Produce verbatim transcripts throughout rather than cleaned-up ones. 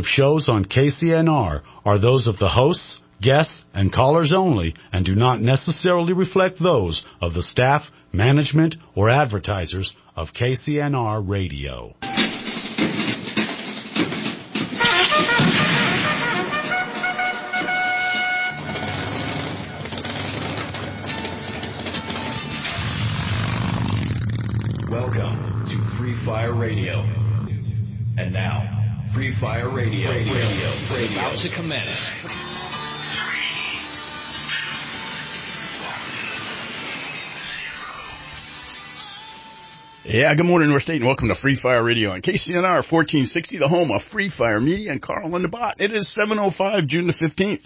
of shows on K C N R are those of the hosts, guests, and callers only and do not necessarily reflect those of the staff, management, or advertisers of K C N R Radio. Welcome to Free Fire Radio. And now, Free Fire Radio, Radio, Radio, Radio is about to commence. Yeah, good morning, North State, and welcome to Free Fire Radio on K C N R fourteen sixty, the home of Free Fire Media and Carl and the Bot. It is seven oh five, June the fifteenth.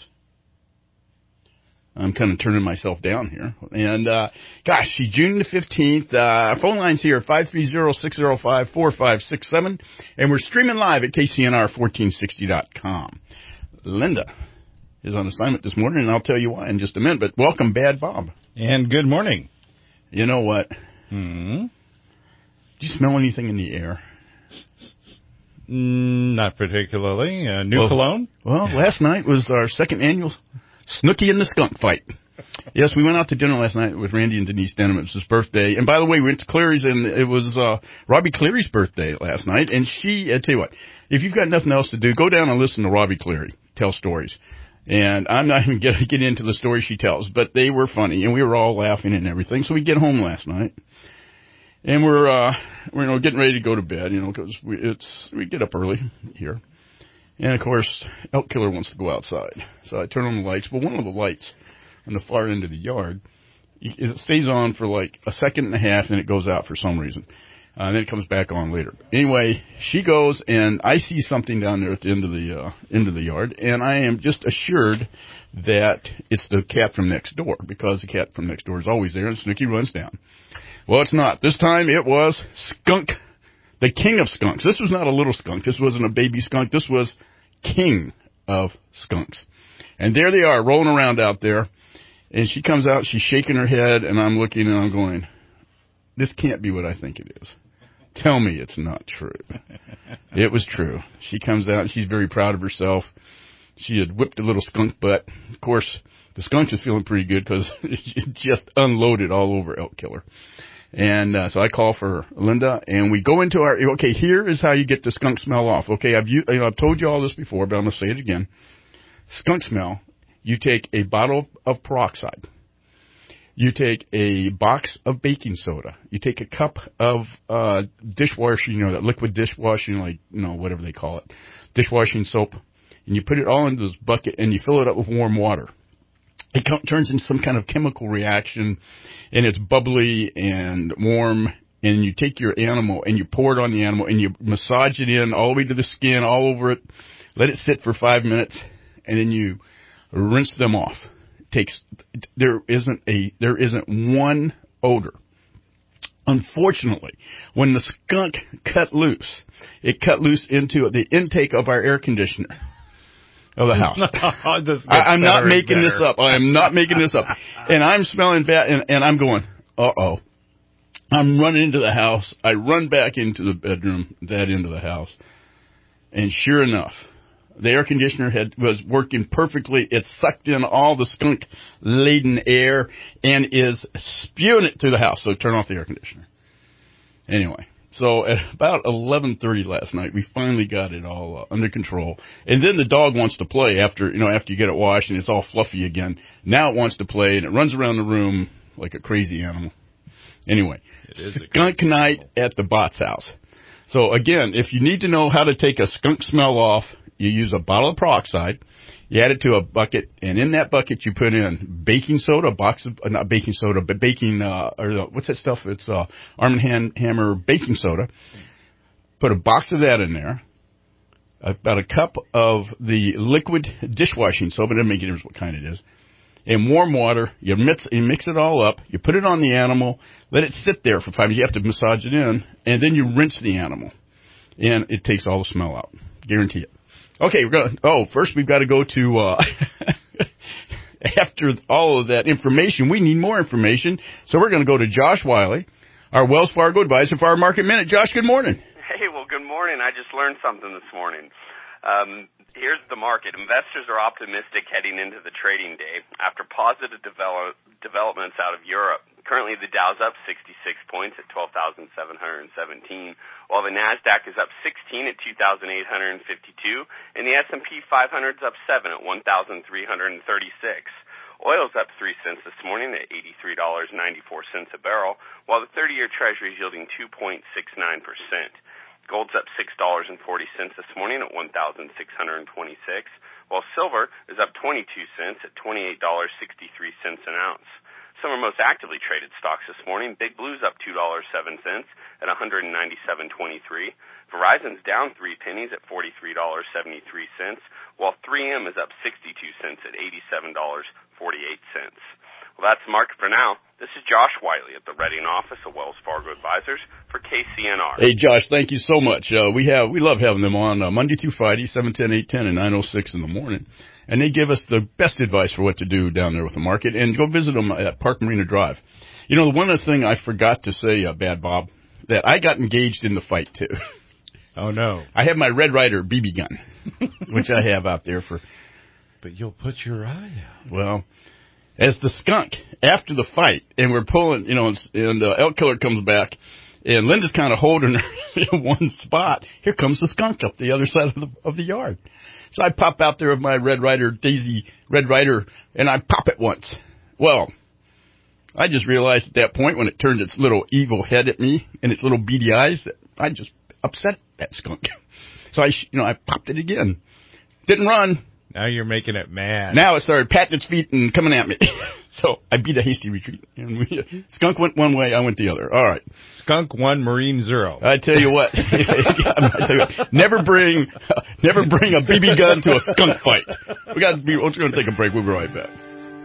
I'm kind of turning myself down here. And, uh, gosh, June the fifteenth, uh, phone lines here, five three zero, six zero five, four five six seven, and we're streaming live at K C N R fourteen sixty dot com. Linda is on assignment this morning, and I'll tell you why in just a minute, but welcome, Bad Bob. And good morning. You know what? Hmm? Do you smell anything in the air? Mm, not particularly. Uh, new well, cologne? Well, last night was our second annual Snooki and the Skunk fight. Yes, we went out to dinner last night with Randy and Denise Denham. It was his birthday. And by the way, we went to Cleary's, and it was uh Robbie Cleary's birthday last night. And she, I tell you what, if you've got nothing else to do, go down and listen to Robbie Cleary tell stories. And I'm not even going to get into the stories she tells, but they were funny, and we were all laughing and everything. So we get home last night. And we're, uh, we're, you know, getting ready to go to bed, you know, because we, it's, we get up early here. And of course, Elk Killer wants to go outside. So I turn on the lights. But one of the lights on the far end of the yard, it stays on for like a second and a half, and it goes out for some reason. Uh, and then it comes back on later. Anyway, she goes, and I see something down there at the end of the, uh, end of the yard. And I am just assured that it's the cat from next door, because the cat from next door is always there, and Snooki runs down. Well, it's not. This time it was Skunk, the king of skunks. This was not a little skunk. This wasn't a baby skunk. This was king of skunks. And there they are, rolling around out there. And she comes out, she's shaking her head, and I'm looking and I'm going, this can't be what I think it is. Tell me it's not true. It was true. She comes out, and she's very proud of herself. She had whipped a little skunk butt. Of course, the skunk is feeling pretty good because it just unloaded all over Elk Killer. And uh, so I call for Linda, and we go into our, okay, here is how you get the skunk smell off. Okay, I've, you know, I've told you all this before, but I'm going to say it again. Skunk smell, you take a bottle of peroxide. You take a box of baking soda. You take a cup of uh dishwashing, you know, that liquid dishwashing, like, you know, whatever they call it, dishwashing soap, and you put it all into this bucket, and you fill it up with warm water. It turns into some kind of chemical reaction, and it's bubbly and warm, and you take your animal, and you pour it on the animal, and you massage it in all the way to the skin, all over it, let it sit for five minutes, and then you rinse them off. It takes, there isn't a, there isn't one odor. Unfortunately, when the skunk cut loose, it cut loose into the intake of our air conditioner of the house. I, I'm not making this up. I am not making this up. And I'm smelling bad, and, and I'm going, uh-oh. I'm running into the house. I run back into the bedroom, that end of the house. And sure enough, the air conditioner had was working perfectly. It sucked in all the skunk-laden air and is spewing it through the house. So turn off the air conditioner. Anyway. So at about eleven thirty last night, we finally got it all uh, under control. And then the dog wants to play after, you know, after you get it washed and it's all fluffy again. Now it wants to play, and it runs around the room like a crazy animal. Anyway, skunk night at the Bot's house. So again, if you need to know how to take a skunk smell off, you use a bottle of peroxide. You add it to a bucket, and in that bucket you put in baking soda, a box of, uh, not baking soda, but baking, uh, or the, what's that stuff? It's, uh, Arm and Hammer baking soda. Put a box of that in there. About a cup of the liquid dishwashing soap, it doesn't make any difference what kind it is. And warm water, you mix, you mix it all up, you put it on the animal, let it sit there for five minutes, you have to massage it in, and then you rinse the animal. And it takes all the smell out. Guarantee it. Okay, we're going to, oh, first we've got to go to, uh, after all of that information, we need more information. So we're going to go to Josh Wiley, our Wells Fargo advisor for our Market Minute. Josh, good morning. Hey, well, good morning. I just learned something this morning. Um, here's the market. Investors are optimistic heading into the trading day after positive develop, developments out of Europe. Currently, the Dow's up sixty-six points at twelve thousand seven hundred seventeen, while the Nasdaq is up sixteen at two thousand eight hundred fifty-two, and the S and P five hundred is up seven at one thousand three hundred thirty-six. Oil's up three cents this morning at eighty-three dollars and ninety-four cents a barrel, while the thirty-year Treasury is yielding two point six nine percent. Gold's up six dollars and forty cents this morning at one thousand six hundred twenty-six, while silver is up twenty-two cents at twenty-eight dollars and sixty-three cents an ounce. Some are most actively traded stocks this morning. Big Blue's up two dollars and seven cents at one hundred ninety-seven twenty-three. Verizon's down three pennies at forty-three dollars and seventy-three cents, while three M is up sixty-two cents at eighty-seven dollars and forty-eight cents. Well, that's the market for now. This is Josh Wiley at the Reading office of Wells Fargo Advisors for K C N R. Hey, Josh, thank you so much. Uh, we have we love having them on uh, Monday through Friday, seven ten, eight ten, and nine oh six in the morning. And they give us the best advice for what to do down there with the market. And go visit them at Park Marina Drive. You know, one other thing I forgot to say, uh, Bad Bob, that I got engaged in the fight, too. Oh, no. I have my Red Ryder B B gun, which I have out there for... But you'll put your eye out. Well, as the skunk, after the fight, and we're pulling, you know, and uh, Elk Killer comes back, and Linda's kind of holding her in one spot. Here comes the skunk up the other side of the of the yard. So I pop out there with my Red Ryder, Daisy Red Ryder, and I pop it once. Well, I just realized at that point when it turned its little evil head at me and its little beady eyes that I just upset that skunk. So I, you know, I popped it again. Didn't run. Now you're making it mad. Now it started patting its feet and coming at me. So I beat a hasty retreat. And we, skunk went one way, I went the other. All right. Skunk one, Marine zero. I tell you what. I tell you what, never bring, never bring a B B gun to a skunk fight. We got to be. We're going to take a break. We'll be right back.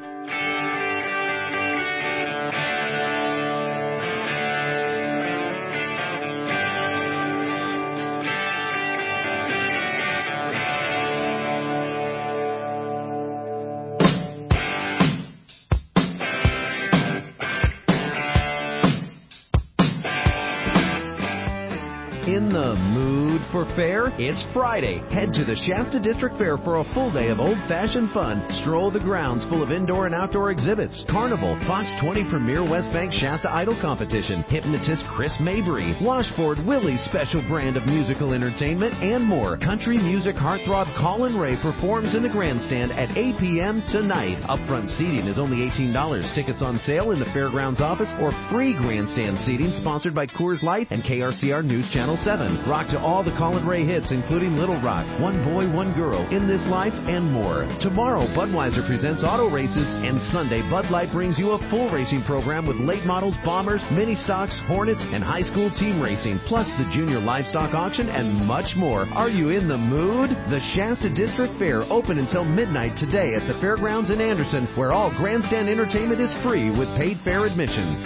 In the mood for fair? It's Friday. Head to the Shasta District Fair for a full day of old-fashioned fun. Stroll the grounds full of indoor and outdoor exhibits. Carnival, Fox twenty Premier West Bank Shasta Idol Competition, hypnotist Chris Mabry, Washboard Willie's special brand of musical entertainment, and more. Country music heartthrob Colin Ray performs in the grandstand at eight p.m. tonight. Upfront seating is only eighteen dollars. Tickets on sale in the fairgrounds office or free grandstand seating sponsored by Coors Light and K R C R News Channel seven. Rock to all the Colin Ray hits, including Little Rock, One Boy, One Girl, In This Life, and more. Tomorrow, Budweiser presents auto races, and Sunday, Bud Light brings you a full racing program with late models, bombers, mini stocks, Hornets, and high school team racing, plus the junior livestock auction and much more. Are you in the mood? The Shasta District Fair open until midnight today at the Fairgrounds in Anderson, where all grandstand entertainment is free with paid fair admission.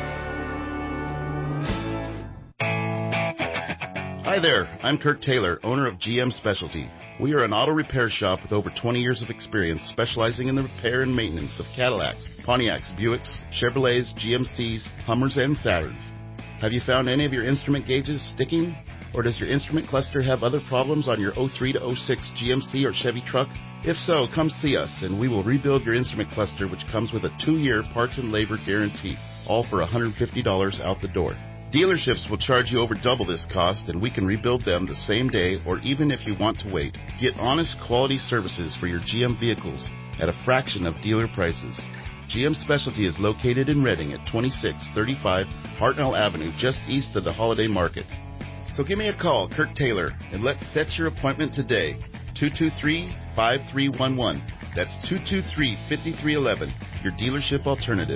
Hi there, I'm Kirk Taylor, owner of G M Specialty. We are an auto repair shop with over twenty years of experience specializing in the repair and maintenance of Cadillacs, Pontiacs, Buicks, Chevrolets, G M Cs, Hummers, and Saturns. Have you found any of your instrument gauges sticking? Or does your instrument cluster have other problems on your oh three to oh six G M C or Chevy truck? If so, come see us and we will rebuild your instrument cluster, which comes with a two-year parts and labor guarantee, all for one hundred fifty dollars out the door. Dealerships will charge you over double this cost, and we can rebuild them the same day or even if you want to wait. Get honest quality services for your G M vehicles at a fraction of dealer prices. G M Specialty is located in Reading at twenty-six thirty-five Hartnell Avenue, just east of the Holiday Market. So give me a call, Kirk Taylor, and let's set your appointment today. two two three, five three one one. That's two two three, five three one one, your dealership alternative.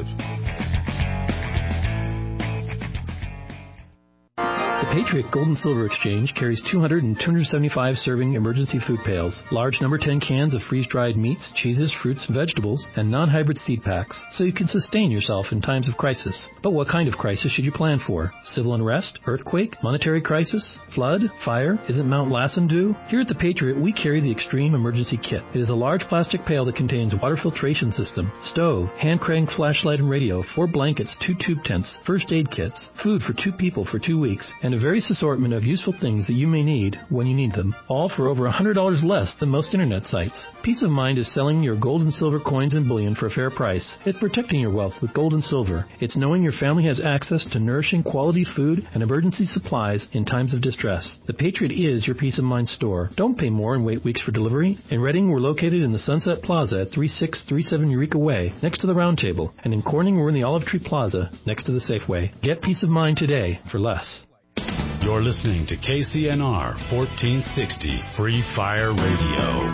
The Patriot Gold and Silver Exchange carries two hundred and two hundred seventy-five serving emergency food pails, large number ten cans of freeze-dried meats, cheeses, fruits, and vegetables, and non-hybrid seed packs, so you can sustain yourself in times of crisis. But what kind of crisis should you plan for? Civil unrest? Earthquake? Monetary crisis? Flood? Fire? Isn't Mount Lassen due? Here at the Patriot, we carry the Extreme Emergency Kit. It is a large plastic pail that contains water filtration system, stove, hand crank flashlight and radio, four blankets, two tube tents, first aid kits, food for two people for two weeks, and a various assortment of useful things that you may need when you need them, all for over one hundred dollars less than most internet sites. Peace of Mind is selling your gold and silver coins and bullion for a fair price. It's protecting your wealth with gold and silver. It's knowing your family has access to nourishing quality food and emergency supplies in times of distress. The Patriot is your Peace of Mind store. Don't pay more and wait weeks for delivery. In Reading, we're located in the Sunset Plaza at thirty-six thirty-seven Eureka Way, next to the Round Table. And in Corning, we're in the Olive Tree Plaza, next to the Safeway. Get Peace of Mind today for less. You're listening to K C N R fourteen sixty Free Fire Radio.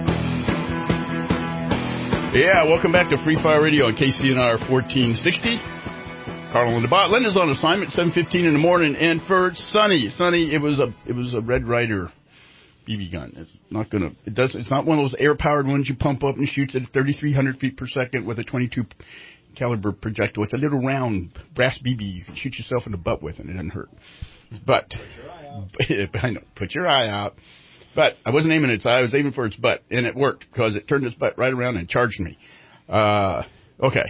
Yeah, welcome back to Free Fire Radio on K C N R fourteen sixty. Carl and DeBot. Len is on assignment seven fifteen in the morning, and for Sonny, Sonny, it was a it was a Red Ryder B B gun. It's not gonna. It does. It's not one of those air powered ones you pump up and shoots at thirty-three hundred feet per second with a twenty-two caliber projectile. It's a little round brass B B you can shoot yourself in the butt with, and it doesn't hurt. But I know, put your eye out. But I wasn't aiming at its eye. I was aiming for its butt, and it worked because it turned its butt right around and charged me. Uh, okay.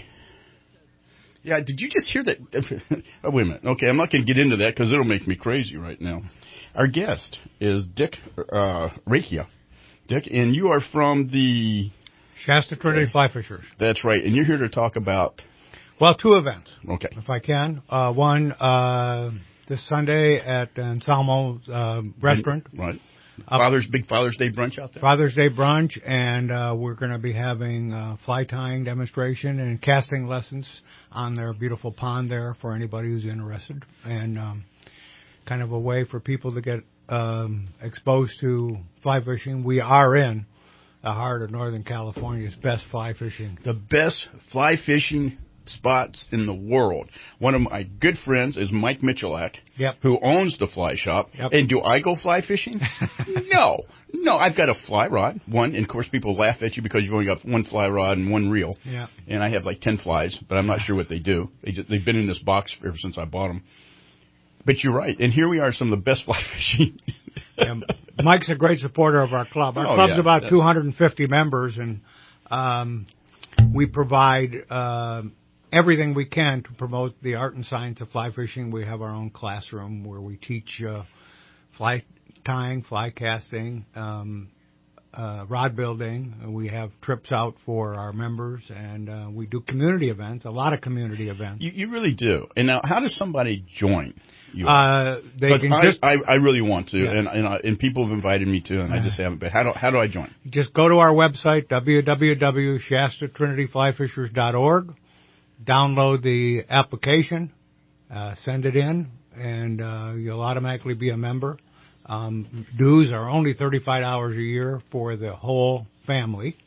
Yeah, did you just hear that? Oh, wait a minute. Okay, I'm not going to get into that because it'll make me crazy right now. Our guest is Dick uh, Rakia. Dick, and you are from the Shasta Trinity Fly Fishers. That's right, and you're here to talk about. Well, two events. Okay. If I can. Uh, one, uh, this Sunday at Anselmo's uh, restaurant. Right. Father's Big Father's Day brunch out there. Father's Day brunch, and uh, we're going to be having a fly tying demonstration and casting lessons on their beautiful pond there for anybody who's interested, and um, kind of a way for people to get um, exposed to fly fishing. We are in the heart of Northern California's best fly fishing. The best fly fishing spots in the world. One of my good friends is Mike Michalak, yep. who owns the fly shop. Yep. And do I go fly fishing? No. No, I've got a fly rod, one, and of course people laugh at you because you've only got one fly rod and one reel. Yeah. And I have like ten flies, but I'm not sure what they do. They just, they've been in this box ever since I bought them. But you're right. And here we are, some of the best fly fishing. Yeah, Mike's a great supporter of our club. Our oh, club's yeah, about that's... two hundred fifty members, and um, we provide uh, everything we can to promote the art and science of fly fishing. We have our own classroom where we teach uh, fly tying, fly casting, um, uh, rod building. We have trips out for our members, and uh, we do community events, a lot of community events. You, you really do. And now, how does somebody join you? Uh, they can I, just, I, I really want to, yeah. and and, I, and people have invited me to, and uh, I just haven't. But how do how do I join? Just go to our website, w w w dot shasta trinity fly fishers dot org. Download the application, uh, send it in, and uh, you'll automatically be a member. Um, dues are only thirty-five dollars a year for the whole family.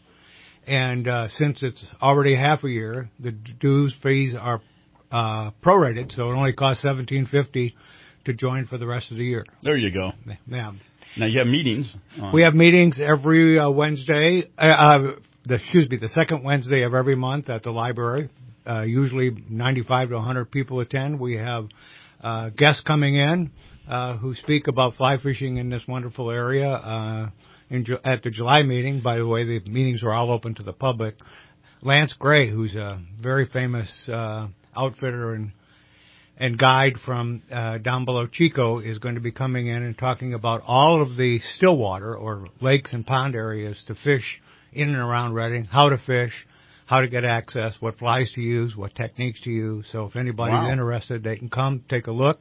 And uh, since it's already half a year, the dues fees are uh, prorated, so it only costs seventeen fifty to join for the rest of the year. There you go. Yeah. Now you have meetings. Um, we have meetings every uh, Wednesday. Uh, uh, the, excuse me, the second Wednesday of every month at the library. Uh, usually ninety-five to one hundred people attend. We have uh, guests coming in uh, who speak about fly fishing in this wonderful area. Uh, in, at the July meeting, by the way, the meetings are all open to the public. Lance Gray, who's a very famous uh, outfitter and and guide from uh, down below Chico, is going to be coming in and talking about all of the still water or lakes and pond areas to fish in and around Reading, how to fish, how to get access, what flies to use, what techniques to use. So if anybody's wow. interested, they can come, take a look,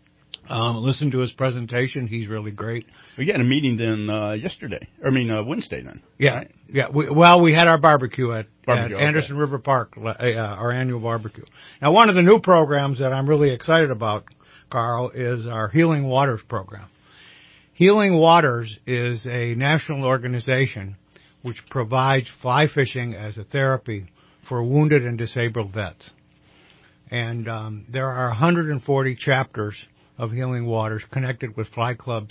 um, listen to his presentation. He's really great. We had a meeting then uh, yesterday. I mean, uh, Wednesday then. Yeah. Right? Yeah. We, well, we had our barbecue at, barbecue, at okay. Anderson River Park, uh, our annual barbecue. Now, one of the new programs that I'm really excited about, Carl, is our Healing Waters program. Healing Waters is a national organization which provides fly fishing as a therapy for wounded and disabled vets. And um, there are one hundred forty chapters of Healing Waters connected with fly clubs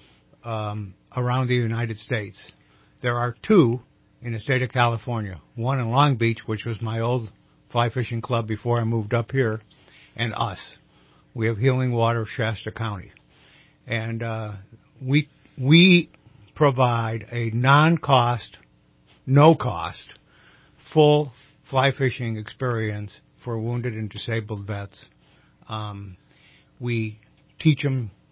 um, around the United States. There are two in the state of California, one in Long Beach, which was my old fly fishing club before I moved up here, and us. We have Healing Waters, Shasta County. And uh, we we provide a non-cost, no-cost, full fly fishing experience for wounded and disabled vets. Um, we teach them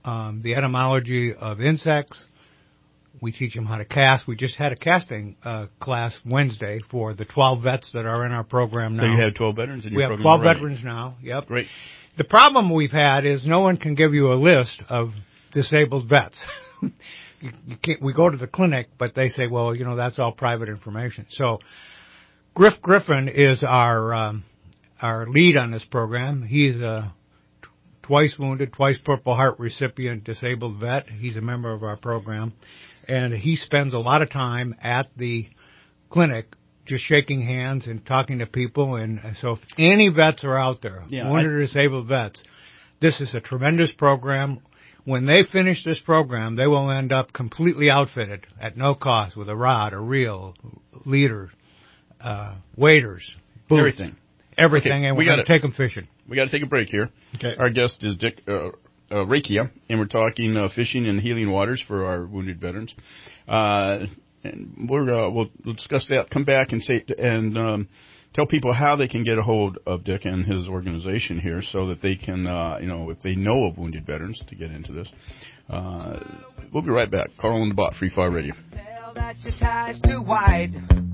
um, the etymology of insects. We teach them how to cast. We just had a casting uh, class Wednesday for the twelve vets that are in our program now. So you have twelve veterans in your we program We have twelve already. veterans now, yep. Great. The problem we've had is no one can give you a list of disabled vets. you, you can't, we go to the clinic, but they say, well, you know, that's all private information. So Griff Griffin is our um, our lead on this program. He's a t- twice wounded, twice Purple Heart recipient disabled vet. He's a member of our program. And he spends a lot of time at the clinic just shaking hands and talking to people. And so if any vets are out there, yeah, wounded I, or disabled vets, this is a tremendous program. When they finish this program, they will end up completely outfitted at no cost with a rod, a reel, leader, uh, waders, boots, everything. Everything, okay, and we we're going to gotta, take them fishing. We got to take a break here. Okay. Our guest is Dick uh, uh, Rakia, and we're talking uh, fishing and healing waters for our wounded veterans. Uh, and we're, uh, we'll, we'll discuss that. Come back and say and um, tell people how they can get a hold of Dick and his organization here, so that they can, uh, you know, if they know of wounded veterans, to get into this. Uh, we'll be right back. Carl and the Bot, Free Fire Radio. Tell that your tie's too wide.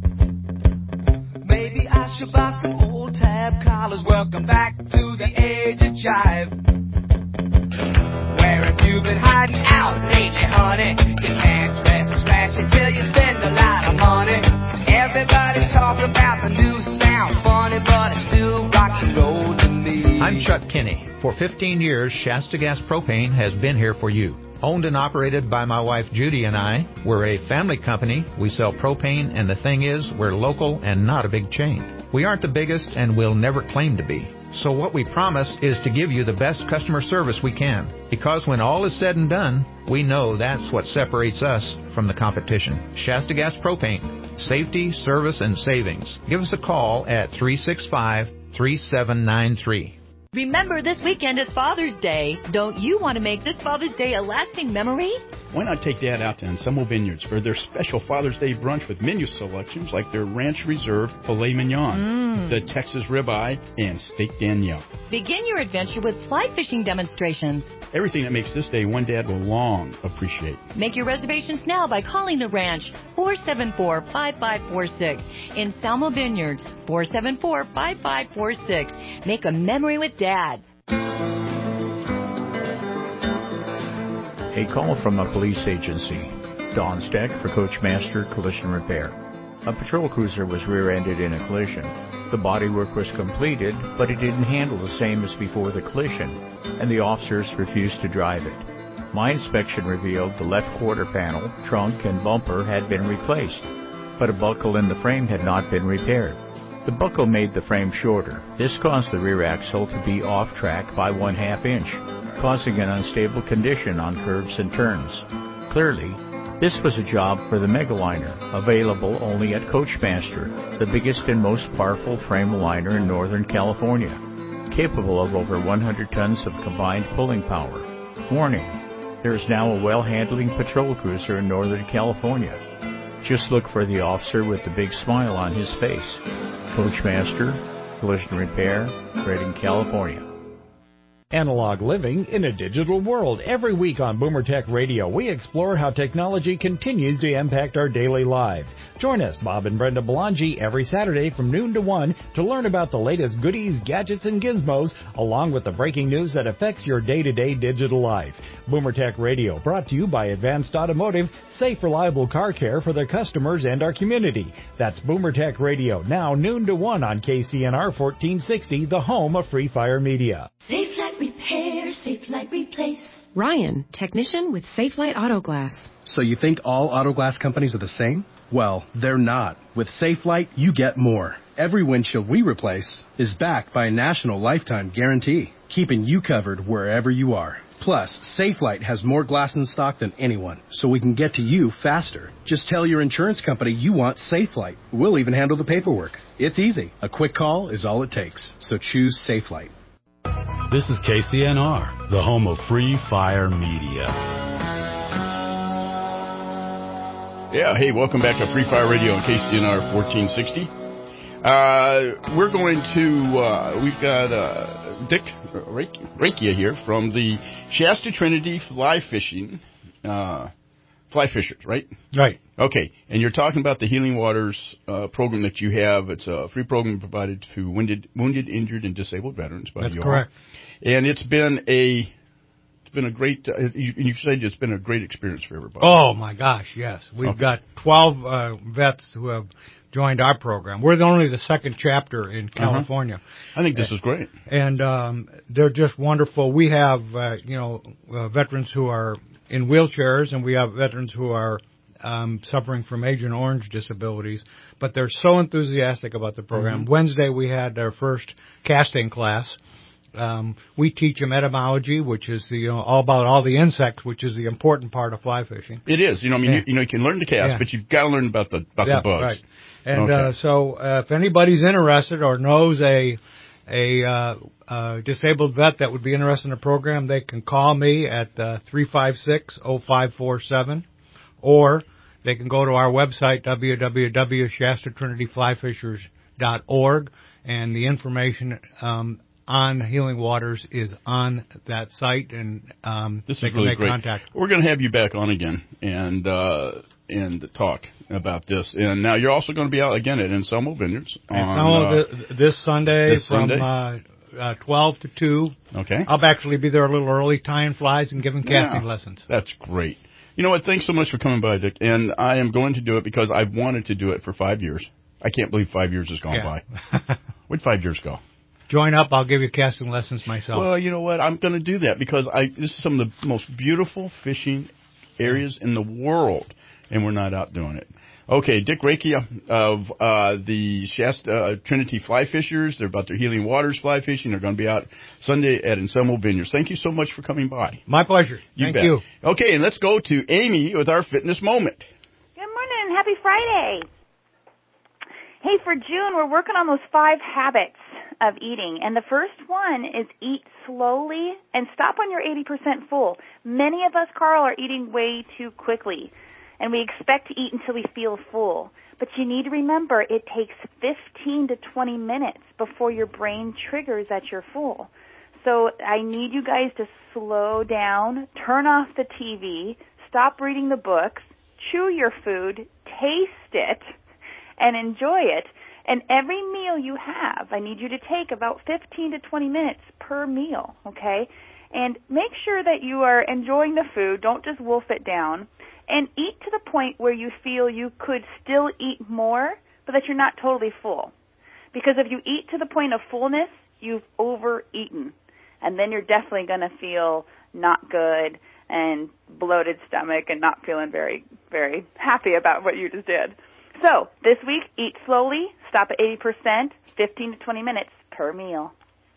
Maybe I should buy some old tab collars. Welcome back to the age of jive. Where have you been hiding out lately, honey? You can't dress flashy till you spend a lot of money. Everybody's talking about the new sound, funny, but it's still rock and roll to me. I'm Chuck Kinney. For fifteen years, Shasta Gas Propane has been here for you. Owned and operated by my wife Judy and I, we're a family company. We sell propane, and the thing is, we're local and not a big chain. We aren't the biggest, and we'll never claim to be. So what we promise is to give you the best customer service we can. Because when all is said and done, we know that's what separates us from the competition. Shasta Gas Propane. Safety, service, and savings. Give us a call at three six five, three seven nine three. Remember, this weekend is Father's Day. Don't you want to make this Father's Day a lasting memory? Why not take Dad out to Ensemble Vineyards for their special Father's Day brunch with menu selections like their Ranch Reserve Filet Mignon, Mm. the Texas Ribeye, and Steak Danielle. Begin your adventure with fly fishing demonstrations. Everything that makes this day one Dad will long appreciate. Make your reservations now by calling the ranch, four seven four, five five four six. In Salmo Vineyards, four seven four, five five four six. Make a memory with Dad. A call from a police agency. Don Steck for Coachmaster Collision Repair. A patrol cruiser was rear-ended in a collision. The bodywork was completed, but it didn't handle the same as before the collision, and the officers refused to drive it. My inspection revealed the left quarter panel, trunk, and bumper had been replaced, but a buckle in the frame had not been repaired. The buckle made the frame shorter. This caused the rear axle to be off track by one half inch, causing an unstable condition on curves and turns. Clearly, this was a job for the Megaliner, available only at Coachmaster, the biggest and most powerful frame liner in Northern California, capable of over one hundred tons of combined pulling power. Warning, there is now a well-handling patrol cruiser in Northern California. Just look for the officer with the big smile on his face. Coachmaster, Collision Repair, Redding, California. Analog living in a digital world. Every week on Boomer Tech Radio, we explore how technology continues to impact our daily lives. Join us, Bob and Brenda Belangi, every Saturday from noon to one to learn about the latest goodies, gadgets, and gizmos, along with the breaking news that affects your day-to-day digital life. Boomer Tech Radio, brought to you by Advanced Automotive, safe, reliable car care for their customers and our community. That's Boomer Tech Radio, now noon to one on K C N R fourteen sixty, the home of Free Fire Media. Safe Light Repair, Safe Light Replace. Ryan, technician with Safe Light Auto Glass. So you think all auto glass companies are the same? Well, they're not. With Safe Light, you get more. Every windshield we replace is backed by a national lifetime guarantee, keeping you covered wherever you are. Plus, Safe Light has more glass in stock than anyone, so we can get to you faster. Just tell your insurance company you want Safe Light. We'll even handle the paperwork. It's easy. A quick call is all it takes. So choose Safe Light. This is K C N R, the home of Free Fire Media. Yeah, hey, welcome back to Free Fire Radio on K C N R fourteen sixty. Uh, we're going to, uh, we've got uh, Dick Rakia here from the Shasta Trinity Fly Fishing, uh, Fly Fishers, right? Right. Okay, and you're talking about the Healing Waters uh, program that you have. It's a free program provided to wounded, wounded, injured, and disabled veterans. By That's you correct. All. And it's been a it's been a great. Uh, you, you said it's been a great experience for everybody. Oh my gosh, yes. We've okay. got twelve uh, vets who have joined our program. We're the only the second chapter in California. Uh-huh. I think this is great. And um, they're just wonderful. We have, uh, you know, uh, veterans who are in wheelchairs, and we have veterans who are um, suffering from Agent Orange disabilities. But they're so enthusiastic about the program. Mm-hmm. Wednesday we had our first casting class. Um, we teach them etymology, which is the, you know, all about all the insects, which is the important part of fly fishing. It is. You know, I mean, yeah. you, you know, you can learn to cast, yeah. but you've got to learn about the about yeah, the bugs. Right. And okay. uh, so, uh, if anybody's interested or knows a a uh, uh, disabled vet that would be interested in the program, they can call me at uh, three five six, oh five four seven, or they can go to our website, w w w dot shasta trinity fly fishers dot org, and the information um, on Healing Waters is on that site, and um, this they is can really make great. contact. We're going to have you back on again and uh, and talk about this. And now you're also going to be out again at Anselmo Vineyards on Anselmo uh, th- this Sunday this from Sunday? Uh, uh, twelve to two. Okay. I'll actually be there a little early, tying flies and giving casting yeah, lessons. That's great. You know what? Thanks so much for coming by, Dick. And I am going to do it because I've wanted to do it for five years. I can't believe five years has gone yeah. by. Where'd five years go? Join up. I'll give you casting lessons myself. Well, you know what? I'm going to do that because I this is some of the most beautiful fishing areas in the world, and we're not out doing it. Okay, Dick Rakia of uh, the Shasta uh, Trinity Fly Fishers. They're about their Healing Waters fly fishing. They're going to be out Sunday at Anselmo Vineyards. Thank you so much for coming by. My pleasure. You Thank bet. you. Okay, and let's go to Amy with our fitness moment. Good morning. Happy Friday. Hey, for June, we're working on those five habits of eating. And the first one is eat slowly and stop when you're eighty percent full. Many of us, Carl, are eating way too quickly. And we expect to eat until we feel full. But you need to remember it takes fifteen to twenty minutes before your brain triggers that you're full. So I need you guys to slow down, turn off the T V, stop reading the books, chew your food, taste it, and enjoy it. And every meal you have, I need you to take about fifteen to twenty minutes per meal, okay? And make sure that you are enjoying the food. Don't just wolf it down. And eat to the point where you feel you could still eat more, but that you're not totally full. Because if you eat to the point of fullness, you've overeaten. And then you're definitely going to feel not good and bloated stomach and not feeling very, very happy about what you just did. So this week, eat slowly, stop at eighty percent, fifteen to twenty minutes per meal.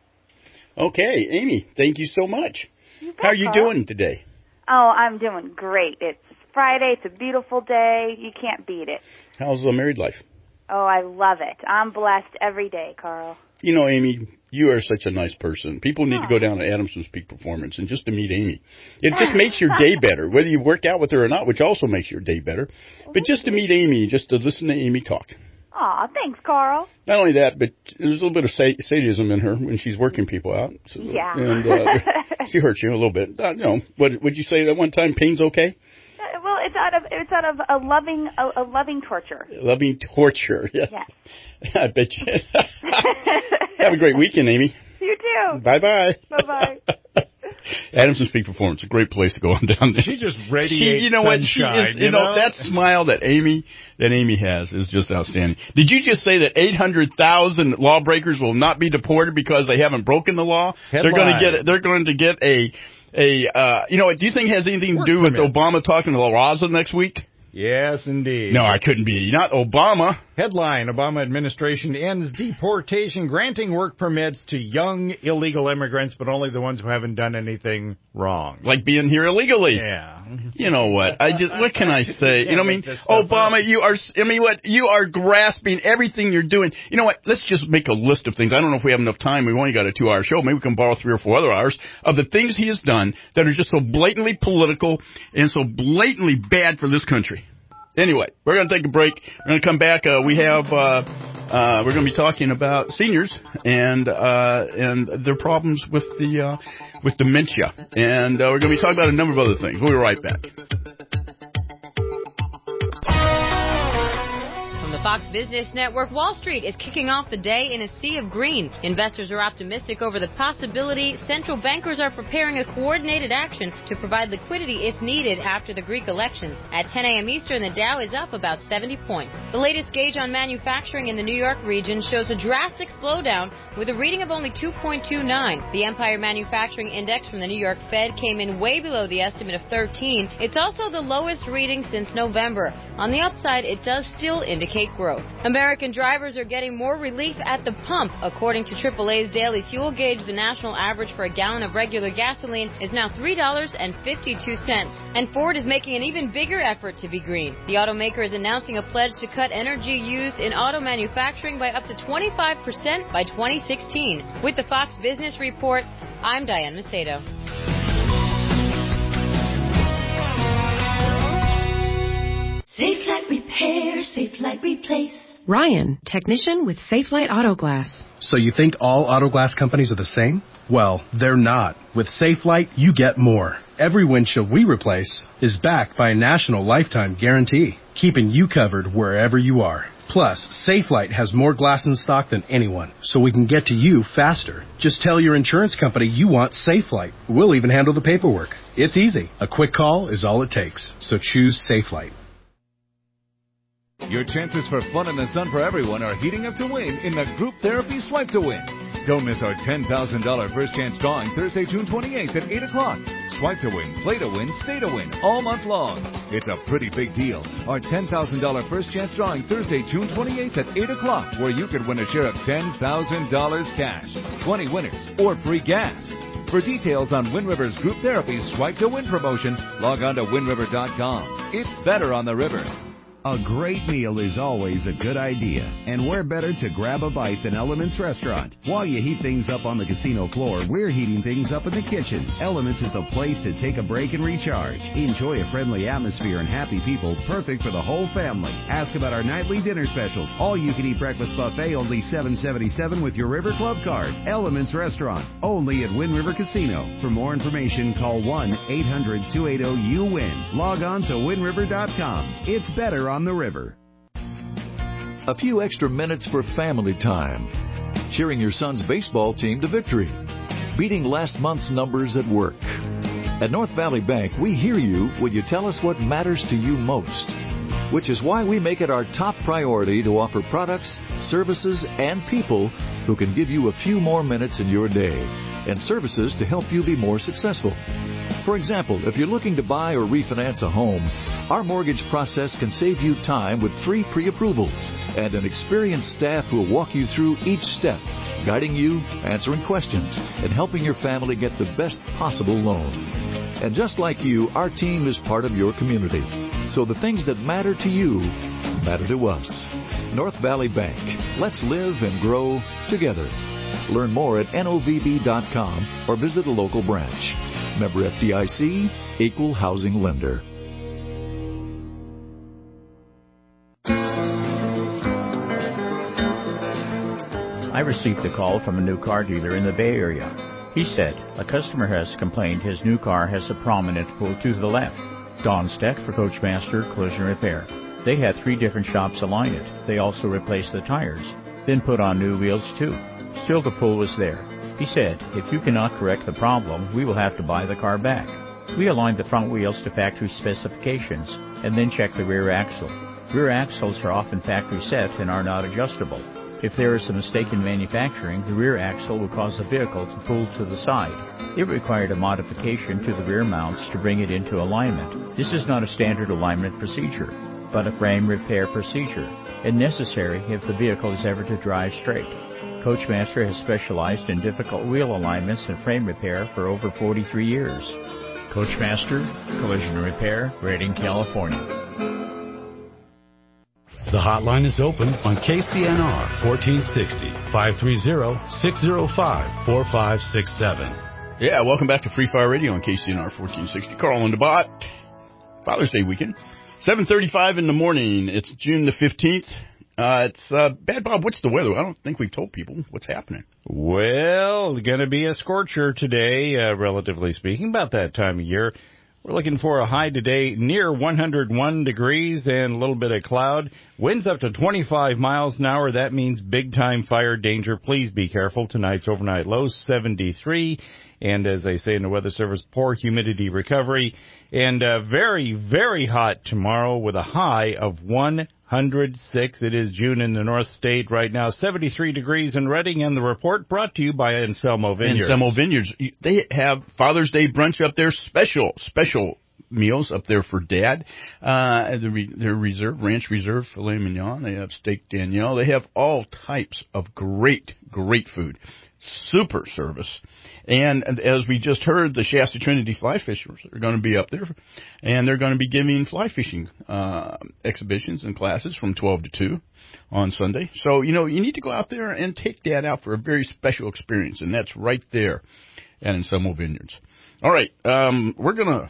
Okay, Amy, thank you so much. You bet, How are you Carl. doing today? Oh, I'm doing great. It's Friday. It's a beautiful day. You can't beat it. How's the married life? Oh, I love it. I'm blessed every day, Carl. You know, Amy, you are such a nice person. People need oh. to go down to Adamson's Peak Performance and just to meet Amy. It just makes your day better, whether you work out with her or not, which also makes your day better. But just to meet Amy, just to listen to Amy talk. Aw, thanks, Carl. Not only that, but there's a little bit of sadism in her when she's working people out. So, yeah. And uh, she hurts you a little bit. Uh, you know, what would you say that one time? Pain's okay? Well, it's out of it's out of a loving a, a loving torture. Loving torture. Yes. Yes. I bet you. Have a great weekend, Amy. You too. Bye bye. Bye bye. Adamson's Peak Performance, a great place to go on down there. She just radiates she, you know what? She sunshine, is, you, you know, know that smile that Amy that Amy has is just outstanding. Did you just say that eight hundred thousand lawbreakers will not be deported because they haven't broken the law? Headline. They're going to get they're going to get a a uh, you know what? Do you think it has anything Work to do with permit. Obama talking to La Raza next week? Yes, indeed. No, I couldn't be. Not Obama. Headline, Obama administration ends deportation, granting work permits to young illegal immigrants, but only the ones who haven't done anything wrong. Like being here illegally. Yeah. You know what? I just, what can I say? You know what I mean? Obama, you are, I mean, what? You are grasping everything you're doing. You know what? Let's just make a list of things. I don't know if we have enough time. We've only got a two hour show. Maybe we can borrow three or four other hours of the things he has done that are just so blatantly political and so blatantly bad for this country. Anyway, we're going to take a break. We're going to come back. Uh, we have, uh, Uh, we're going to be talking about seniors and uh, and their problems with the uh, with dementia, and uh, we're going to be talking about a number of other things. We'll be right back. Fox Business Network, Wall Street is kicking off the day in a sea of green. Investors are optimistic over the possibility central bankers are preparing a coordinated action to provide liquidity if needed after the Greek elections. At ten a.m. Eastern, the Dow is up about seventy points. The latest gauge on manufacturing in the New York region shows a drastic slowdown with a reading of only two point two nine. The Empire Manufacturing Index from the New York Fed came in way below the estimate of thirteen. It's also the lowest reading since November. On the upside, it does still indicate growth. American drivers are getting more relief at the pump. According to triple A's daily fuel gauge, the national average for a gallon of regular gasoline is now three dollars and fifty-two cents. And Ford is making an even bigger effort to be green. The automaker is announcing a pledge to cut energy used in auto manufacturing by up to twenty-five percent by twenty sixteen. With the Fox Business Report, I'm Diane Macedo. Safe Light Repair, Safe Light Replace. Ryan, technician with Safe Light Auto Glass. So you think all auto glass companies are the same? Well, they're not. With Safe Light, you get more. Every windshield we replace is backed by a national lifetime guarantee, keeping you covered wherever you are. Plus, Safe Light has more glass in stock than anyone, so we can get to you faster. Just tell your insurance company you want Safe Light. We'll even handle the paperwork. It's easy. A quick call is all it takes. So choose Safe Light. Your chances for fun in the sun for everyone are heating up to win in the Group Therapy Swipe to Win. Don't miss our ten thousand dollars first chance drawing Thursday, June twenty-eighth at eight o'clock. Swipe to win, play to win, stay to win all month long. It's a pretty big deal. Our ten thousand dollars first chance drawing Thursday, June twenty-eighth at eight o'clock, where you could win a share of ten thousand dollars cash, twenty winners, or free gas. For details on Wind River's Group Therapy Swipe to Win promotion, log on to wind river dot com. It's better on the river. A great meal is always a good idea, and where better to grab a bite than Elements Restaurant. While you heat things up on the casino floor, we're heating things up in the kitchen. Elements is the place to take a break and recharge. Enjoy a friendly atmosphere and happy people, perfect for the whole family. Ask about our nightly dinner specials. All-you-can-eat breakfast buffet, only seven seventy-seven with your River Club card. Elements Restaurant, only at Wind River Casino. For more information, call one eight hundred two eight zero U W I N. Log on to wind river dot com. It's better on on the river. A few extra minutes for family time. Cheering your son's baseball team to victory. Beating last month's numbers at work. At North Valley Bank, we hear you when you tell us what matters to you most, which is why we make it our top priority to offer products, services, and people who can give you a few more minutes in your day, and services to help you be more successful. For example, if you're looking to buy or refinance a home, our mortgage process can save you time with free pre-approvals and an experienced staff who will walk you through each step, guiding you, answering questions, and helping your family get the best possible loan. And just like you, our team is part of your community. So the things that matter to you matter to us. North Valley Bank. Let's live and grow together. Learn more at N O V B dot com or visit a local branch. Member F D I C, Equal Housing Lender. I received a call from a new car dealer in the Bay Area. He said a customer has complained his new car has a prominent pull to the left. Don Steck for Coachmaster Collision Repair. They had three different shops align it. They also replaced the tires, then put on new wheels too. Still the pull was there. He said, if you cannot correct the problem, we will have to buy the car back. We aligned the front wheels to factory specifications and then checked the rear axle. Rear axles are often factory set and are not adjustable. If there is a mistake in manufacturing, the rear axle will cause the vehicle to pull to the side. It required a modification to the rear mounts to bring it into alignment. This is not a standard alignment procedure, but a frame repair procedure, and necessary if the vehicle is ever to drive straight. Coachmaster has specialized in difficult wheel alignments and frame repair for over forty-three years. Coachmaster Collision Repair, Redding, California. The hotline is open on K C N R fourteen sixty, five three zero, six zero five, four five six seven. Yeah, welcome back to Free Fire Radio on K C N R fourteen sixty. Carl and DeBot. Father's Day weekend. seven thirty-five in the morning. It's June the fifteenth. Uh, it's uh, Bad Bob. What's the weather? I don't think we've told people what's happening. Well, going to be a scorcher today, uh, relatively speaking, about that time of year. We're looking for a high today near one hundred one degrees and a little bit of cloud. Winds up to twenty-five miles an hour. That means big-time fire danger. Please be careful. Tonight's overnight low seventy-three. And as they say in the Weather Service, poor humidity recovery. And uh, very, very hot tomorrow with a high of one hundred six. It is June in the North State right now. seventy-three degrees in Reading. And the report brought to you by Anselmo Vineyards. Anselmo Vineyards. They have Father's Day brunch up there. Special, special meals up there for Dad. Uh, the re- their reserve, ranch reserve filet mignon. They have steak Danielle. They have all types of great, great food. Super service. And as we just heard, the Shasta Trinity Fly Fishers are going to be up there, and they're going to be giving fly fishing uh, exhibitions and classes from twelve to two on Sunday. So, you know, you need to go out there and take Dad out for a very special experience, and that's right there at Anselmo Vineyards. All right, um, we're gonna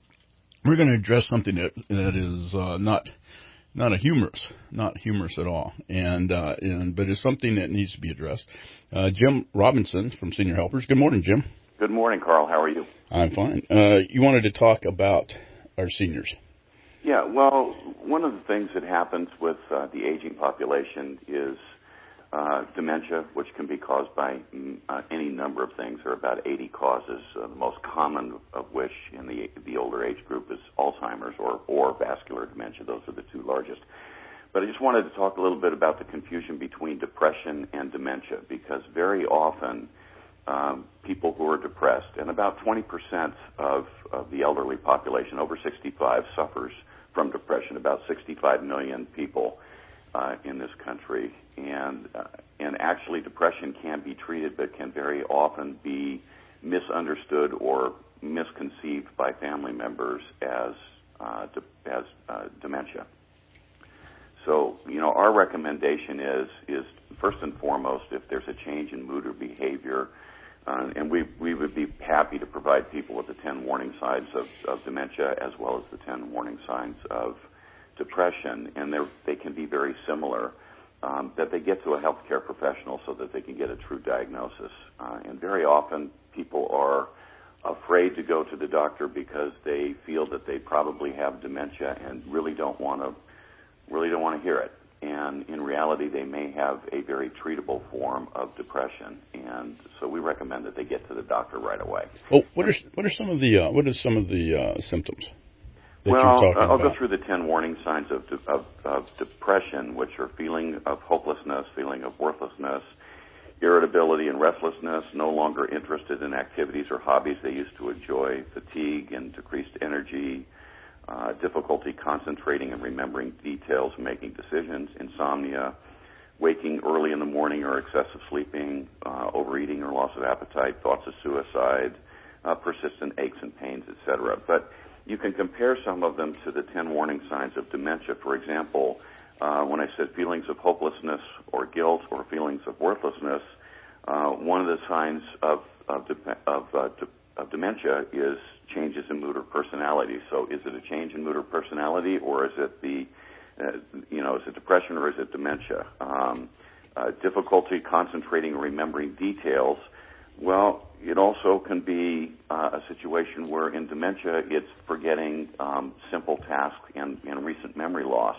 we're gonna address something that that is uh, not. Not a humorous, not humorous at all, and uh, and but it's something that needs to be addressed. Uh, Jim Robinson from Senior Helpers. Good morning, Jim. Good morning, Carl. How are you? I'm fine. Uh, you wanted to talk about our seniors. Yeah. Well, one of the things that happens with uh, the aging population is uh, dementia, which can be caused by uh, any number of things. There are about eighty causes. Uh, the most common of which in the the older age group is Alzheimer's or, or vascular dementia. Those are the two largest. But I just wanted to talk a little bit about the confusion between depression and dementia, because very often um, people who are depressed, and about twenty percent of, of the elderly population over sixty-five suffers from depression, about sixty-five million people uh, in this country. And uh, and actually depression can be treated, but can very often be misunderstood or misconceived by family members as uh, de- as uh, dementia. So, you know, our recommendation is is first and foremost, if there's a change in mood or behavior, uh, and we we would be happy to provide people with the ten warning signs of, of dementia as well as the ten warning signs of depression, and they they can be very similar. Um, that they get to a healthcare professional so that they can get a true diagnosis. Uh, and very often people are afraid to go to the doctor because they feel that they probably have dementia and really don't want to really don't want to hear it. And in reality, they may have a very treatable form of depression. And so we recommend that they get to the doctor right away. Oh, what are what are some of the uh, what are some of the uh, symptoms? Well, I'll about. go through the ten warning signs of, de- of, of depression, which are feeling of hopelessness, feeling of worthlessness, irritability and restlessness, no longer interested in activities or hobbies they used to enjoy, fatigue and decreased energy, uh, difficulty concentrating and remembering details and making decisions, insomnia, waking early in the morning or excessive sleeping, uh, overeating or loss of appetite, thoughts of suicide, uh, persistent aches and pains, et cetera. But you can compare some of them to the ten warning signs of dementia. For example, uh, when I said feelings of hopelessness or guilt or feelings of worthlessness, uh, one of the signs of of, de- of, uh, de- of dementia is changes in mood or personality. So, is it a change in mood or personality, or is it the uh, you know is it depression or is it dementia? Um, uh, difficulty concentrating or remembering details. Well, it also can be uh, a situation where in dementia it's forgetting um, simple tasks and, and recent memory loss.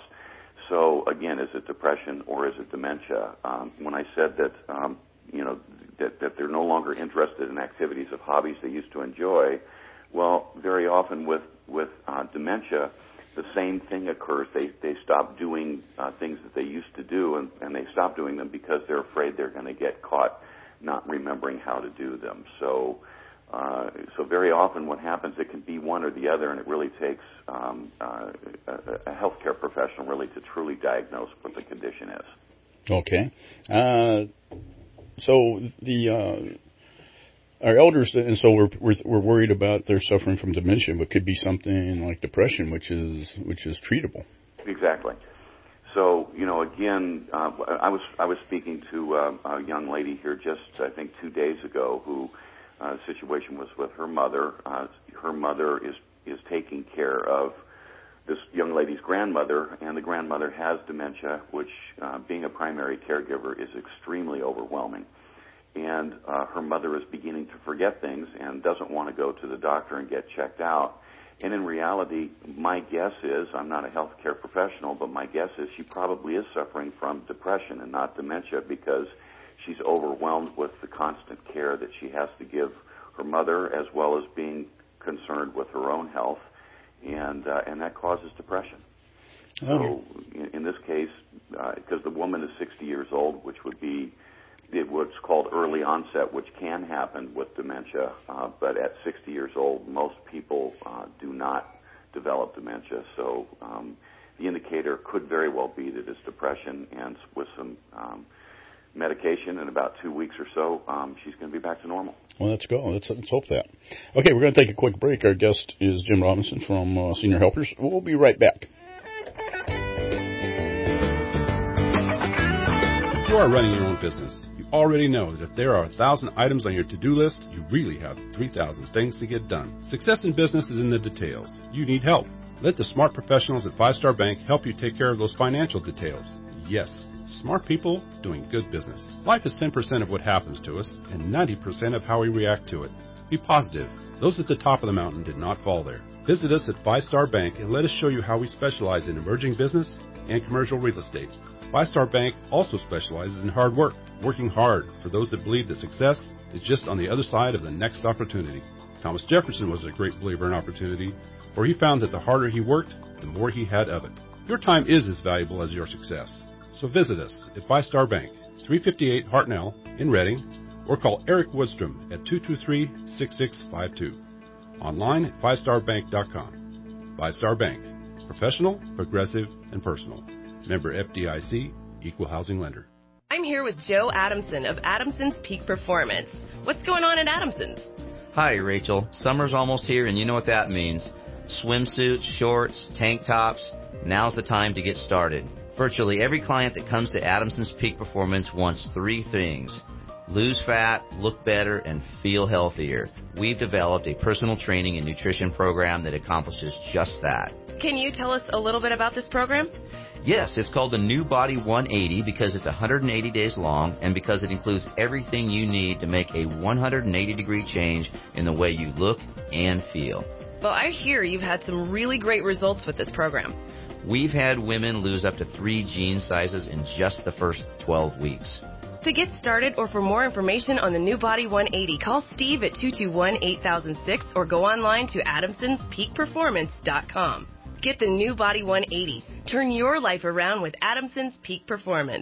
So again, is it depression or is it dementia? Um, when I said that, um, you know, that, that they're no longer interested in activities of hobbies they used to enjoy, well, very often with with uh, dementia, the same thing occurs. They they stop doing uh, things that they used to do, and, and they stop doing them because they're afraid they're going to get caught not remembering how to do them. So, uh, so very often what happens, it can be one or the other, and it really takes um, uh, a, a healthcare professional really to truly diagnose what the condition is. Okay. Uh, so the uh, our elders, and so we're, we're we're worried about they're suffering from dementia, but could be something like depression, which is which is treatable. Exactly. So, you know, again, uh, I was I was speaking to uh, a young lady here just, I think, two days ago who uh, the situation was with her mother. Uh, her mother is, is taking care of this young lady's grandmother, and the grandmother has dementia, which, uh, being a primary caregiver, is extremely overwhelming. And uh, her mother is beginning to forget things and doesn't want to go to the doctor and get checked out. And in reality, my guess is, I'm not a healthcare professional, but my guess is she probably is suffering from depression and not dementia, because she's overwhelmed with the constant care that she has to give her mother, as well as being concerned with her own health, and uh, and that causes depression. Okay. So in, in this case, because uh, the woman is sixty years old, which would be it what's called early onset, which can happen with dementia, uh, but at sixty years old, most people uh, do not develop dementia. So um, the indicator could very well be that it's depression, and with some um, medication in about two weeks or so, um, she's going to be back to normal. Well, let's go. Let's, let's hope that. Okay, we're going to take a quick break. Our guest is Jim Robinson from uh, Senior Helpers. We'll be right back. If you are running your own business, you already know that if there are a thousand items on your to-do list, you really have three thousand things to get done. Success in business is in the details. You need help. Let the smart professionals at Five Star Bank help you take care of those financial details. Yes, smart people doing good business. Life is ten percent of what happens to us and ninety percent of how we react to it. Be positive. Those at the top of the mountain did not fall there. Visit us at Five Star Bank and let us show you how we specialize in emerging business and commercial real estate. Five Star Bank also specializes in hard work, working hard for those that believe that success is just on the other side of the next opportunity. Thomas Jefferson was a great believer in opportunity, for he found that the harder he worked, the more he had of it. Your time is as valuable as your success. So visit us at Five Star Bank, three fifty-eight Hartnell in Reading, or call Eric Woodstrom at two two three, six six five two. Online at five star bank dot com. Five Star Bank, professional, progressive, and personal. Member F D I C, Equal Housing Lender. I'm here with Joe Adamson of Adamson's Peak Performance. What's going on at Adamson's? Hi, Rachel. Summer's almost here, and you know what that means. Swimsuits, shorts, tank tops. Now's the time to get started. Virtually every client that comes to Adamson's Peak Performance wants three things: lose fat, look better, and feel healthier. We've developed a personal training and nutrition program that accomplishes just that. Can you tell us a little bit about this program? Yes, it's called the New Body one eighty because it's one hundred eighty days long and because it includes everything you need to make a one hundred eighty degree change in the way you look and feel. Well, I hear you've had some really great results with this program. We've had women lose up to three jean sizes in just the first twelve weeks. To get started or for more information on the New Body one eighty, call Steve at two two one, eight thousand six or go online to adamsons peak performance dot com. Get the New Body one eighty. Turn your life around with Adamson's Peak Performance.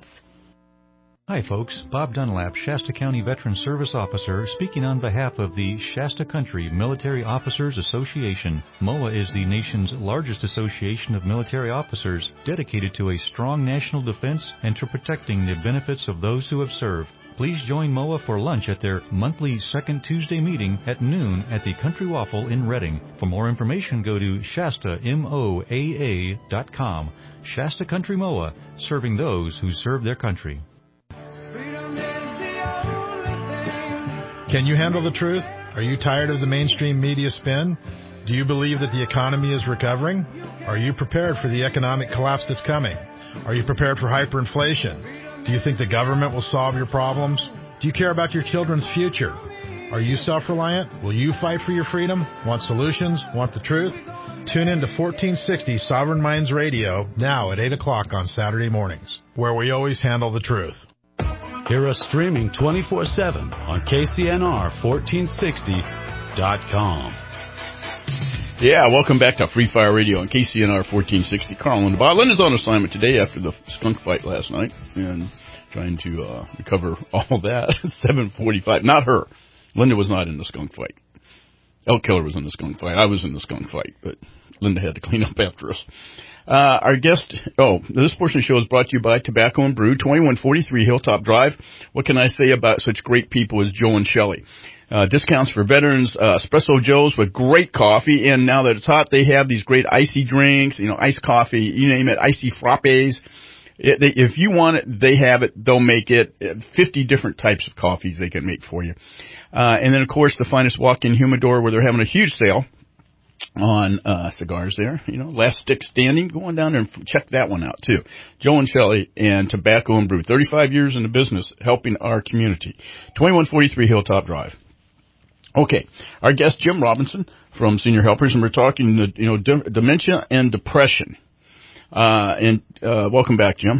Hi, folks. Bob Dunlap, Shasta County Veteran Service Officer, speaking on behalf of the Shasta Country Military Officers Association. M O A is the nation's largest association of military officers dedicated to a strong national defense and to protecting the benefits of those who have served. Please join M O A for lunch at their monthly second Tuesday meeting at noon at the Country Waffle in Reading. For more information, go to shasta moa a dot com. Shasta Country M O A, serving those who serve their country. Can you handle the truth? Are you tired of the mainstream media spin? Do you believe that the economy is recovering? Are you prepared for the economic collapse that's coming? Are you prepared for hyperinflation? Do you think the government will solve your problems? Do you care about your children's future? Are you self-reliant? Will you fight for your freedom? Want solutions? Want the truth? Tune in to fourteen sixty Sovereign Minds Radio now at eight o'clock on Saturday mornings, where we always handle the truth. Hear us streaming twenty-four seven on K C N R fourteen sixty dot com. Yeah, welcome back to Free Fire Radio on K C N R fourteen sixty. Carl Lindenbaugh. Linda's on assignment today after the skunk fight last night and trying to uh, recover all that. seven forty-five. Not her. Linda was not in the skunk fight. Elk Killer was in the skunk fight. I was in the skunk fight, but Linda had to clean up after us. Uh, our guest, oh, this portion of the show is brought to you by Tobacco and Brew, twenty-one forty-three Hilltop Drive. What can I say about such great people as Joe and Shelley? Uh, discounts for veterans, uh, Espresso Joes with great coffee, and now that it's hot, they have these great icy drinks, you know, iced coffee, you name it, icy frappes. It, they, if you want it, they have it, they'll make it. fifty different types of coffees they can make for you. Uh, and then, of course, the finest walk-in humidor where they're having a huge sale. on uh, cigars there. You know, Last Stick Standing. Go on down there and check that one out, too. Joe and Shelley and Tobacco and Brew. thirty-five years in the business helping our community. twenty-one forty-three Hilltop Drive. Okay, our guest, Jim Robinson from Senior Helpers, and we're talking, you know, de- dementia and depression. Uh, and uh, welcome back, Jim.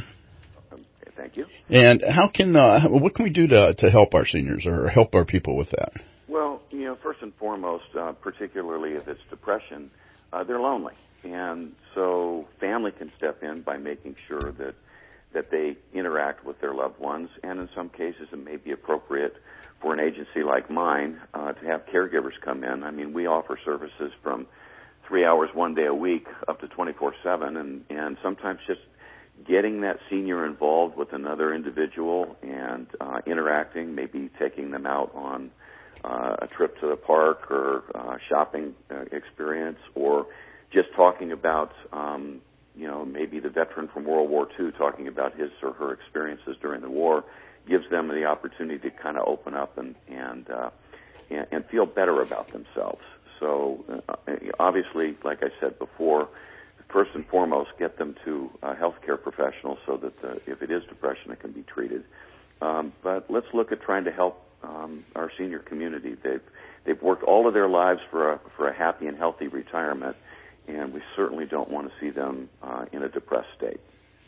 Thank you. And how can, uh, what can we do to to help our seniors or help our people with that? Well, you know, first and foremost, uh, particularly if it's depression, uh, they're lonely, and so family can step in by making sure that that they interact with their loved ones, and in some cases, it may be appropriate for an agency like mine uh, to have caregivers come in. I mean, we offer services from three hours one day a week up to twenty-four seven, and, and sometimes just getting that senior involved with another individual and uh, interacting, maybe taking them out on uh, a trip to the park or uh, shopping uh, experience, or just talking about, um, you know, maybe the veteran from World War Two talking about his or her experiences during the war, gives them the opportunity to kind of open up and and, uh, and and feel better about themselves. So uh, obviously, like I said before, first and foremost, get them to a healthcare professional so that the, if it is depression, it can be treated. Um, but let's look at trying to help um, our senior community. They've they've worked all of their lives for a for a happy and healthy retirement, and we certainly don't want to see them uh, in a depressed state.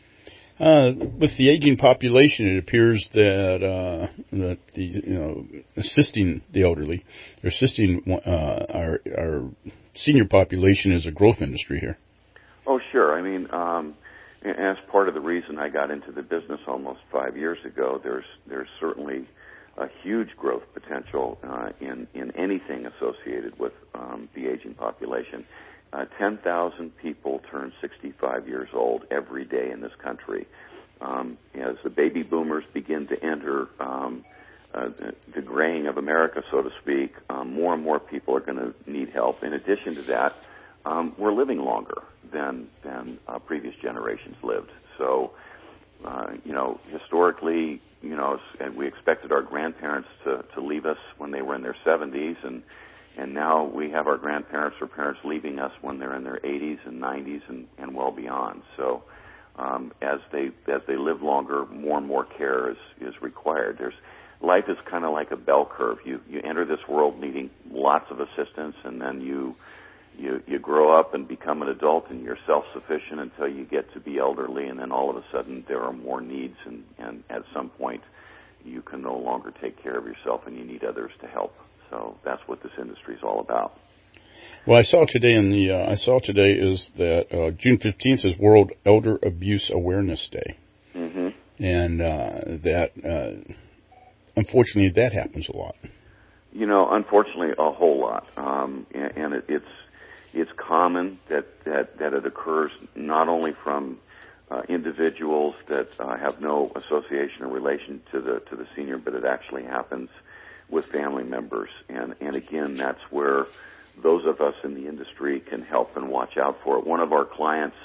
Uh, with the aging population, it appears that uh, that the you know assisting the elderly, or assisting uh, our our senior population is a growth industry here. Oh, sure. I mean, um, as part of the reason I got into the business almost five years ago, there's there's certainly a huge growth potential uh, in in anything associated with um, the aging population. Uh, ten thousand people turn sixty-five years old every day in this country. Um, as the baby boomers begin to enter um, uh, the graying of America, so to speak, um, more and more people are going to need help. In addition to that, um, we're living longer than than uh, previous generations lived. So, uh, you know, historically, you know, we expected our grandparents to, to leave us when they were in their seventies, and And now we have our grandparents or parents leaving us when they're in their eighties and nineties and, and well beyond. So um, as they as they live longer, more and more care is, is required. There's life is kind of like a bell curve. You you enter this world needing lots of assistance, and then you you you grow up and become an adult, and you're self-sufficient until you get to be elderly, and then all of a sudden there are more needs, and, and at some point you can no longer take care of yourself, and you need others to help. So that's what this industry is all about. Well, I saw today in the uh, I saw today is that uh, June fifteenth is World Elder Abuse Awareness Day, mm-hmm. and uh, that uh, unfortunately that happens a lot. You know, unfortunately, a whole lot, um, and, and it, it's it's common that, that that it occurs not only from uh, individuals that uh, have no association or relation to the to the senior, but it actually happens with family members, and, and again, that's where those of us in the industry can help and watch out for it. One of our clients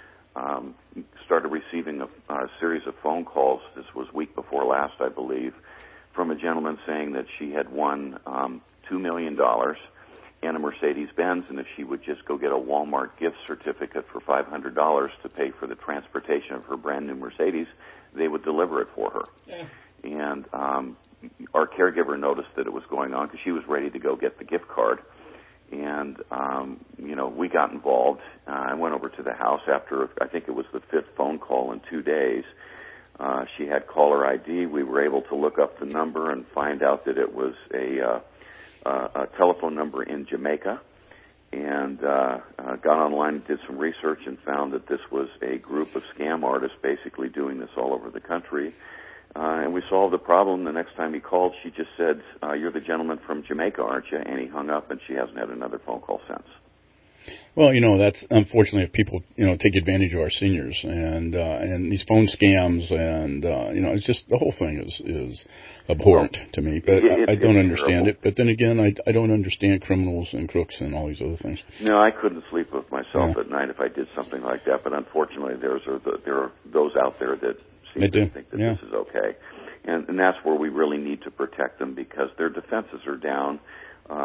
um, started receiving a, a series of phone calls, this was week before last, I believe, from a gentleman saying that she had won um, two million dollars and a Mercedes-Benz, and if she would just go get a Walmart gift certificate for five hundred dollars to pay for the transportation of her brand new Mercedes, they would deliver it for her. Yeah. And um, our caregiver noticed that it was going on because she was ready to go get the gift card. And, um, you know, we got involved. Uh, I went over to the house after, I think it was the fifth phone call in two days. Uh, she had caller I D. We were able to look up the number and find out that it was a, uh, uh, a telephone number in Jamaica. And uh, uh, got online and did some research and found that this was a group of scam artists basically doing this all over the country. Uh, and we solved the problem. The next time he called, she just said, uh, you're the gentleman from Jamaica, aren't you? And he hung up, and she hasn't had another phone call since. Well, you know, that's unfortunately people, you know, take advantage of our seniors, and uh, and these phone scams, and uh, you know, it's just the whole thing is is abhorrent well, to me. But it, I, I don't understand terrible. it. But then again, I I don't understand criminals and crooks and all these other things. No, I couldn't sleep with myself yeah. at night if I did something like that. But unfortunately, there's a, there are those out there that seem they to do. think that yeah. this is okay, and and that's where we really need to protect them because their defenses are down. Um,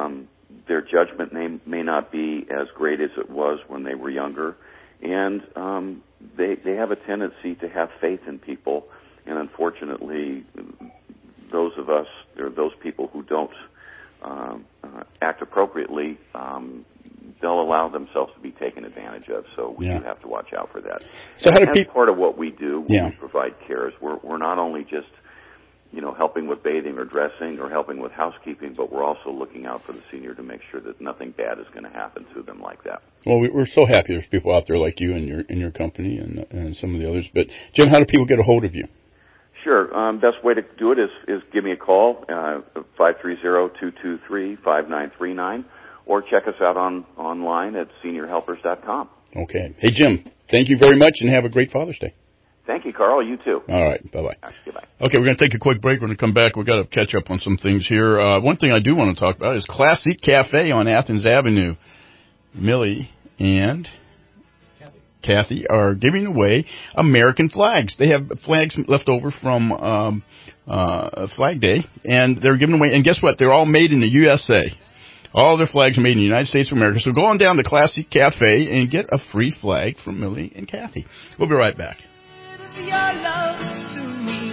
their judgment may, may not be as great as it was when they were younger, and um, they they have a tendency to have faith in people, and unfortunately, those of us or those people who don't um, uh, act appropriately, um, they'll allow themselves to be taken advantage of. So we yeah. do have to watch out for that. So and, how do and people? Part of what we do when yeah. we provide care is we're we're not only just you know, helping with bathing or dressing or helping with housekeeping, but we're also looking out for the senior to make sure that nothing bad is going to happen to them like that. Well, we're so happy there's people out there like you and your in your company and and some of the others. But Jim, how do people get a hold of you? Sure. Um, best way to do it is, is give me a call, uh, five three zero, two two three, five nine three nine, or check us out on online at senior helpers dot com. Okay. Hey, Jim, thank you very much and have a great Father's Day. Thank you, Carl. You too. All right. Bye-bye. Right, goodbye. Okay, we're going to take a quick break. We're going to come back. We've got to catch up on some things here. Uh, one thing I do want to talk about is Classic Cafe on Athens Avenue. Millie and Kathy. Kathy are giving away American flags. They have flags left over from um, uh, Flag Day, and they're giving away. And guess what? They're all made in the U S A. All their flags are made in the United States of America. So go on down to Classic Cafe and get a free flag from Millie and Kathy. We'll be right back. Your love to me,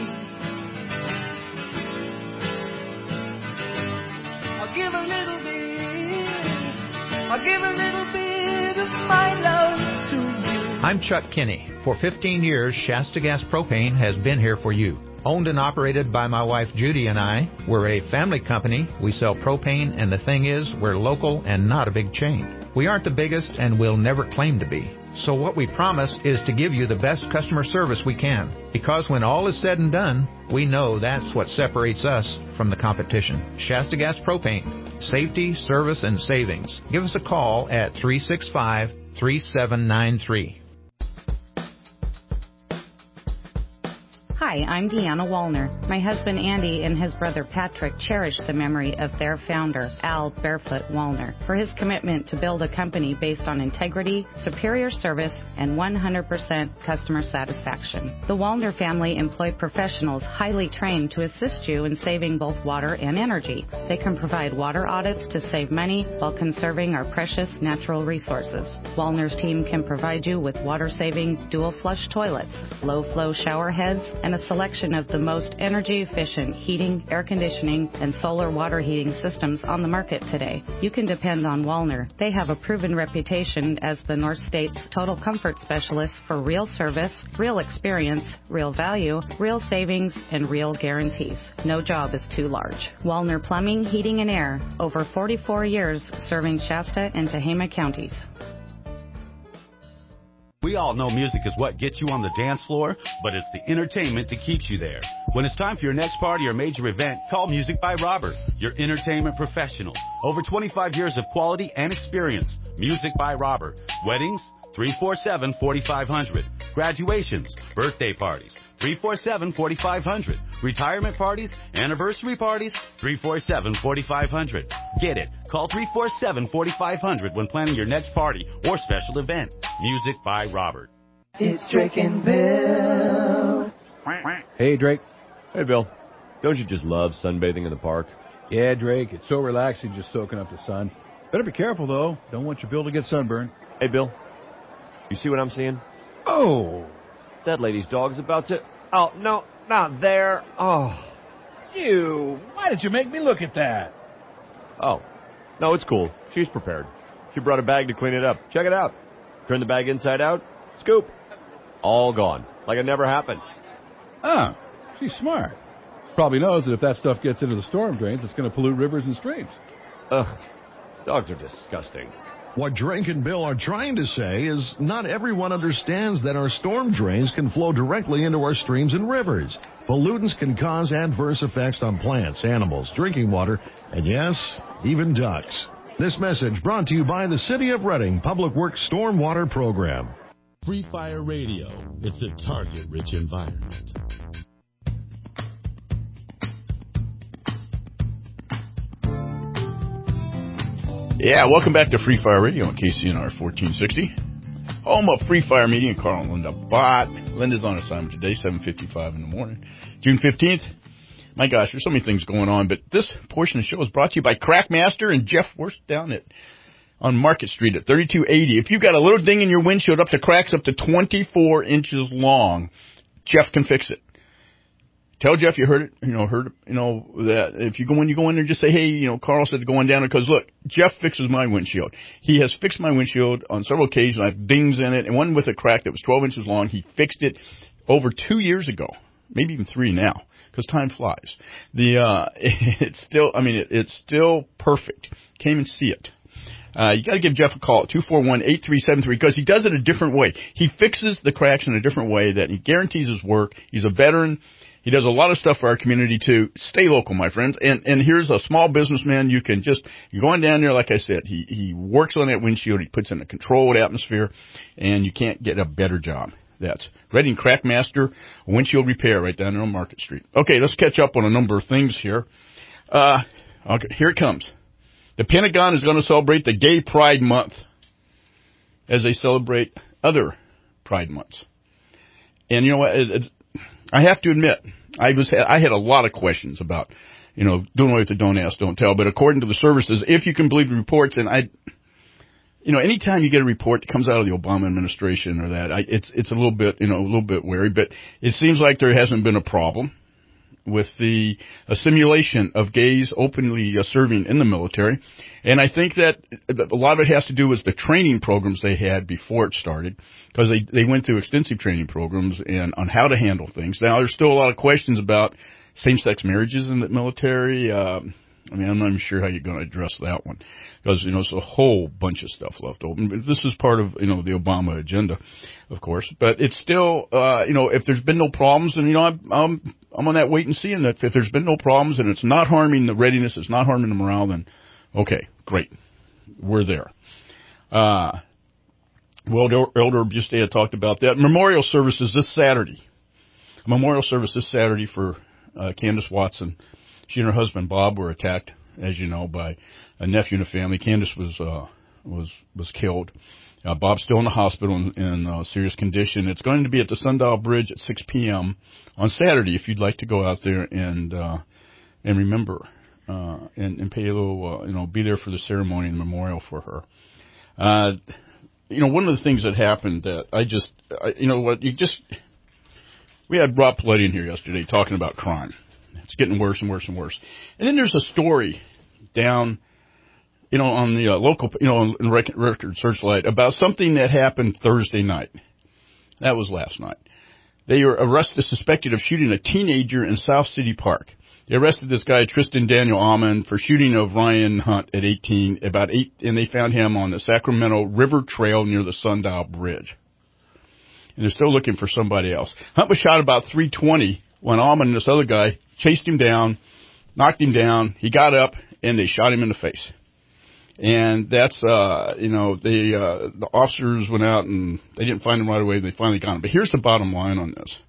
I'll give a little bit, I'll give a little bit of my love to you. I'm Chuck Kinney. For fifteen years, Shasta Gas Propane has been here for you. Owned and operated by my wife Judy and I, we're a family company. We sell propane, and the thing is, we're local and not a big chain. We aren't the biggest, and we'll never claim to be. So what we promise is to give you the best customer service we can. Because when all is said and done, we know that's what separates us from the competition. Shasta Gas Propane. Safety, service, and savings. Give us a call at three six five, three seven nine three. Hi, I'm Deanna Wallner. My husband Andy and his brother Patrick cherish the memory of their founder, Al Barefoot Wallner, for his commitment to build a company based on integrity, superior service, and one hundred percent customer satisfaction. The Wallner family employ professionals highly trained to assist you in saving both water and energy. They can provide water audits to save money while conserving our precious natural resources. Wallner's team can provide you with water-saving dual-flush toilets, low-flow shower heads, and a selection of the most energy-efficient heating, air conditioning, and solar water heating systems on the market today. You can depend on Wallner. They have a proven reputation as the North State's total comfort specialist for real service, real experience, real value, real savings, and real guarantees. No job is too large. Wallner Plumbing, Heating, and Air. Over forty-four years serving Shasta and Tehama counties. We all know music is what gets you on the dance floor, but it's the entertainment that keeps you there. When it's time for your next party or major event, call Music by Robert, your entertainment professional. Over twenty-five years of quality and experience. Music by Robert. Weddings, three four seven, four five zero zero. Graduations, birthday parties, three four seven, four five zero zero. Retirement parties, anniversary parties, three four seven, four five zero zero. Get it. Call three four seven, four five zero zero when planning your next party or special event. Music by Robert. It's Drake and Bill. Hey, Drake. Hey, Bill. Don't you just love sunbathing in the park? Yeah, Drake. It's so relaxing just soaking up the sun. Better be careful, though. Don't want your Bill to get sunburned. Hey, Bill. You see what I'm seeing? Oh. That lady's dog's about to... Oh, no, not there. Oh. Ew. Why did you make me look at that? Oh. No, it's cool. She's prepared. She brought a bag to clean it up. Check it out. Turn the bag inside out. Scoop. All gone. Like it never happened. Ah, she's smart. Probably knows that if that stuff gets into the storm drains, it's going to pollute rivers and streams. Ugh. Dogs are disgusting. What Drake and Bill are trying to say is not everyone understands that our storm drains can flow directly into our streams and rivers. Pollutants can cause adverse effects on plants, animals, drinking water, and yes, even ducks. This message brought to you by the City of Reading Public Works Stormwater Program. Free Fire Radio. It's a target-rich environment. Yeah, welcome back to Free Fire Radio on K C N R fourteen sixty. Home of Free Fire Media, Carl and Linda Bott. Linda's on assignment today, seven fifty-five in the morning. June fifteenth. My gosh, there's so many things going on. But this portion of the show is brought to you by Crackmaster and Jeff Worst down at on Market Street at thirty-two eighty. If you've got a little ding in your windshield up to cracks up to twenty-four inches long, Jeff can fix it. Tell Jeff you heard it, you know, heard, you know, that if you go, when you go in there, just say, hey, you know, Carl said going down there, because look, Jeff fixes my windshield. He has fixed my windshield on several occasions. I have dings in it, and one with a crack that was twelve inches long. He fixed it over two years ago, maybe even three now, because time flies. The, uh, it's still, I mean, it, it's still perfect. Came and see it. Uh, you got to give Jeff a call at two four one, eight three seven three because he does it a different way. He fixes the cracks in a different way that he guarantees his work. He's a veteran. He does a lot of stuff for our community too. Stay local, my friends. And and here's a small businessman. You can just, you're going down there, like I said, he, he works on that windshield. He puts in a controlled atmosphere, and you can't get a better job. That's Redding Crackmaster Windshield Repair right down there on Market Street. Okay, let's catch up on a number of things here. Uh, okay, here it comes. The Pentagon is going to celebrate the Gay Pride Month as they celebrate other Pride Months. And you know what? It, it's, I have to admit, I was I had a lot of questions about, you know, doing away with the don't ask, don't tell. But according to the services, if you can believe the reports, and I, you know, anytime you get a report that comes out of the Obama administration or that, I, it's it's a little bit, you know, a little bit wary. But it seems like there hasn't been a problem with the assimilation of gays openly uh, serving in the military. And I think that a lot of it has to do with the training programs they had before it started, because they, they went through extensive training programs and on how to handle things. Now, there's still a lot of questions about same-sex marriages in the military. Uh, I mean, I'm not even sure how you're going to address that one, because, you know, it's a whole bunch of stuff left open. But this is part of, you know, the Obama agenda, of course. But it's still, uh, you know, if there's been no problems, and, you know, I'm, I'm, I'm on that wait and see, and that if there's been no problems and it's not harming the readiness, it's not harming the morale, then, okay, great. We're there. Uh, well, Elder Bustea talked about that. Memorial services this Saturday. A memorial service this Saturday for uh, Candace Watson. She and her husband Bob were attacked, as you know, by a nephew in the family. Candace was uh, was was killed. Uh, Bob's still in the hospital in, in uh, serious condition. It's going to be at the Sundial Bridge at six p.m. on Saturday. If you'd like to go out there and uh, and remember uh, and, and pay a little, uh, you know, be there for the ceremony and memorial for her. Uh, you know, one of the things that happened that I just, I, you know, what you just, we had Rob Paletti in here yesterday talking about crime. It's getting worse and worse and worse. And then there's a story down, you know, on the uh, local, you know, on Record Searchlight about something that happened Thursday night. That was last night. They were arrested, suspected of shooting a teenager in South City Park. They arrested this guy, Tristan Daniel Almond, for shooting of Ryan Hunt at eighteen, about eight, and they found him on the Sacramento River Trail near the Sundial Bridge. And they're still looking for somebody else. Hunt was shot about three twenty when Almond and this other guy chased him down, knocked him down. He got up, and they shot him in the face. And that's, uh, you know, they, uh, the officers went out, and they didn't find him right away. They finally got him. But here's the bottom line on this,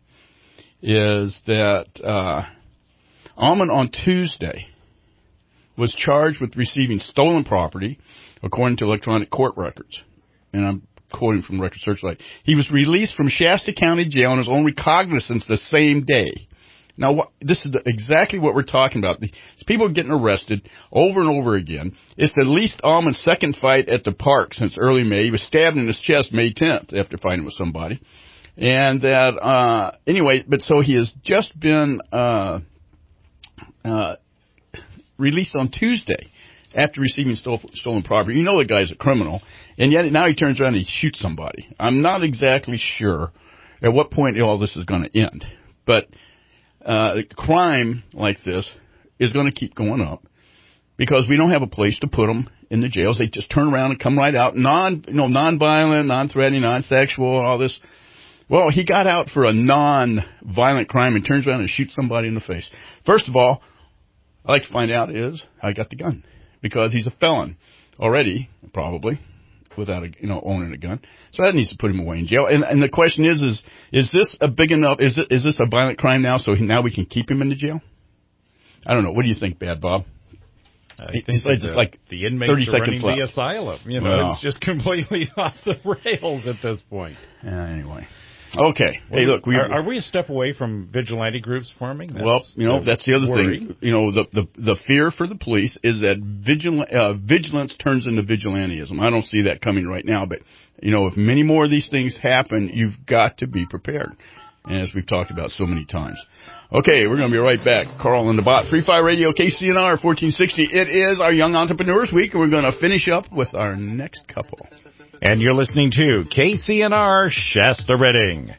is that uh, Almond on Tuesday was charged with receiving stolen property, according to electronic court records. And I'm quoting from Record Searchlight. He was released from Shasta County Jail on his own recognizance the same day. Now, what, this is the, exactly what we're talking about. These people getting arrested over and over again. It's at least Almond's second fight at the park since early May. He was stabbed in his chest May tenth after fighting with somebody. And that, uh, anyway, but so he has just been uh, uh, released on Tuesday after receiving stole, stolen property. You know the guy's a criminal, and yet now he turns around and he shoots somebody. I'm not exactly sure at what point all this is going to end, but Uh, crime like this is going to keep going up because we don't have a place to put them in the jails. They just turn around and come right out, non, you know, non-violent, non-threatening, non-sexual, and all this. Well, he got out for a non-violent crime and turns around and shoots somebody in the face. First of all, I'd like to find out is how he got the gun, because he's a felon already, probably, without a, you know, owning a gun. So that needs to put him away in jail. And, and the question is, is, is this a big enough, is it, is this a violent crime now so he, now we can keep him in the jail? I don't know. What do you think, Bad Bob? I he, think it's the, like the inmates thirty are seconds running left. the asylum. You know, well, it's just completely off the rails at this point. Yeah, anyway. Okay. Hey, look, we are, are we a step away from vigilante groups forming? That's well, you know, that's the other worry. thing. You know, the, the the fear for the police is that vigil, uh, vigilance turns into vigilantism. I don't see that coming right now, but, you know, if many more of these things happen, you've got to be prepared, as we've talked about so many times. Okay, we're going to be right back. Carl and the Bot, Free Fire Radio, K C N R fourteen sixty. It is our Young Entrepreneurs Week, and we're going to finish up with our next couple. And you're listening to K C N R Shasta Redding.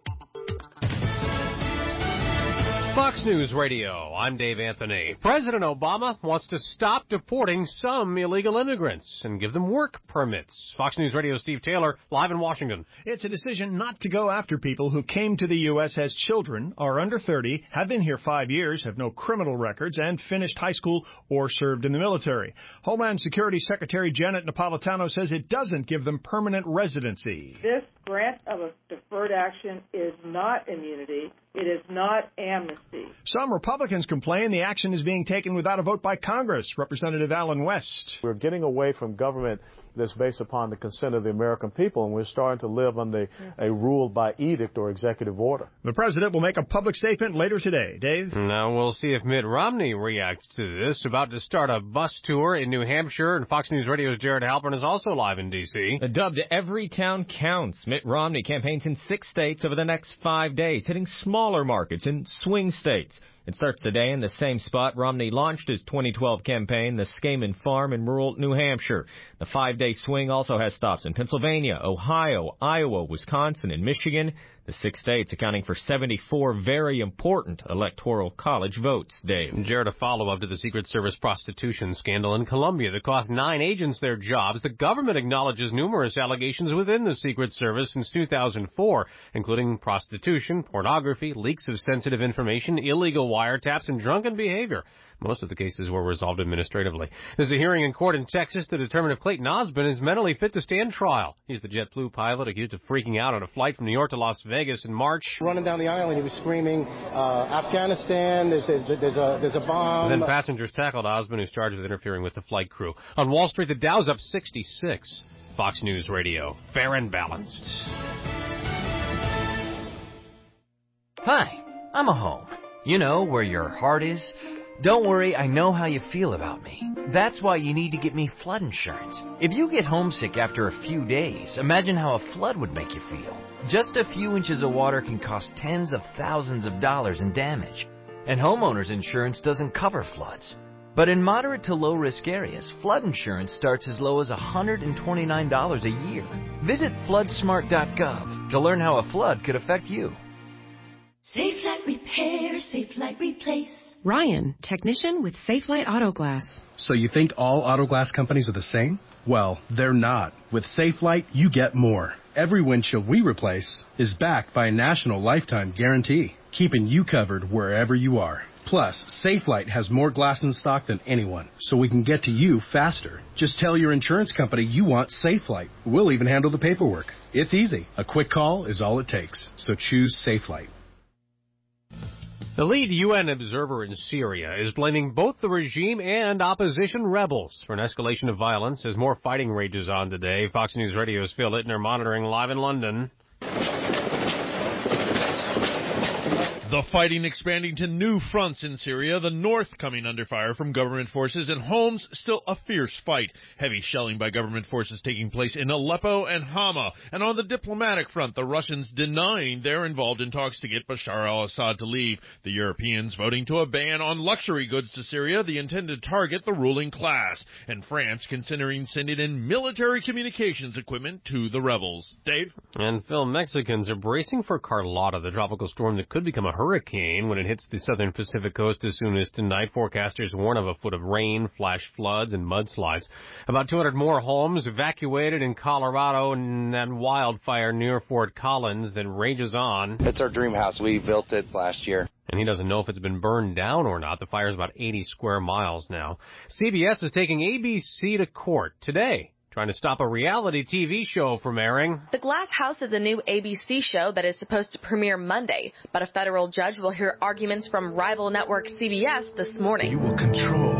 Fox News Radio, I'm Dave Anthony. President Obama wants to stop deporting some illegal immigrants and give them work permits. Fox News Radio, Steve Taylor, live in Washington. It's a decision not to go after people who came to the U S as children, are under thirty, have been here five years, have no criminal records, and finished high school or served in the military. Homeland Security Secretary Janet Napolitano says it doesn't give them permanent residency. This grant of a deferred action is not immunity. It is not amnesty. Some Republicans complain the action is being taken without a vote by Congress. Representative Alan West. We're getting away from government that's based upon the consent of the American people, and we're starting to live under a rule by edict or executive order. The president will make a public statement later today. Dave? Now we'll see if Mitt Romney reacts to this. About to start a bus tour in New Hampshire, and Fox News Radio's Jared Halpern is also live in D C. Dubbed Every Town Counts, Mitt Romney campaigns in six states over the next five days, hitting smaller markets in swing states. It starts today in the same spot Romney launched his twenty twelve campaign, the Skamen Farm in rural New Hampshire. The five-day swing also has stops in Pennsylvania, Ohio, Iowa, Wisconsin, and Michigan. The six states accounting for seventy-four very important electoral college votes. Dave. Jared, a follow-up to the Secret Service prostitution scandal in Colombia that cost nine agents their jobs. The government acknowledges numerous allegations within the Secret Service since two thousand four, including prostitution, pornography, leaks of sensitive information, illegal wiretaps, and drunken behavior. Most of the cases were resolved administratively. There's a hearing in court in Texas to determine if Clayton Osmond is mentally fit to stand trial. He's the JetBlue pilot accused of freaking out on a flight from New York to Las Vegas in March. Running down the aisle, he was screaming, uh, Afghanistan, there's, there's, there's, a, there's a bomb. Then passengers tackled Osmond, who's charged with interfering with the flight crew. On Wall Street, the Dow's up sixty-six. Fox News Radio, fair and balanced. Hi, I'm a home. You know, where your heart is. Don't worry, I know how you feel about me. That's why you need to get me flood insurance. If you get homesick after a few days, imagine how a flood would make you feel. Just a few inches of water can cost tens of thousands of dollars in damage. And homeowners insurance doesn't cover floods. But in moderate to low risk areas, flood insurance starts as low as one hundred twenty-nine dollars a year. Visit flood smart dot gov to learn how a flood could affect you. Safe Light Repair, Safe Light Replace. Ryan, technician with Safe Light Auto Glass. So you think all auto glass companies are the same? Well, they're not. With Safe Light, you get more. Every windshield we replace is backed by a national lifetime guarantee, keeping you covered wherever you are. Plus, Safe Light has more glass in stock than anyone, so we can get to you faster. Just tell your insurance company you want Safe Light. We'll even handle the paperwork. It's easy. A quick call is all it takes. So choose Safe Light. The lead U N observer in Syria is blaming both the regime and opposition rebels for an escalation of violence as more fighting rages on today. Fox News Radio's Phil Ittner monitoring live in London. The fighting expanding to new fronts in Syria, the north coming under fire from government forces, and Homs still a fierce fight. Heavy shelling by government forces taking place in Aleppo and Hama. And on the diplomatic front, the Russians denying they're involved in talks to get Bashar al-Assad to leave. The Europeans voting to a ban on luxury goods to Syria, the intended target the ruling class. And France considering sending in military communications equipment to the rebels. Dave? And Phil, Mexicans are bracing for Carlotta, the tropical storm that could become a hurricane when it hits the southern Pacific coast as soon as tonight. Forecasters warn of a foot of rain, flash floods, and mudslides. About two hundred more homes evacuated in Colorado, and that wildfire near Fort Collins that rages on. It's our dream house. We built it last year. And he doesn't know if it's been burned down or not. The fire's about eighty square miles now. C B S is taking A B C to court today, trying to stop a reality T V show from airing. The Glass House is a new A B C show that is supposed to premiere Monday, but a federal judge will hear arguments from rival network C B S this morning. You will control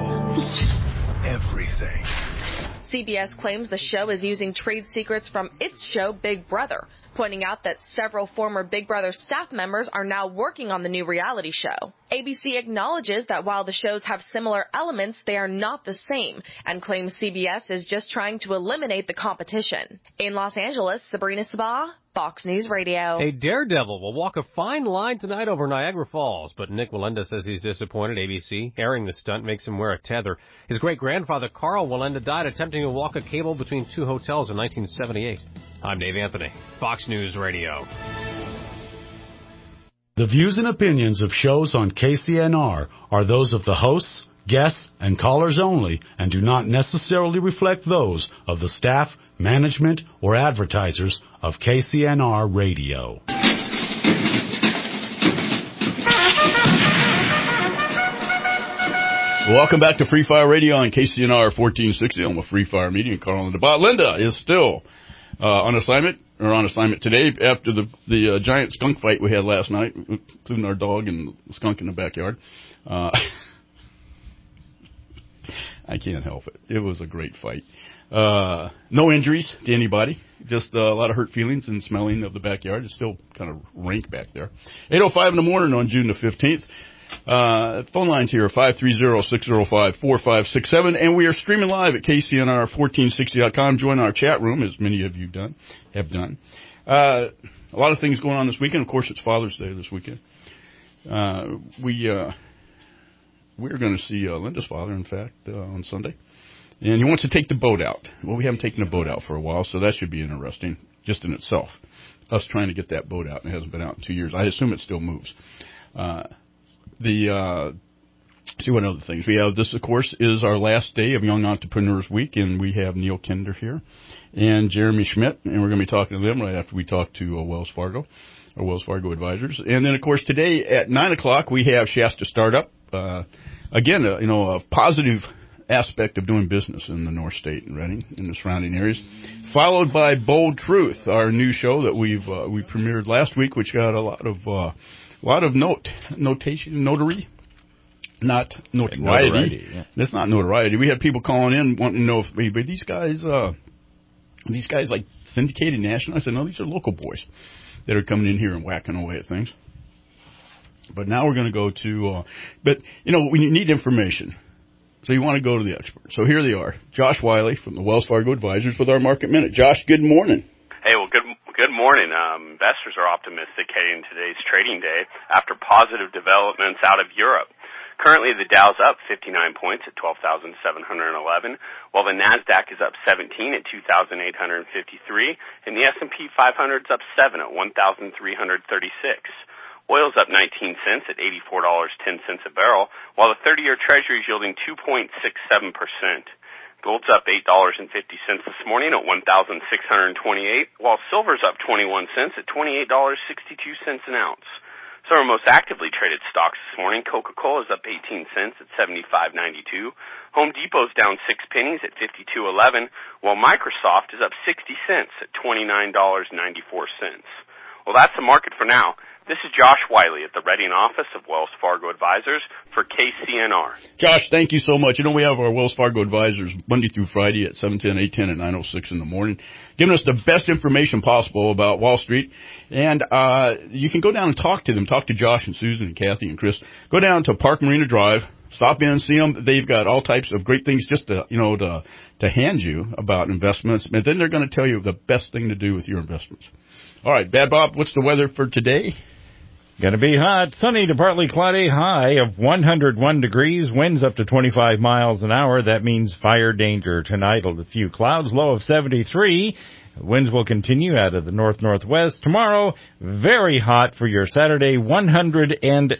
everything. C B S claims the show is using trade secrets from its show Big Brother, pointing out that several former Big Brother staff members are now working on the new reality show. A B C acknowledges that while the shows have similar elements, they are not the same, and claims C B S is just trying to eliminate the competition. In Los Angeles, Sabrina Sabah, Fox News Radio. A daredevil will walk a fine line tonight over Niagara Falls, but Nick Wallenda says he's disappointed. A B C airing the stunt makes him wear a tether. His great-grandfather Carl Wallenda died attempting to walk a cable between two hotels in nineteen seventy-eight. I'm Dave Anthony, Fox News Radio. The views and opinions of shows on K C N R are those of the hosts, guests, and callers only and do not necessarily reflect those of the staff, management, or advertisers of K C N R Radio. Welcome back to Free Fire Radio on K C N R fourteen sixty. I'm with Free Fire Media and Carl and DeBot. Linda is still uh, on assignment, or on assignment today after the the uh, giant skunk fight we had last night, including our dog and the skunk in the backyard. Uh, I can't help it. It was a great fight. Uh, no injuries to anybody, just uh, a lot of hurt feelings and smelling of the backyard. It's still kind of rank back there. eight oh five in the morning on June the fifteenth. Uh, phone lines here are five three zero, six zero five, four five six seven, and we are streaming live at K C N R fourteen sixty dot com. Join our chat room, as many of you done have done. Uh, a lot of things going on this weekend. Of course, it's Father's Day this weekend. Uh, we, uh, we're going to see uh, Linda's father, in fact, uh, on Sunday. And he wants to take the boat out. Well, we haven't taken the boat out for a while, so that should be interesting just in itself. Us trying to get that boat out, and it hasn't been out in two years. I assume it still moves. Uh, the, uh, see what other things. We have this, of course, is our last day of Young Entrepreneurs Week, and we have Neil Kinder here and Jeremy Schmidt, and we're going to be talking to them right after we talk to uh, Wells Fargo, or Wells Fargo Advisors. And then, of course, today at nine o'clock, we have Shasta Startup. Uh, again, uh, you know, a positive aspect of doing business in the North State and Reading and the surrounding areas, followed by Bold Truth, our new show that we've uh, we premiered last week, which got a lot of uh, a lot of note notation notary, not notoriety. notoriety yeah. That's not notoriety. We had people calling in wanting to know if hey, but these guys uh, these guys like syndicated national. I said no, these are local boys that are coming in here and whacking away at things. But now we're going to go to, uh, but you know we need information. So you want to go to the experts. So here they are. Josh Wiley from the Wells Fargo Advisors with our Market Minute. Josh, good morning. Hey, well, good good morning. Um, investors are optimistic heading into today's trading day after positive developments out of Europe. Currently, the Dow's up fifty-nine points at twelve thousand seven hundred eleven, while the NASDAQ is up seventeen at two thousand eight hundred fifty-three, and the S and P five hundred is up seven at one thousand three hundred thirty-six. Oil's up nineteen cents at eighty-four dollars and ten cents a barrel, while the thirty-year Treasury is yielding two point six seven percent. Gold's up eight dollars and fifty cents this morning at one thousand six hundred twenty-eight, while silver's up twenty-one cents at twenty-eight dollars and sixty-two cents an ounce. Some of our most actively traded stocks this morning. Coca-Cola is up eighteen cents at seventy-five ninety-two. Home Depot's down six pennies at fifty-two eleven, while Microsoft is up sixty cents at twenty-nine dollars and ninety-four cents. Well, that's the market for now. This is Josh Wiley at the Reading office of Wells Fargo Advisors for K C N R. Josh, thank you so much. You know, we have our Wells Fargo Advisors Monday through Friday at seven ten, eight ten, and nine oh six in the morning, giving us the best information possible about Wall Street. And uh you can go down and talk to them. Talk to Josh and Susan and Kathy and Chris. Go down to Park Marina Drive. Stop in and see them. They've got all types of great things just to, you know, to, to hand you about investments. And then they're going to tell you the best thing to do with your investments. All right, Bad Bob, what's the weather for today? Going to be hot, sunny to partly cloudy, high of one hundred one degrees, winds up to twenty-five miles an hour. That means fire danger tonight. A few clouds, low of seventy-three. Winds will continue out of the north-northwest. Tomorrow, very hot for your Saturday, one hundred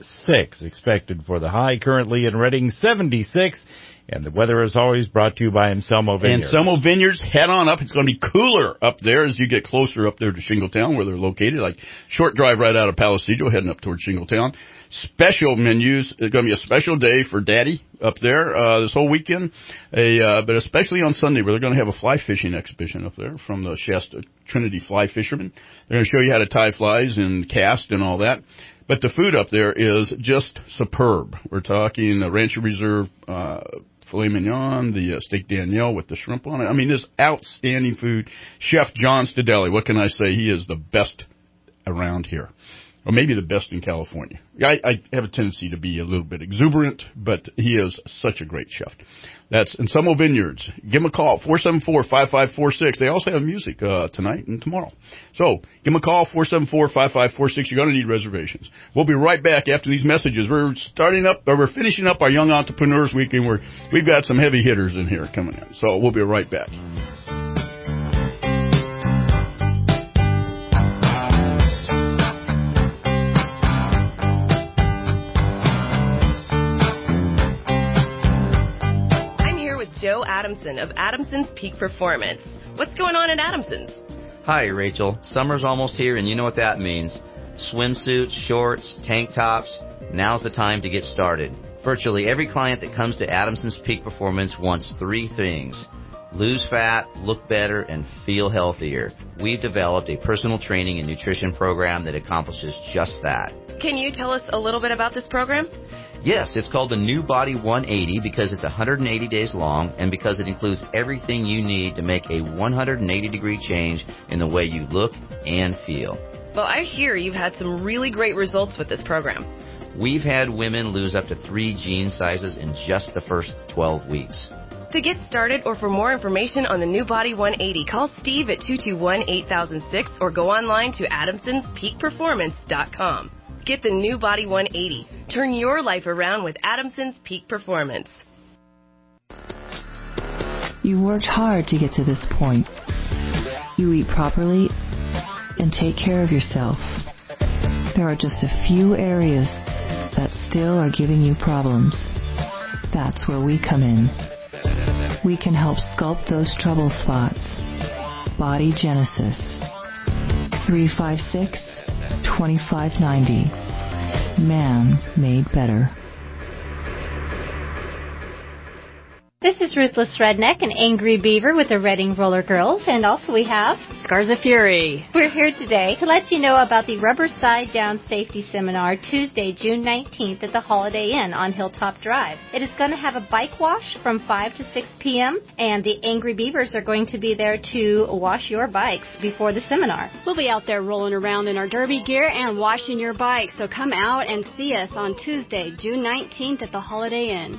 six expected for the high. Currently in Reading, seventy-six. And the weather, as always, brought to you by Anselmo Vineyards. Anselmo Vineyards, head on up. It's going to be cooler up there as you get closer up there to Shingletown, where they're located. Like short drive right out of Palisaggio, heading up towards Shingletown. Special menus. It's going to be a special day for Daddy up there uh, this whole weekend. A, uh, but especially on Sunday, where they're going to have a fly fishing exhibition up there from the Shasta Trinity Fly Fishermen. They're going to show you how to tie flies and cast and all that. But the food up there is just superb. We're talking the Rancher Reserve uh, filet mignon, the uh, steak Danielle with the shrimp on it. I mean, this outstanding food. Chef John Stadelli, what can I say? He is the best around here. Or maybe the best in California. I, I have a tendency to be a little bit exuberant, but he is such a great chef. That's in Summel Vineyards. Give him a call, four seven four, five five four six. They also have music uh, tonight and tomorrow. So give him a call, four seven four, five five four six. You're going to need reservations. We'll be right back after these messages. We're starting up, or we're finishing up our Young Entrepreneurs Week, and we're, we've got some heavy hitters in here coming in. So we'll be right back. Joe Adamson of Adamson's Peak Performance. What's going on at Adamson's? Hi, Rachel. Summer's almost here, and you know what that means. Swimsuits, shorts, tank tops. Now's the time to get started. Virtually every client that comes to Adamson's Peak Performance wants three things: lose fat, look better, and feel healthier. We've developed a personal training and nutrition program that accomplishes just that. Can you tell us a little bit about this program? Yes, it's called the New Body one eighty because it's one hundred eighty days long and because it includes everything you need to make a one hundred eighty degree change in the way you look and feel. Well, I hear you've had some really great results with this program. We've had women lose up to three jean sizes in just the first twelve weeks. To get started or for more information on the New Body one eighty, call Steve at two two one, eight thousand six or go online to adamsons peak performance dot com. Get the New Body one eighty. Turn your life around with Adamson's Peak Performance. You worked hard to get to this point. You eat properly and take care of yourself. There are just a few areas that still are giving you problems. That's where we come in. We can help sculpt those trouble spots. Body Genesis. three five six, two five nine zero. Man made better. This is Ruthless Redneck and Angry Beaver with the Redding Roller Girls, and also we have Scars of Fury. We're here today to let you know about the Rubber Side Down Safety Seminar Tuesday, June nineteenth at the Holiday Inn on Hilltop Drive. It is going to have a bike wash from five to six p.m., and the Angry Beavers are going to be there to wash your bikes before the seminar. We'll be out there rolling around in our derby gear and washing your bike, so come out and see us on Tuesday, June nineteenth at the Holiday Inn.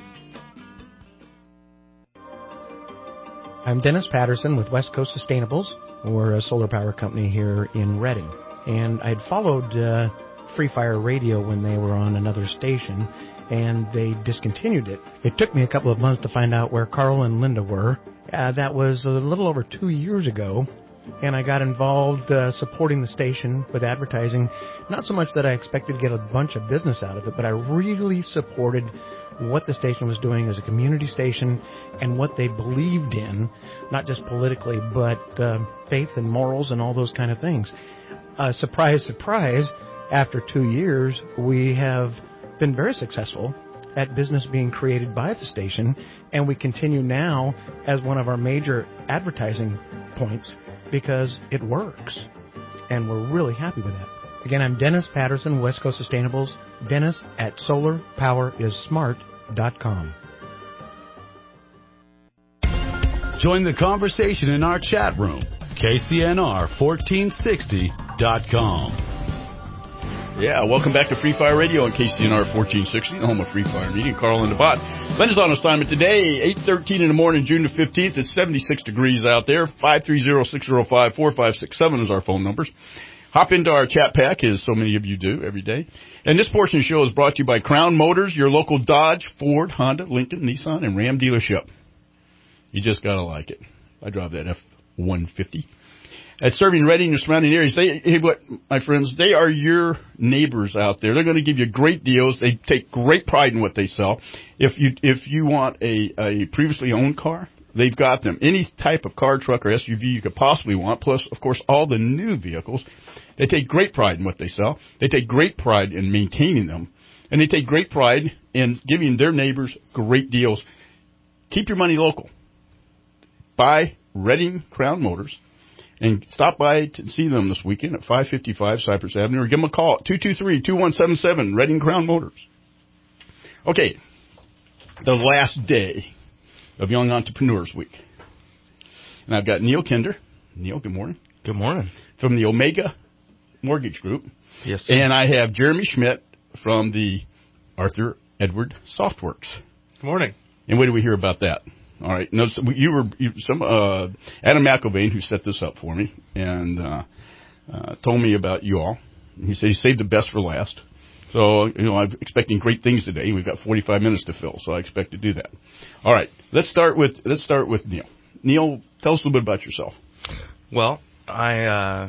I'm Dennis Patterson with West Coast Sustainables. We're a solar power company here in Redding. And I'd followed uh, Free Fire Radio when they were on another station, and they discontinued it. It took me a couple of months to find out where Carl and Linda were. Uh, that was a little over two years ago, and I got involved uh, supporting the station with advertising. Not so much that I expected to get a bunch of business out of it, but I really supported what the station was doing as a community station and what they believed in, not just politically, but uh, faith and morals and all those kind of things. Uh, surprise, surprise, after two years, we have been very successful at business being created by the station, and we continue now as one of our major advertising points because it works, and we're really happy with that. Again, I'm Dennis Patterson, West Coast Sustainables, Dennis at solar power is smart dot com. Join the conversation in our chat room, K C N R fourteen sixty dot com. Yeah, welcome back to Free Fire Radio on K C N R fourteen sixty, the home of Free Fire Media. Carl and the Bot. Linda's on assignment today, eight thirteen in the morning, June the fifteenth. It's seventy-six degrees out there. five three zero, six zero five, four five six seven is our phone numbers. Hop into our chat pack, as so many of you do every day. And this portion of the show is brought to you by Crown Motors, your local Dodge, Ford, Honda, Lincoln, Nissan, and Ram dealership. You just got to like it. I drive that F one fifty. At serving Redding and surrounding areas, they, hey, what, my friends, they are your neighbors out there. They're going to give you great deals. They take great pride in what they sell. If you if you want a, a previously owned car, they've got them. Any type of car, truck, or S U V you could possibly want, plus, of course, all the new vehicles. They take great pride in what they sell. They take great pride in maintaining them. And they take great pride in giving their neighbors great deals. Keep your money local. Buy Redding Crown Motors And stop by to see them this weekend at five fifty-five Cypress Avenue, or give them a call at two two three, two one seven seven, Redding Crown Motors. Okay, the last day of Young Entrepreneurs Week. And I've got Neil Kinder. Neil, good morning. Good morning. From the Omega Mortgage Group. Yes, sir. And I have Jeremy Schmidt from the Arthur Edward Softworks. Good morning. And what do we hear about that? All right. No, so you were you, some uh, Adam McIlvain, who set this up for me, and uh, uh, told me about you all. He said he saved the best for last. So, you know, I'm expecting great things today. We've got forty-five minutes to fill, so I expect to do that. All right. Let's start with let's start with Neil. Neil, tell us a little bit about yourself. Well, I uh,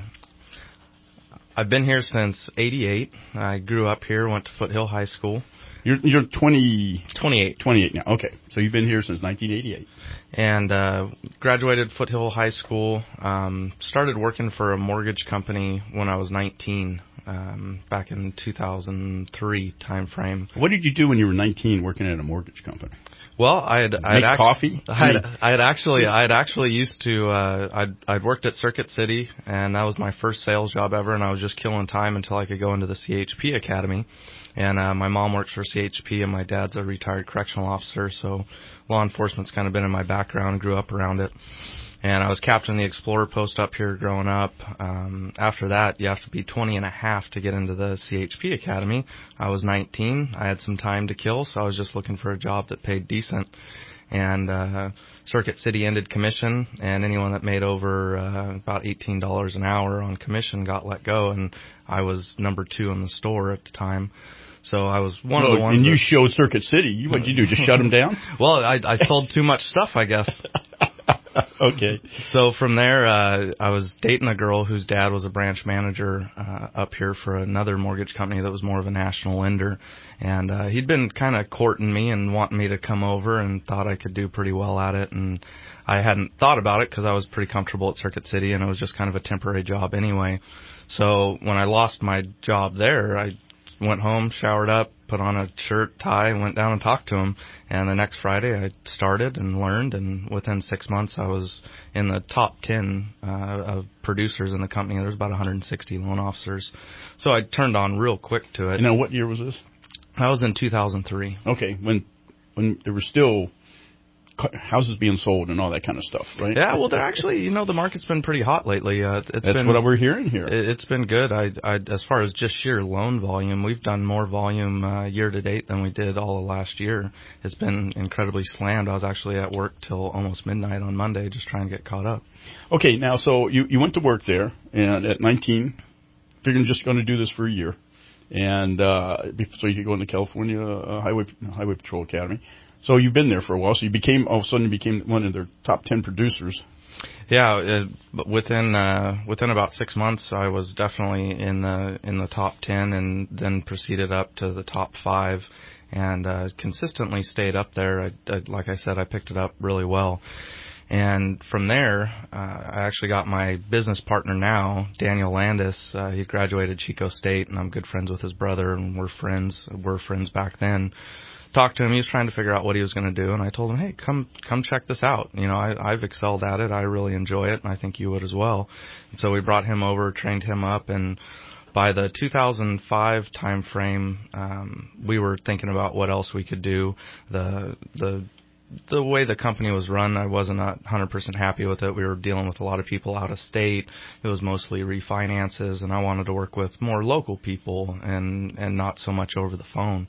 I've been here since eighty-eight. I grew up here, went to Foothill High School. You're you're twenty twenty-eight twenty-eight now. Okay, so you've been here since nineteen eighty-eight. And uh, graduated Foothill High School. Um, started working for a mortgage company when I was nineteen, um, back in two thousand three time frame. What did you do when you were nineteen, working at a mortgage company? Well, I had I Make had coffee. I had, I had actually I had actually used to uh, I'd I'd worked at Circuit City, and that was my first sales job ever, and I was just killing time until I could go into the C H P Academy. And uh, my mom works for C H P, and my dad's a retired correctional officer, so law enforcement's kind of been in my background, grew up around it. And I was captain of the Explorer post up here growing up. Um, after that, you have to be twenty and a half to get into the C H P Academy. I was nineteen. I had some time to kill, so I was just looking for a job that paid decent. And uh, Circuit City ended commission, and anyone that made over uh, about eighteen dollars an hour on commission got let go, and I was number two in the store at the time. So I was one well, of the ones. And you that, showed Circuit City. What'd you do? Just shut them down? Well, I, I sold too much stuff, I guess. Okay. So from there, uh, I was dating a girl whose dad was a branch manager uh, up here for another mortgage company that was more of a national lender. And uh, he'd been kind of courting me and wanting me to come over, and thought I could do pretty well at it. And I hadn't thought about it because I was pretty comfortable at Circuit City, and it was just kind of a temporary job anyway. So when I lost my job there, I went home, showered up, put on a shirt, tie, and went down and talked to him. And the next Friday I started and learned, and within six months I was in the top ten uh, of producers in the company. There was about one hundred sixty loan officers. So I turned on real quick to it. And now what year was this? That was in two thousand three. Okay, when when there were still houses being sold and all that kind of stuff, right? Yeah, well, they're actually, you know, the market's been pretty hot lately. Uh, it's That's been, what we're hearing here. It's been good. I, I, as far as just sheer loan volume, we've done more volume uh, year to date than we did all of last year. It's been incredibly slammed. I was actually at work till almost midnight on Monday just trying to get caught up. Okay, now, so you, you went to work there, and at nineteen, figuring just going to do this for a year, and uh, so you could go into California uh, Highway Highway Patrol Academy. So you've been there for a while. So you became, all of a sudden, you became one of their top ten producers. Yeah, it, within uh, within about six months, I was definitely in the in the top ten, and then proceeded up to the top five, and uh, consistently stayed up there. I, I, like I said, I picked it up really well. And from there, uh, I actually got my business partner now, Daniel Landis. Uh, he graduated Chico State, and I'm good friends with his brother, and we're friends. We're friends back then. Talked to him. He was trying to figure out what he was going to do, and I told him, "Hey, come come check this out. You know, I, I've excelled at it. I really enjoy it, and I think you would as well." And so we brought him over, trained him up, and by the two thousand five time frame, um, we were thinking about what else we could do. The the the way the company was run, I wasn't one hundred percent happy with it. We were dealing with a lot of people out of state. It was mostly refinances, and I wanted to work with more local people and, and not so much over the phone.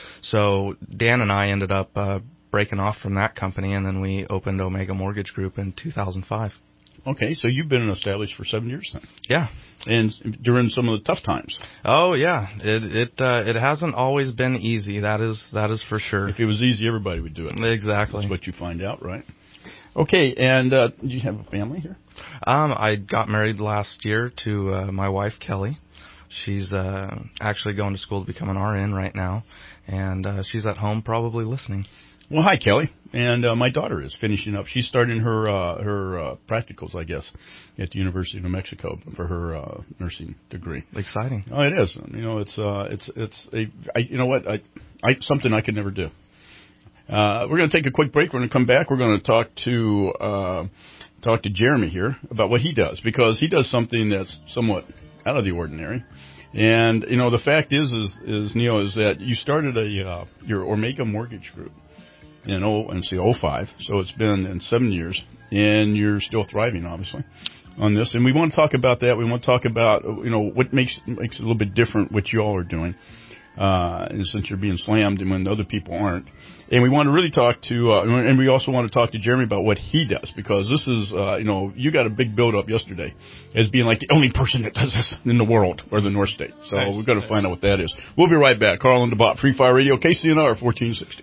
So Dan and I ended up uh, breaking off from that company, and then we opened Omega Mortgage Group in two thousand five. Okay, so you've been established for seven years then. Yeah. And during some of the tough times. Oh yeah, it it uh, it hasn't always been easy. That is that is for sure. If it was easy, everybody would do it. Exactly. That's what you find out, right? Okay, and uh, do you have a family here? Um, I got married last year to uh, my wife Kelly. She's uh, actually going to school to become an R N right now, and uh, she's at home probably listening. Well, hi, Kelly. And uh, my daughter is finishing up. She's starting her uh, her uh, practicals, I guess, at the University of New Mexico for her uh, nursing degree. Exciting. Oh, it is. You know, it's uh, it's it's a I, you know what I I something I could never do. Uh, we're going to take a quick break. We're going to come back. We're going to talk to uh, talk to Jeremy here about what he does, because he does something that's somewhat out of the ordinary. And, you know, the fact is, is, is Neil, is that you started a, uh, your Omega Mortgage Group in oh, and say oh five. So it's been in seven years and you're still thriving, obviously, on this. And we want to talk about that. We want to talk about, you know, what makes, makes it a little bit different what you all are doing. Uh, and since you're being slammed and when other people aren't. And we want to really talk to, uh, and we also want to talk to Jeremy about what he does, because this is, uh, you know, you got a big build up yesterday as being like the only person that does this in the world, or the North State. So nice, we've got to nice. find out what that is. We'll be right back. Carl and the Bot, Free Fire Radio, K C N R fourteen sixty.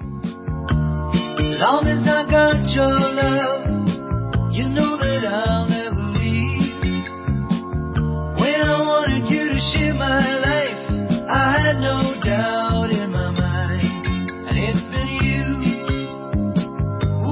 Long as I got your love, you know that I'll never leave. When I wanted you to share my life, I had no doubt in my mind, and it's been you,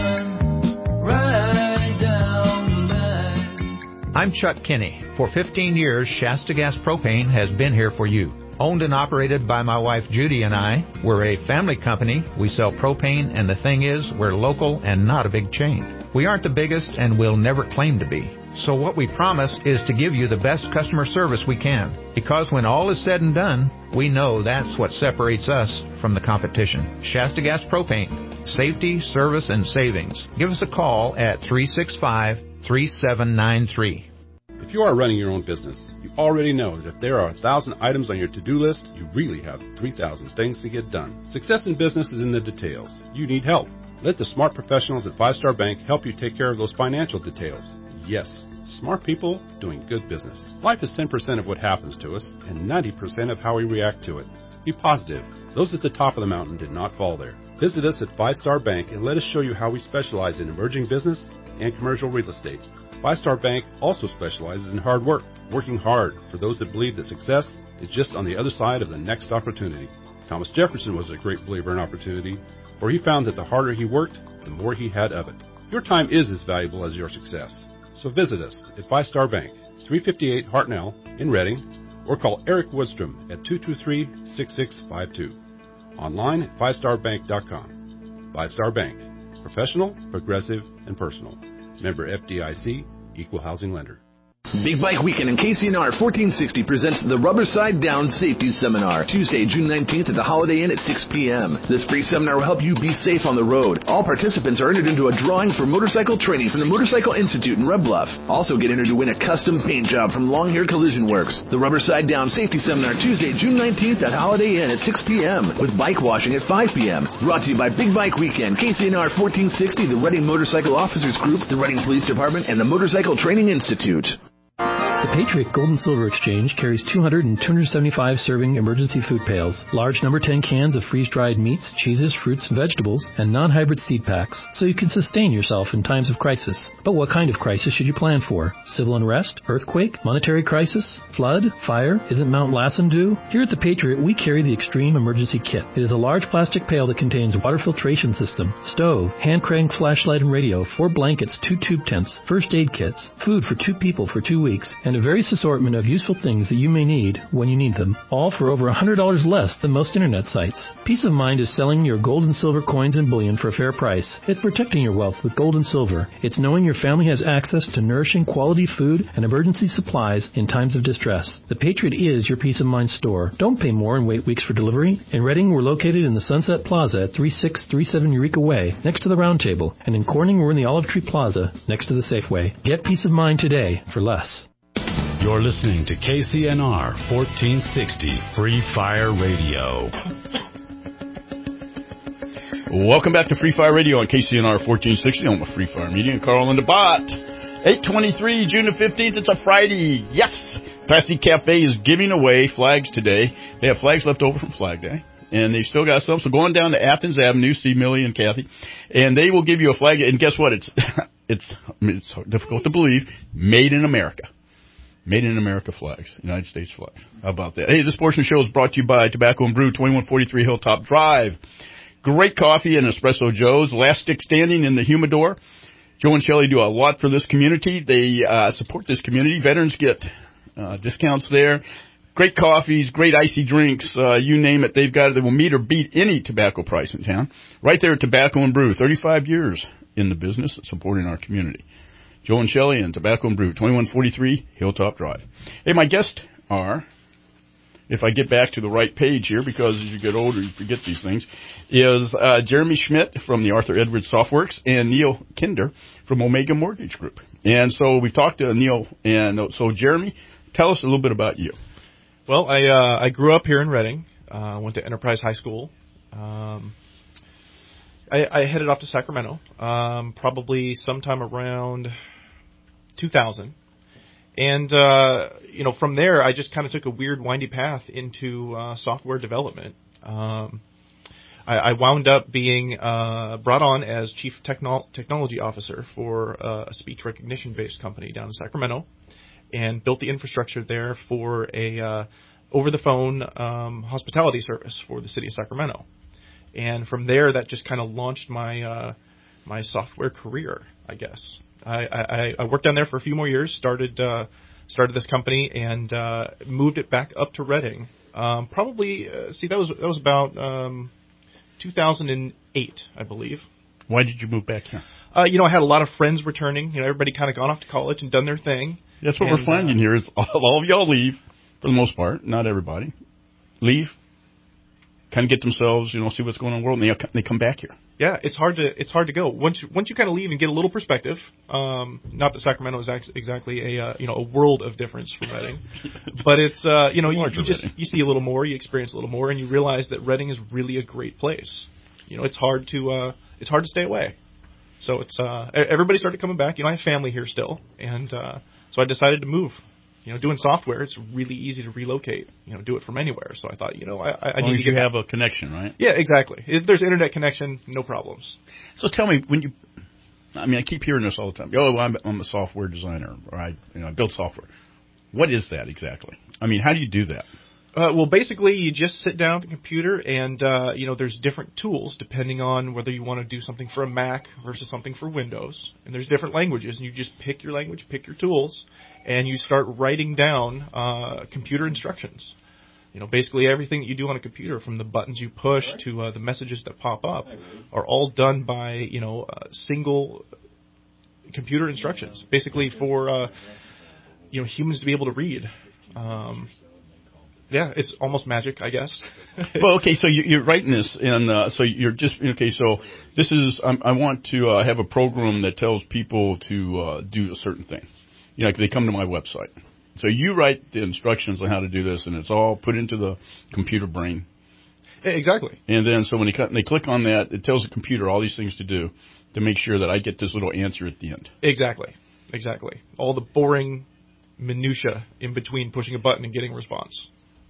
woman, right down the line. I'm Chuck Kinney. For fifteen years, Shasta Gas Propane has been here for you. Owned and operated by my wife Judy and I, we're a family company. We sell propane, and the thing is, we're local and not a big chain. We aren't the biggest, and we'll never claim to be. So what we promise is to give you the best customer service we can. Because when all is said and done, we know that's what separates us from the competition. Shasta Gas Propane. Safety, service, and savings. Give us a call at three six five, three seven nine three. If you are running your own business, you already know that if there are a thousand items on your to-do list, you really have three thousand things to get done. Success in business is in the details. You need help. Let the smart professionals at Five Star Bank help you take care of those financial details. Yes, smart people doing good business. Life is ten percent of what happens to us and ninety percent of how we react to it. Be positive. Those at the top of the mountain did not fall there. Visit us at Five Star Bank and let us show you how we specialize in emerging business and commercial real estate. Five Star Bank also specializes in hard work, working hard for those that believe that success is just on the other side of the next opportunity. Thomas Jefferson was a great believer in opportunity, for he found that the harder he worked, the more he had of it. Your time is as valuable as your success. So visit us at Five Star Bank, three fifty-eight Hartnell in Reading, or call Eric Woodstrom at two two three, six six five two. Online at five star bank dot com. Five Star Bank. Professional, progressive, and personal. Member F D I C, Equal Housing Lender. Big Bike Weekend in K C N R fourteen sixty presents the Rubberside Down Safety Seminar, Tuesday, June nineteenth at the Holiday Inn at six p.m. This free seminar will help you be safe on the road. All participants are entered into a drawing for motorcycle training from the Motorcycle Institute in Red Bluff. Also get entered to win a custom paint job from Long Hair Collision Works. The Rubberside Down Safety Seminar, Tuesday, June nineteenth at Holiday Inn at six p.m. with bike washing at five p.m. Brought to you by Big Bike Weekend, K C N R fourteen sixty, the Reading Motorcycle Officers Group, the Reading Police Department, and the Motorcycle Training Institute. The Patriot Gold and Silver Exchange carries two hundred and two hundred seventy-five serving emergency food pails, large number ten cans of freeze-dried meats, cheeses, fruits, and vegetables, and non-hybrid seed packs, so you can sustain yourself in times of crisis. But what kind of crisis should you plan for? Civil unrest? Earthquake? Monetary crisis? Flood? Fire? Isn't Mount Lassen due? Here at the Patriot, we carry the Extreme Emergency Kit. It is a large plastic pail that contains water filtration system, stove, hand-cranked flashlight and radio, four blankets, two tube tents, first aid kits, food for two people for two weeks, and a various assortment of useful things that you may need when you need them, all for over one hundred dollars less than most internet sites. Peace of mind is selling your gold and silver coins and bullion for a fair price. It's protecting your wealth with gold and silver. It's knowing your family has access to nourishing quality food and emergency supplies in times of distress. The Patriot is your peace of mind store. Don't pay more and wait weeks for delivery. In Reading, we're located in the Sunset Plaza at thirty-six thirty-seven Eureka Way, next to the Round Table. And in Corning, we're in the Olive Tree Plaza, next to the Safeway. Get peace of mind today for less. You're listening to K C N R fourteen sixty Free Fire Radio. Welcome back to Free Fire Radio on K C N R fourteen sixty on the Free Fire Media and Carl and the Bot. eight twenty-three, June the fifteenth, it's a Friday. Yes! Classy Cafe is giving away flags today. They have flags left over from Flag Day, and they still got some. So going down to Athens Avenue, see Millie and Kathy, and they will give you a flag. And guess what? It's it's it's difficult to believe. Made in America. Made in America flags, United States flags. How about that? Hey, this portion of the show is brought to you by Tobacco and Brew, twenty-one forty-three Hilltop Drive. Great coffee and Espresso Joe's. Last stick standing in the humidor. Joe and Shelley do a lot for this community. They uh, support this community. Veterans get uh, discounts there. Great coffees, great icy drinks, uh, you name it, they've got it. They will meet or beat any tobacco price in town. Right there at Tobacco and Brew, thirty-five years in the business supporting our community. Joe and Shelley and Tobacco and Brew, twenty-one forty-three Hilltop Drive. Hey, my guests are, if I get back to the right page here, because as you get older you forget these things, is uh, Jeremy Schmidt from the Arthur Edwards Softworks and Neil Kinder from Omega Mortgage Group. And so we've talked to Neil, and so Jeremy, tell us a little bit about you. Well, I uh, I grew up here in Reading. Uh, went to Enterprise High School. Um, I, I headed off to Sacramento, um, probably sometime around two thousand, and uh, you know, from there I just kind of took a weird windy path into uh, software development. Um, I, I wound up being uh, brought on as Chief Techno- Technology Officer for uh, a speech recognition based company down in Sacramento, and built the infrastructure there for a uh, over-the-phone um, hospitality service for the city of Sacramento. And from there, that just kind of launched my uh, my software career, I guess. I, I, I worked down there for a few more years, started uh, started this company, and uh, moved it back up to Reading. Um, probably, uh, see, that was that was about um, two thousand eight, I believe. Why did you move back here? Uh, you know, I had a lot of friends returning. You know, everybody kind of gone off to college and done their thing. That's what and, we're finding uh, here is all, all of y'all leave, for the most part, not everybody. Leave, kind of get themselves, you know, see what's going on in the world, and they, they come back here. Yeah, it's hard to it's hard to go once you, once you kind of leave and get a little perspective. Um, not that Sacramento is ex- exactly a uh, you know a world of difference from Reading, but it's uh, you know you, you just you see a little more, you experience a little more, and you realize that Reading is really a great place. You know, it's hard to uh, it's hard to stay away. So it's uh, everybody started coming back. You know, I have family here still, and uh, so I decided to move. You know, doing software, it's really easy to relocate. You know, do it from anywhere. So I thought, you know, I, I as long need as to get you back. have a connection, right? Yeah, exactly. If there's internet connection, no problems. So tell me, when you, I mean, I keep hearing this all the time. Oh, well, I'm, I'm a software designer, or I, you know, I build software. What is that exactly? I mean, how do you do that? Uh, well, basically, you just sit down at the computer, and uh, you know, there's different tools depending on whether you want to do something for a Mac versus something for Windows. And there's different languages, and you just pick your language, pick your tools, and you start writing down uh, computer instructions. You know, basically everything that you do on a computer, from the buttons you push to uh, the messages that pop up, are all done by you know uh, single computer instructions. Basically, for uh, you know humans to be able to read. Um, Yeah, it's almost magic, I guess. Well, okay, so you, you're writing this, and uh, so you're just okay. So this is um, I want to uh, have a program that tells people to uh, do a certain thing. You know, like they come to my website. So you write the instructions on how to do this, and it's all put into the computer brain. Exactly. And then so when they, they click on that, it tells the computer all these things to do to make sure that I get this little answer at the end. Exactly. Exactly. All the boring minutia in between pushing a button and getting a response.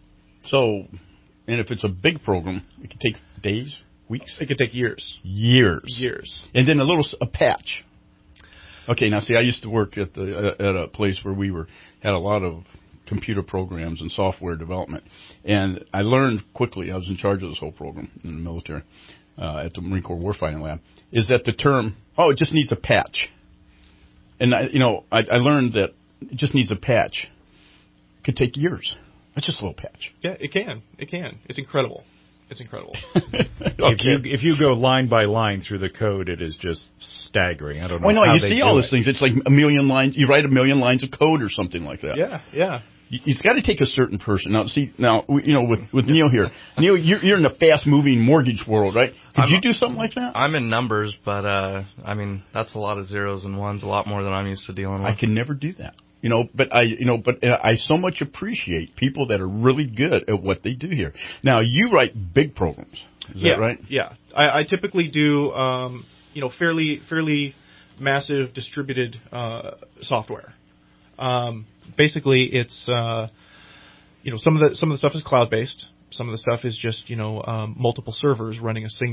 So, and if it's a big program, it could take days, weeks? It could take years. Years. Years. And then a little, a patch. Okay, now see, I used to work at the at a place where we were had a lot of computer programs and software development. And I learned quickly, I was in charge of this whole program in the military, uh, at the Marine Corps Warfighting Lab, is that the term, oh, it just needs a patch. And, I, you know, I, I learned that it just needs a patch. It could take years. It's just a little patch. Yeah, it can. It can. It's incredible. It's incredible. Okay. If you if you go line by line through the code, it is just staggering. I don't know. Well, no, how you they see do all it. these things. It's like a million lines. You write a million lines of code or something like that. Yeah, yeah. You, it's got to take a certain person. Now, see, now we- you know, with with Neil here, Neil, you're, you're in the fast-moving mortgage world, right? Could I'm, you do something like that? I'm in numbers, but uh, I mean that's a lot of zeros and ones, a lot more than I'm used to dealing with. I can never do that. You know, but I, you know, but I so much appreciate people that are really good at what they do here. Now, you write big programs, is yeah, that right? Yeah, I, I typically do, um, you know, fairly fairly massive distributed uh, software. Um, basically, it's uh, you know some of the some of the stuff is cloud based. Some of the stuff is just you know um, multiple servers running a single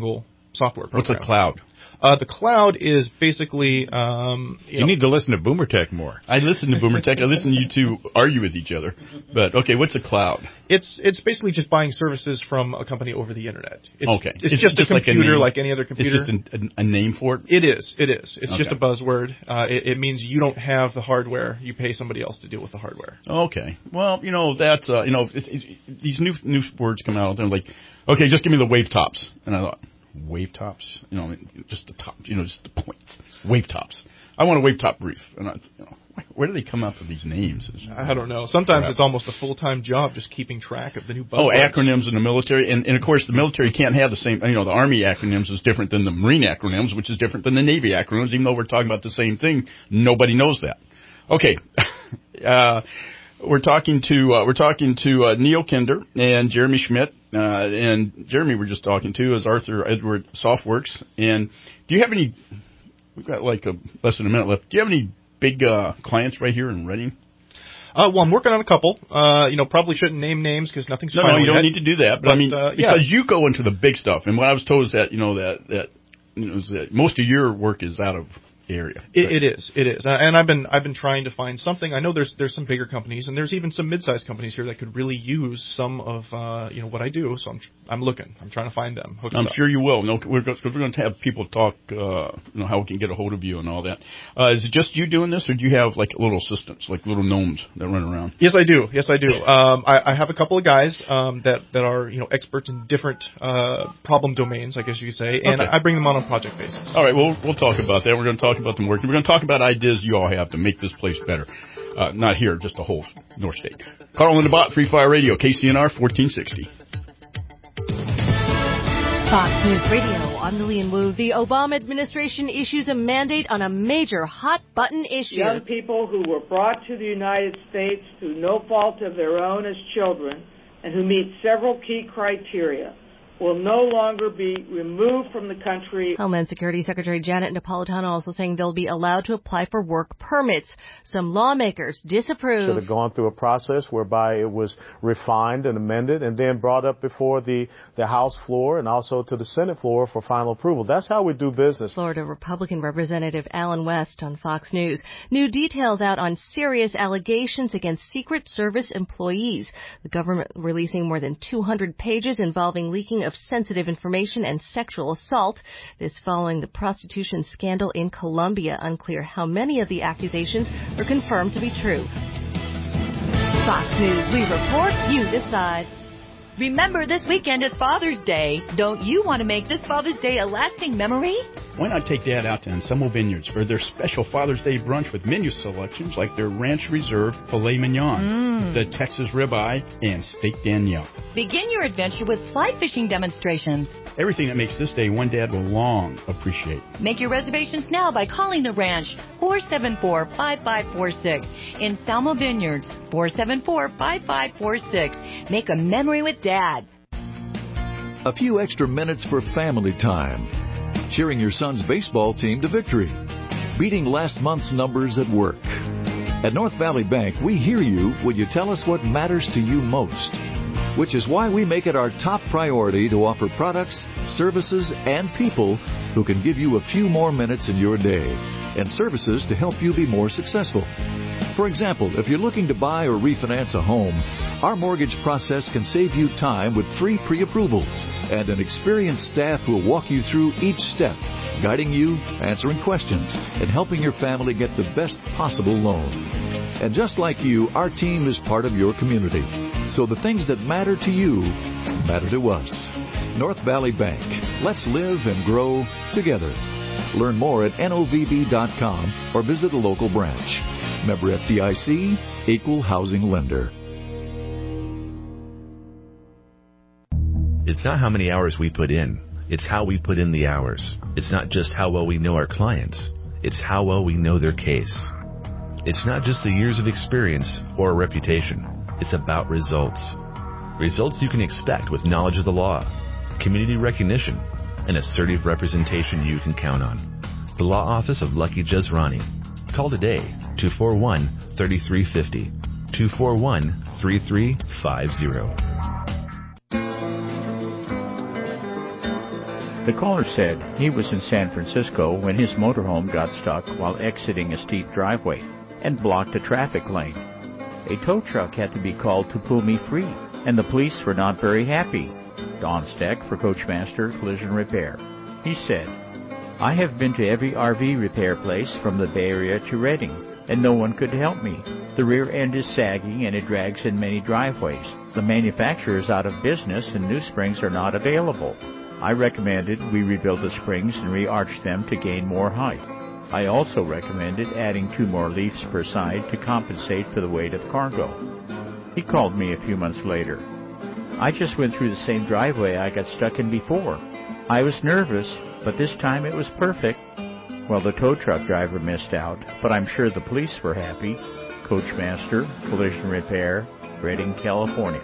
software program. What's a cloud? Uh, the cloud is basically, um, you, you know, need to listen to Boomer Tech more. I listen to Boomer Tech. I listen to you two argue with each other. But okay, what's a cloud? It's it's basically just buying services from a company over the internet. It's, okay, it's, it's just, just a computer like, like a any other computer. It's just a, a, a name for it. It is. It is. It's okay. just a buzzword. Uh, it, it means you don't have the hardware. You pay somebody else to deal with the hardware. Okay. Well, you know that's uh, you know it, it, these new new words come out and they're like, okay, just give me the wave tops, and I thought. Wave tops, you know, just the top, you know, just the points. Wave tops. I want a wave top brief. And I, you know, where do they come up with these names? I don't know. Sometimes crap. It's almost a full time job just keeping track of the new buzzwords. Oh, acronyms in the military, and, and of course the military can't have the same. You know, the Army acronyms is different than the Marine acronyms, which is different than the Navy acronyms. Even though we're talking about the same thing, nobody knows that. Okay. uh, We're talking to uh, we're talking to uh, Neil Kinder and Jeremy Schmidt, uh, and Jeremy we're just talking to is Arthur Edward Softworks. And do you have any? We've got like a, less than a minute left. Do you have any big uh, clients right here in Reading? Uh, well, I'm working on a couple. Uh, you know, probably shouldn't name names because nothing's no, final no, you yet. don't need to do that. But, but I mean, uh, yeah. because you go into the big stuff, and what I was told is that you know that that you know is that most of your work is out of. Area. It, it is, it is, uh, and I've been I've been trying to find something. I know there's there's some bigger companies, and there's even some mid-sized companies here that could really use some of uh, you know what I do. So I'm I'm looking, I'm trying to find them. Hook I'm up. sure you will. No, we're, we're going to have people talk, uh, you know, how we can get a hold of you and all that. Uh, is it just you doing this, or do you have like little assistants, like little gnomes that run around? Yes, I do. Yes, I do. Um, I, I have a couple of guys um, that that are you know experts in different uh, problem domains, I guess you could say, and okay. I bring them on a project basis. All right, well we'll talk about that. We're going to talk about them working. We're going to talk about ideas you all have to make this place better. Uh, not here, just the whole North State. Carl and the Bot, Free Fire Radio, K C N R fourteen sixty. Fox News Radio, I'm Lillian Wu. The Obama administration issues a mandate on a major hot-button issue. Young people who were brought to the United States through no fault of their own as children and who meet several key criteria will no longer be removed from the country. Homeland Security Secretary Janet Napolitano also saying they'll be allowed to apply for work permits. Some lawmakers disapprove. Should have gone through a process whereby it was refined and amended and then brought up before the, the House floor and also to the Senate floor for final approval. That's how we do business. Florida Republican Representative Alan West on Fox News. New details out on serious allegations against Secret Service employees. The government releasing more than two hundred pages involving leaking of sensitive information and sexual assault. This following the prostitution scandal in Colombia. Unclear how many of the accusations are confirmed to be true. Fox News, we report, you decide. Remember, this weekend is Father's Day. Don't you want to make this Father's Day a lasting memory? Why not take Dad out to Ensemble Vineyards for their special Father's Day brunch with menu selections like their Ranch Reserve Filet Mignon, mm. the Texas Ribeye, and Steak Danielle. Begin your adventure with fly fishing demonstrations. Everything that makes this day one Dad will long appreciate. Make your reservations now by calling the ranch four seven four, five five four six. In Ensemble Vineyards, four seven four, five five four six. Make a memory with Dad. A few extra minutes for family time. Cheering your son's baseball team to victory. Beating last month's numbers at work. At North Valley Bank, we hear you when you tell us what matters to you most. Which is why we make it our top priority to offer products, services, and people who can give you a few more minutes in your day. And services to help you be more successful. For example, if you're looking to buy or refinance a home, our mortgage process can save you time with free pre-approvals and an experienced staff who will walk you through each step, guiding you, answering questions, and helping your family get the best possible loan. And just like you, our team is part of your community. So the things that matter to you matter to us. North Valley Bank. Let's live and grow together. Learn more at N O V B dot com or visit a local branch. Member F D I C, Equal Housing Lender. It's not how many hours we put in. It's how we put in the hours. It's not just how well we know our clients. It's how well we know their case. It's not just the years of experience or a reputation. It's about results. Results you can expect with knowledge of the law, community recognition, and assertive representation you can count on. The Law Office of Lucky Jazrani. Call today, two four one, three three five zero, two four one, three three five zero. The caller said he was in San Francisco when his motorhome got stuck while exiting a steep driveway and blocked a traffic lane. A tow truck had to be called to pull me free, and the police were not very happy. Don Steck for Coachmaster Collision Repair. He said, I have been to every R V repair place from the Bay Area to Redding, and no one could help me. The rear end is sagging and it drags in many driveways. The manufacturer is out of business and new springs are not available. I recommended we rebuild the springs and re-arch them to gain more height. I also recommended adding two more leaves per side to compensate for the weight of cargo. He called me a few months later. I just went through the same driveway I got stuck in before. I was nervous, but this time it was perfect. Well, the tow truck driver missed out, but I'm sure the police were happy. Coachmaster Collision Repair, Redding, California.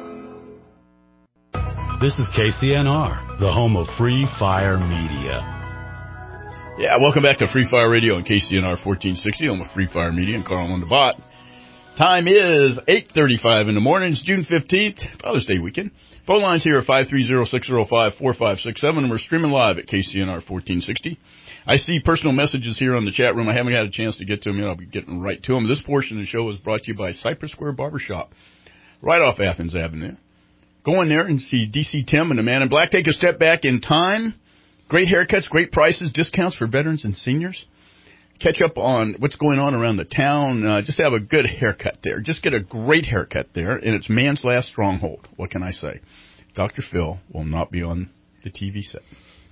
This is K C N R, the home of Free Fire Media. Yeah, welcome back to Free Fire Radio on K C N R fourteen sixty, home of Free Fire Media and Carl on the Bot. Time is eight thirty-five in the morning. It's June fifteenth, Father's Day weekend. Phone lines here are five three zero, six zero five, four five six seven, and we're streaming live at K C N R fourteen sixty. I see personal messages here on the chat room. I haven't had a chance to get to them yet. I'll be getting right to them. This portion of the show is brought to you by Cypress Square Barbershop, right off Athens Avenue. Go in there and see D C Tim and the Man in Black. Take a step back in time. Great haircuts, great prices, discounts for veterans and seniors. Catch up on what's going on around the town. Uh, just have a good haircut there. Just get a great haircut there, and it's man's last stronghold. What can I say? Doctor Phil will not be on the T V set,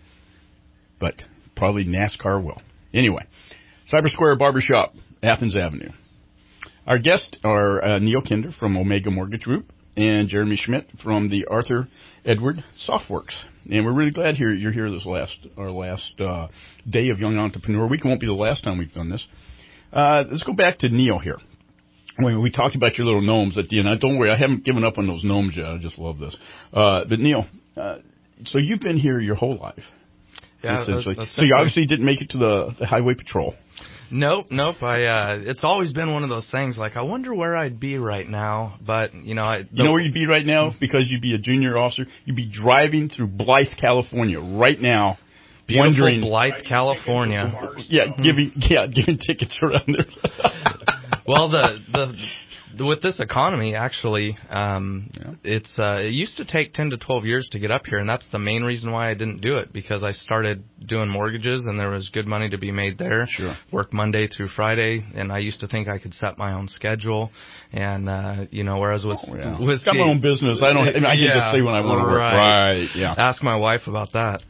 but probably NASCAR will. Anyway, Cyber Square Barbershop, Athens Avenue. Our guests are uh, Neil Kinder from Omega Mortgage Group and Jeremy Schmidt from the Arthur Edward Softworks. And we're really glad here you're here this last our last uh, day of Young Entrepreneur Week. It won't be the last time we've done this. Uh, let's go back to Neil here. When we talked about your little gnomes at the end, I, don't worry, I haven't given up on those gnomes yet. I just love this. Uh, but Neil, uh, so you've been here your whole life. Yeah, essentially. That's, that's so you obviously didn't make it to the, the highway patrol. Nope, nope. I uh it's always been one of those things like I wonder where I'd be right now, but you know, I You know where you'd be right now because you'd be a junior officer. You'd be driving through Blythe, California right now. Beautiful wondering Blythe, California. Yeah, giving yeah, giving tickets around there. Well, the the with this economy, actually, um, yeah. it's uh, it used to take ten to twelve years to get up here, and that's the main reason why I didn't do it, because I started doing mortgages, and there was good money to be made there. Sure. Work Monday through Friday, and I used to think I could set my own schedule, and uh, you know, whereas with oh, yeah. with got my own business, I don't. I, mean, I can yeah, just say when I want to work. Right. Right. Yeah. Ask my wife about that.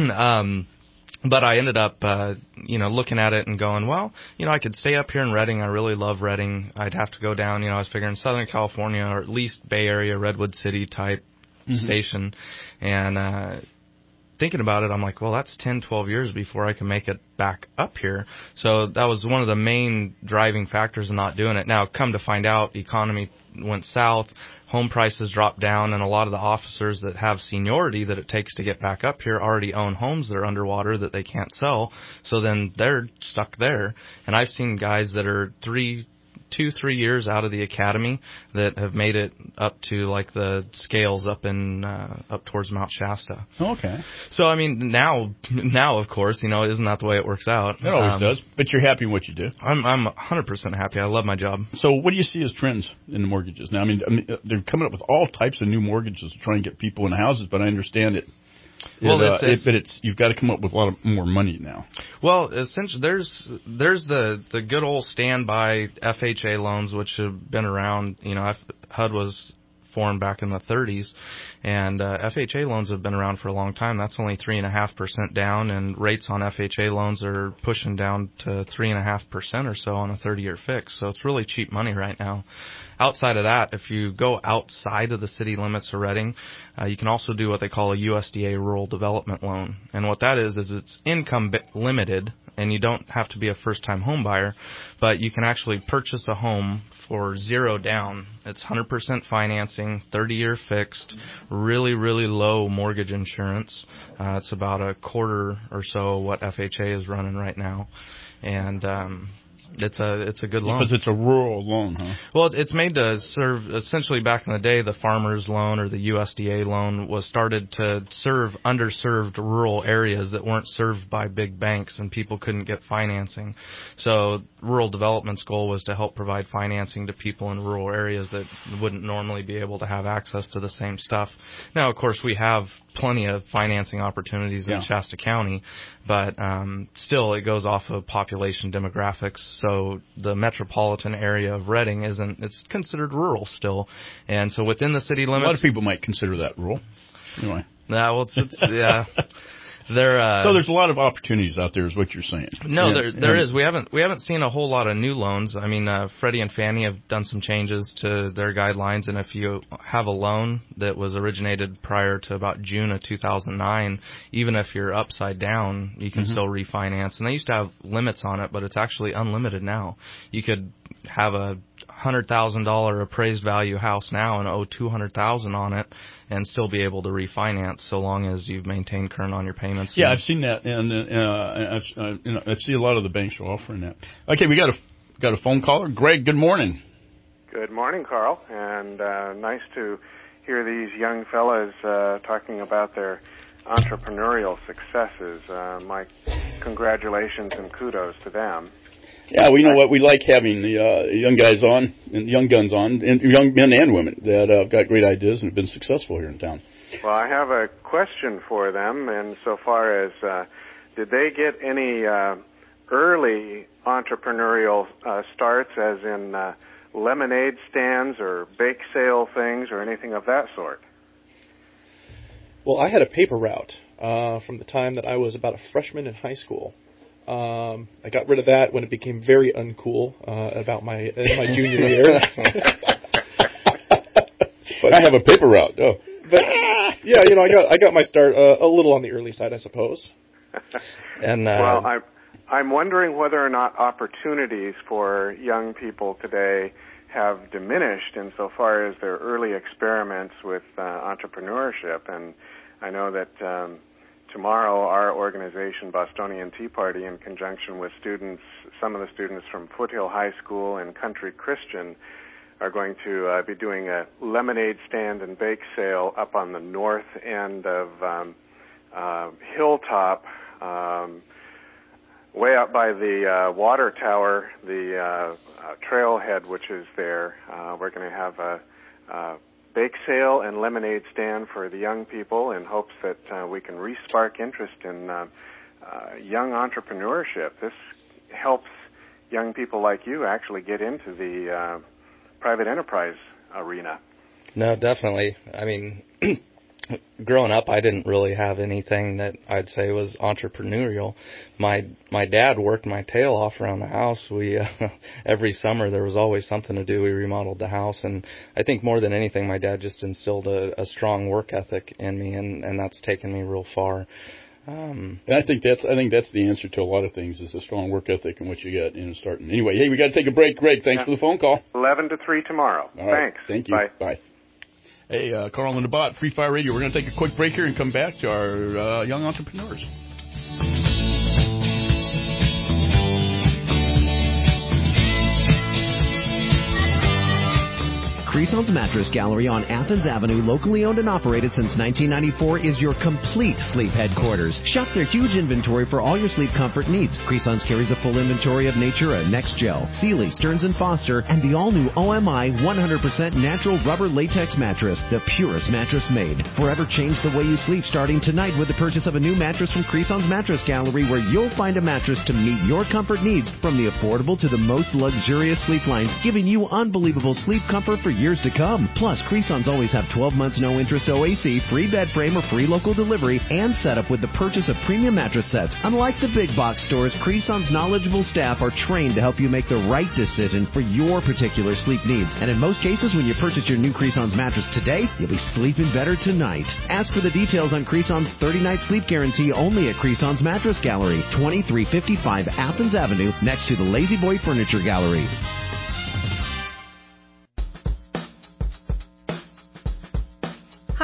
um, But I ended up, uh, you know, looking at it and going, well, you know, I could stay up here in Redding. I really love Redding. I'd have to go down, you know, I was figuring Southern California or at least Bay Area, Redwood City type mm-hmm. station. And uh, thinking about it, I'm like, well, that's ten, twelve years before I can make it back up here. So that was one of the main driving factors in not doing it. Now, come to find out, economy went south. Home prices dropped down, and a lot of the officers that have seniority that it takes to get back up here already own homes that are underwater that they can't sell. So then they're stuck there. And I've seen guys that are three, two, three years out of the academy that have made it up to like the scales up in uh, up towards Mount Shasta. Okay. So I mean, now, now of course, you know, isn't that the way it works out? It always um, does. But you're happy with what you do. I'm I'm one hundred percent happy. I love my job. So what do you see as trends in the mortgages now? I mean, I mean, they're coming up with all types of new mortgages to try and get people in houses, but I understand it. Well, it, uh, it's, it's, it, but it's you've got to come up with a lot of more money now. Well, essentially, there's there's the the good old standby F H A loans, which have been around. You know, H U D was formed back in the thirties, and uh, F H A loans have been around for a long time. That's only three and a half percent down, and rates on F H A loans are pushing down to three and a half percent or so on a thirty-year fix. So it's really cheap money right now. Outside of that, if you go outside of the city limits of Redding, uh, you can also do what they call a U S D A rural development loan. And what that is, is it's income limited, and you don't have to be a first-time home buyer, but you can actually purchase a home for zero down. It's one hundred percent financing, thirty-year fixed, really, really low mortgage insurance. Uh, it's about a quarter or so what F H A is running right now. And um It's a it's a good loan. Because it's a rural loan, huh? Well, it's made to serve, essentially back in the day, the farmer's loan or the U S D A loan was started to serve underserved rural areas that weren't served by big banks and people couldn't get financing. So Rural Development's goal was to help provide financing to people in rural areas that wouldn't normally be able to have access to the same stuff. Now, of course, we have plenty of financing opportunities in Yeah. Shasta County, but um, still it goes off of population demographics. So the metropolitan area of Reading isn't, it's considered rural still. And so within the city limits. A lot of people might consider that rural. Anyway. Yeah, well, it's, it's yeah. There, uh, so there's a lot of opportunities out there, is what you're saying. No, yeah, there there yeah. is. We haven't we haven't seen a whole lot of new loans. I mean, uh, Freddie and Fannie have done some changes to their guidelines, and if you have a loan that was originated prior to about June of two thousand nine, even if you're upside down, you can Mm-hmm. still refinance. And they used to have limits on it, but it's actually unlimited now. You could have a hundred thousand dollar appraised value house now and owe two hundred thousand on it, and still be able to refinance so long as you've maintained current on your payments. Yeah, I've seen that, and uh, I've, uh, you know, I see a lot of the banks are offering that. Okay, we got a got a phone caller. Greg, good morning. Good morning, Carl, and uh, nice to hear these young fellas uh, talking about their entrepreneurial successes. Uh, my congratulations and kudos to them. Yeah, we know what we like having the uh, young guys on, and young guns on, and young men and women that uh, have got great ideas and have been successful here in town. Well, I have a question for them, and so far as uh, did they get any uh, early entrepreneurial uh, starts, as in uh, lemonade stands or bake sale things or anything of that sort? Well, I had a paper route uh, from the time that I was about a freshman in high school. Um, I got rid of that when it became very uncool uh, about my in my junior year. But I have a paper route. Oh, but yeah, you know, I got I got my start uh, a little on the early side, I suppose. And uh, well, I'm I'm wondering whether or not opportunities for young people today have diminished insofar as their early experiments with uh, entrepreneurship. And I know that um, tomorrow our organization, Bostonian Tea Party, in conjunction with students, some of the students from Foothill High School and Country Christian, are going to uh, be doing a lemonade stand and bake sale up on the north end of um, uh, Hilltop, um, way up by the uh, water tower, the uh, uh, trailhead which is there. Uh, we're going to have a, a bake sale and lemonade stand for the young people in hopes that uh, we can re-spark interest in uh, uh, young entrepreneurship. This helps young people like you actually get into the uh, private enterprise arena. No, definitely. I mean, growing up, I didn't really have anything that I'd say was entrepreneurial. My my dad worked my tail off around the house. We uh, every summer there was always something to do. We remodeled the house, and I think more than anything, my dad just instilled a, a strong work ethic in me, and, and that's taken me real far. Um, and I think that's I think that's the answer to a lot of things, is a strong work ethic and what you got in starting. Anyway, hey, we got to take a break. Greg, thanks yeah. for the phone call. Eleven to three tomorrow. All right. Thanks. Thank you. Bye. Bye. Hey, uh, Carl and the Bot, Free Fire Radio. We're going to take a quick break here and come back to our uh, young entrepreneurs. Creason's Mattress Gallery on Athens Avenue, locally owned and operated since nineteen ninety-four, is your complete sleep headquarters. Shop their huge inventory for all your sleep comfort needs. Creason's carries a full inventory of Natura, Next Gel, Sealy, Stearns and Foster, and the all-new O M I one hundred percent natural rubber latex mattress, the purest mattress made. Forever change the way you sleep starting tonight with the purchase of a new mattress from Creason's Mattress Gallery, where you'll find a mattress to meet your comfort needs, from the affordable to the most luxurious sleep lines, giving you unbelievable sleep comfort for years to come. Plus, Creason's always have twelve months no interest O A C, free bed frame or free local delivery, and setup with the purchase of premium mattress sets. Unlike the big box stores, Creason's knowledgeable staff are trained to help you make the right decision for your particular sleep needs. And in most cases, when you purchase your new Creason's mattress today, you'll be sleeping better tonight. Ask for the details on Creason's thirty-night sleep guarantee only at Creason's Mattress Gallery, twenty-three fifty-five Athens Avenue, next to the Lazy Boy Furniture Gallery. Hi,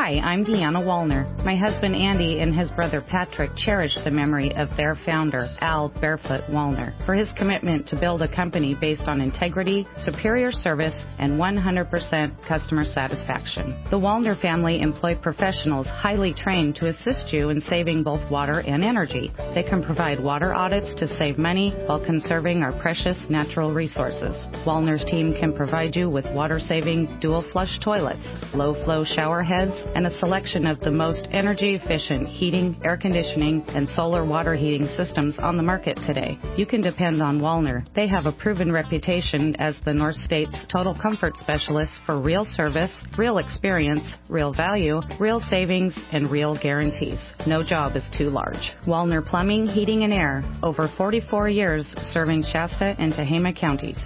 Hi, I'm Deanna Wallner. My husband Andy and his brother Patrick cherish the memory of their founder, Al Barefoot Wallner, for his commitment to build a company based on integrity, superior service, and one hundred percent customer satisfaction. The Wallner family employ professionals highly trained to assist you in saving both water and energy. They can provide water audits to save money while conserving our precious natural resources. Wallner's team can provide you with water-saving dual-flush toilets, low-flow shower heads, and a selection of the most energy-efficient heating, air conditioning, and solar water heating systems on the market today. You can depend on Wallner. They have a proven reputation as the North State's total comfort specialist for real service, real experience, real value, real savings, and real guarantees. No job is too large. Wallner Plumbing, Heating, and Air. Over forty-four years serving Shasta and Tehama counties.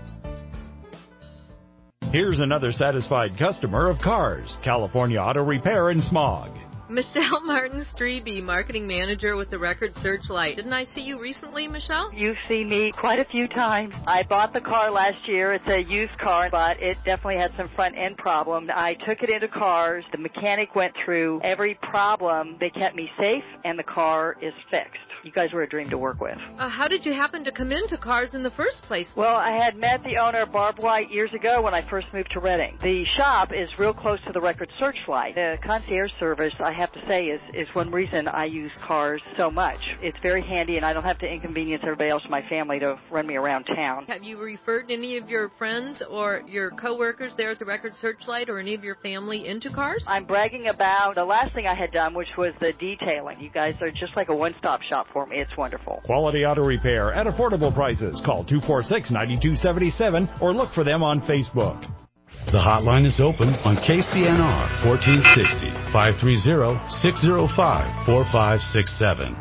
Here's another satisfied customer of Cars, California Auto Repair in Smog. Michelle Martin Strebe, Marketing Manager with the Record Searchlight. Didn't I see you recently, Michelle? You've seen me quite a few times. I bought the car last year. It's a used car, but it definitely had some front-end problems. I took it into Cars. The mechanic went through every problem. They kept me safe, and the car is fixed. You guys were a dream to work with. Uh, how did you happen to come into Cars in the first place? Well, I had met the owner, Barb White, years ago when I first moved to Redding. The shop is real close to the Record Searchlight. The concierge service, I have to say, is, is one reason I use Cars so much. It's very handy, and I don't have to inconvenience everybody else in my family to run me around town. Have you referred any of your friends or your coworkers there at the Record Searchlight or any of your family into Cars? I'm bragging about the last thing I had done, which was the detailing. You guys are just like a one-stop shop for me. It's wonderful. Quality Auto Repair at affordable prices. Call two four six, nine two seven seven or look for them on Facebook. The hotline is open on K C N R fourteen sixty, five three zero, six zero five, four five six seven.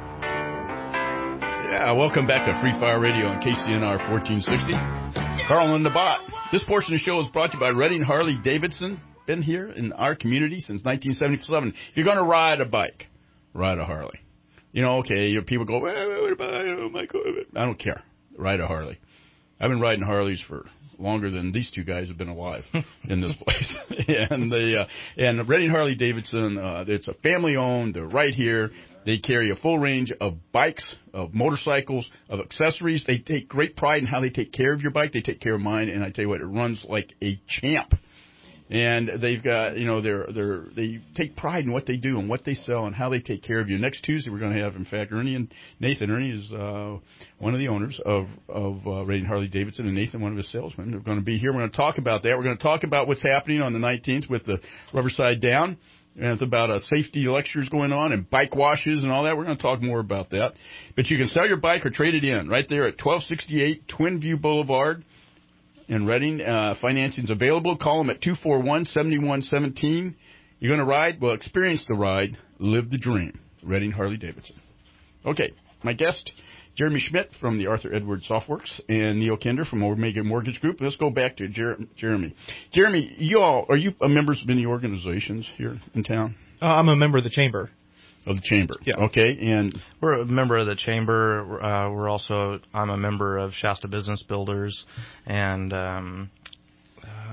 Yeah, welcome back to Free Fire Radio on K C N R fourteen sixty. Carl and the Bot. This portion of the show is brought to you by Redding Harley Davidson. Been here in our community since nineteen seventy-seven. If you're going to ride a bike, ride a Harley. You know, okay, people go, well, what about, oh my God. I don't care. Ride a Harley. I've been riding Harleys for longer than these two guys have been alive in this place. and the uh, and Redding Harley Davidson, uh, it's a family owned. They're right here. They carry a full range of bikes, of motorcycles, of accessories. They take great pride in how they take care of your bike. They take care of mine, and I tell you what, it runs like a champ. And they've got, you know, they're they're they take pride in what they do and what they sell and how they take care of you. Next Tuesday, we're going to have, in fact, Ernie and Nathan. Ernie is uh, one of the owners of of uh, Redding Harley Davidson, and Nathan, one of his salesmen. They're going to be here. We're going to talk about that. We're going to talk about what's happening on the nineteenth with the Rubberside Down. And it's about uh, safety lectures going on and bike washes and all that. We're going to talk more about that. But you can sell your bike or trade it in right there at twelve sixty-eight Twin View Boulevard in Redding. Uh, financing's available. Call them at two four one, seven one one seven. You're going to ride? Well, experience the ride. Live the dream. Redding Harley Davidson. Okay, my guest, Jeremy Schmidt from the Arthur Edwards Softworks and Neil Kinder from Omega Mortgage Group. Let's go back to Jer- Jeremy. Jeremy, you all, are you members of any organizations here in town? Uh, I'm a member of the Chamber. Of the Chamber. Yeah. Okay, and we're a member of the Chamber. Uh, we're also, I'm a member of Shasta Business Builders and um, uh,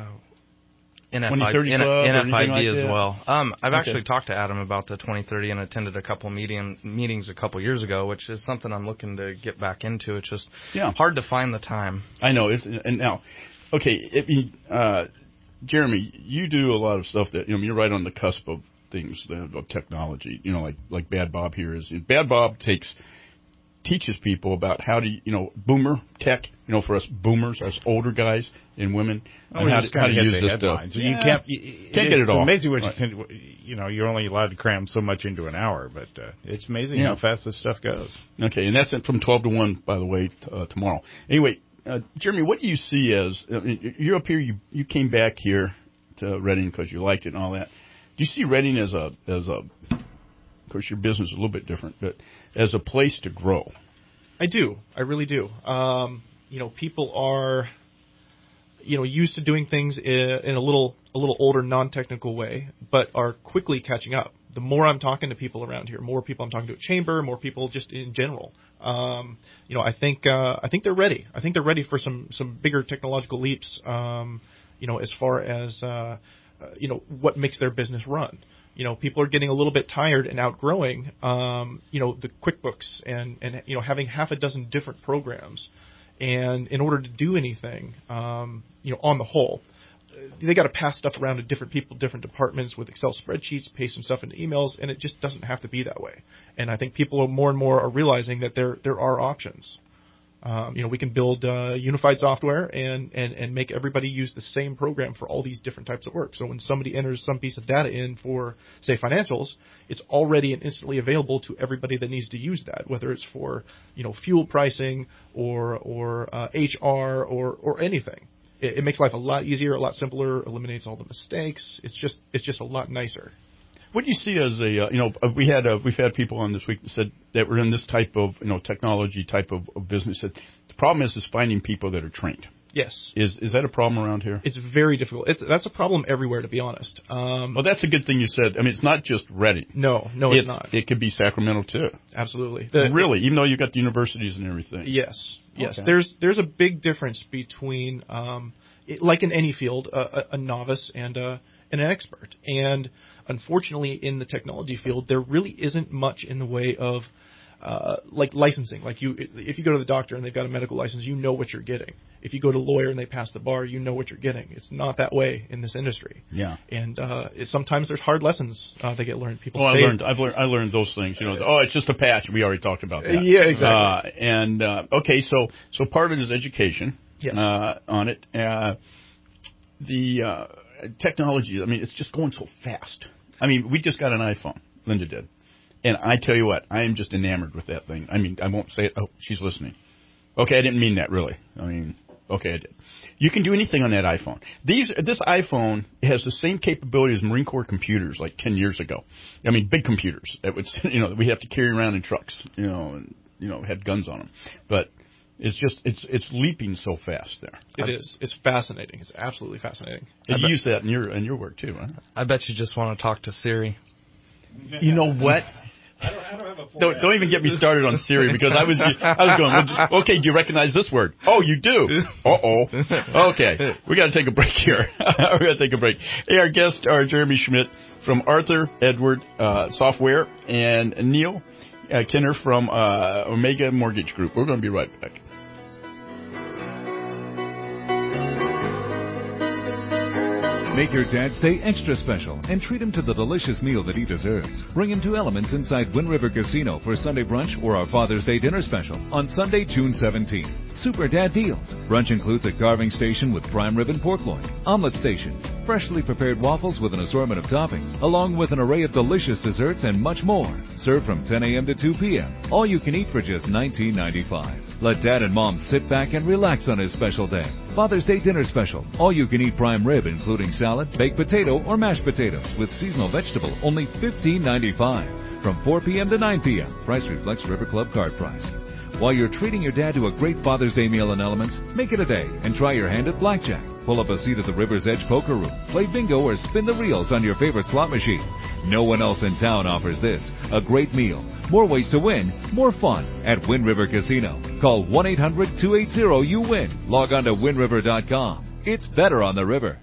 N F I, N F I D as well. Um, I've okay. actually talked to Adam about the twenty thirty and attended a couple meeting, meetings a couple years ago, which is something I'm looking to get back into. It's just yeah. hard to find the time. I know. It's, and now, okay, if, uh, Jeremy, you do a lot of stuff that, you know, you're right on the cusp of things, of technology, you know, like like Bad Bob here is. Bad Bob takes teaches people about how to, you know, boomer tech, you know, for us boomers, us older guys and women, oh, and how to, how to use this headlines. stuff. You yeah. can't you, can't get it all. It's amazing what right. you can. You know, you're only allowed to cram so much into an hour, but uh, it's amazing yeah. how fast this stuff goes. Okay, and that's from twelve to one, by the way, t- uh, tomorrow. Anyway, uh, Jeremy, what do you see as I mean, you're up here? You you came back here to Redding because you liked it and all that. Do you see Redding as a, as a, of course your business is a little bit different, but as a place to grow? I do. I really do. Um, you know, people are, you know, used to doing things in, in a little, a little older, non-technical way, but are quickly catching up. The more I'm talking to people around here, more people I'm talking to at Chamber, more people just in general. Um, you know, I think, uh, I think they're ready. I think they're ready for some, some bigger technological leaps, um, you know, as far as, uh, Uh, you know, what makes their business run. You know, people are getting a little bit tired and outgrowing, um, you know, the QuickBooks and, and, you know, having half a dozen different programs. And in order to do anything, um, you know, on the whole, they got to pass stuff around to different people, different departments with Excel spreadsheets, paste some stuff into emails, and it just doesn't have to be that way. And I think people are more and more are realizing that there there are options. Um, you know, we can build uh, unified software and, and, and make everybody use the same program for all these different types of work. So when somebody enters some piece of data in for, say, financials, it's already and instantly available to everybody that needs to use that, whether it's for, you know, fuel pricing or or uh, H R or or anything. It, it makes life a lot easier, a lot simpler, eliminates all the mistakes. It's just it's just a lot nicer. What do you see as a, uh, you know, we had uh, we've had people on this week that said that we're in this type of, you know, technology type of, of business. That the problem is is finding people that are trained. Yes. Is is that a problem around here? It's very difficult. It's, that's a problem everywhere, to be honest. Um, well, that's a good thing you said. I mean, it's not just Reading. No, no, it's, it's not. It could be Sacramento too. Absolutely. The, really, even though you got the universities and everything. Yes. Yes. Okay. There's there's a big difference between, um, it, like in any field, a, a, a novice and a, and an expert. And unfortunately, in the technology field, there really isn't much in the way of uh, like licensing. Like you, if you go to the doctor and they've got a medical license, you know what you're getting. If you go to a lawyer and they pass the bar, you know what you're getting. It's not that way in this industry. Yeah. And uh, it, sometimes there's hard lessons uh, that get learned. People. Well, I say, learned. I've learned. I learned those things. You know. Oh, it's just a patch. We already talked about that. Yeah, exactly. Uh, and uh, okay, so so part of it is education. Yes. Uh, on it. Uh, the uh, technology. I mean, it's just going so fast. I mean, we just got an iPhone. Linda did. And I tell you what, I am just enamored with that thing. I mean, I won't say it. Oh, she's listening. Okay, I didn't mean that, really. I mean, okay, I did. You can do anything on that iPhone. These, this iPhone has the same capability as Marine Corps computers like ten years ago. I mean, big computers that would, you know, that we have to carry around in trucks, you know, and, you know, had guns on them. But it's just, it's it's leaping so fast there. It I, is. It's fascinating. It's absolutely fascinating. And you use that in your in your work too, huh? I bet you just want to talk to Siri. You know what? I don't, I don't have a full don't, don't even get me started on Siri because I was I was going, well, okay, do you recognize this word? Oh, you do. Uh-oh. Okay, we got to take a break here. we got to take a break. Hey, our guests are Jeremy Schmidt from Arthur Edward uh, Software and Neil uh, Kinner from uh, Omega Mortgage Group. We're going to be right back. Make your dad stay extra special and treat him to the delicious meal that he deserves. Bring him to Elements inside Wind River Casino for Sunday brunch or our Father's Day dinner special on Sunday, June seventeenth. Super Dad deals. Brunch includes a carving station with prime rib and pork loin, omelet station, freshly prepared waffles with an assortment of toppings, along with an array of delicious desserts and much more. Served from ten a.m. to two p.m. All you can eat for just nineteen ninety-five. Let Dad and Mom sit back and relax on his special day. Father's Day dinner special. All you can eat prime rib, including salad, baked potato, or mashed potatoes with seasonal vegetable, only fifteen ninety-five. From four p.m. to nine p.m. Price reflects River Club card price. While you're treating your dad to a great Father's Day meal in Elements, make it a day and try your hand at blackjack. Pull up a seat at the River's Edge Poker Room, play bingo, or spin the reels on your favorite slot machine. No one else in town offers this. A great meal, more ways to win, more fun at Wind River Casino. Call one eight hundred two eight zero you win. Log on to wind river dot com. It's better on the river.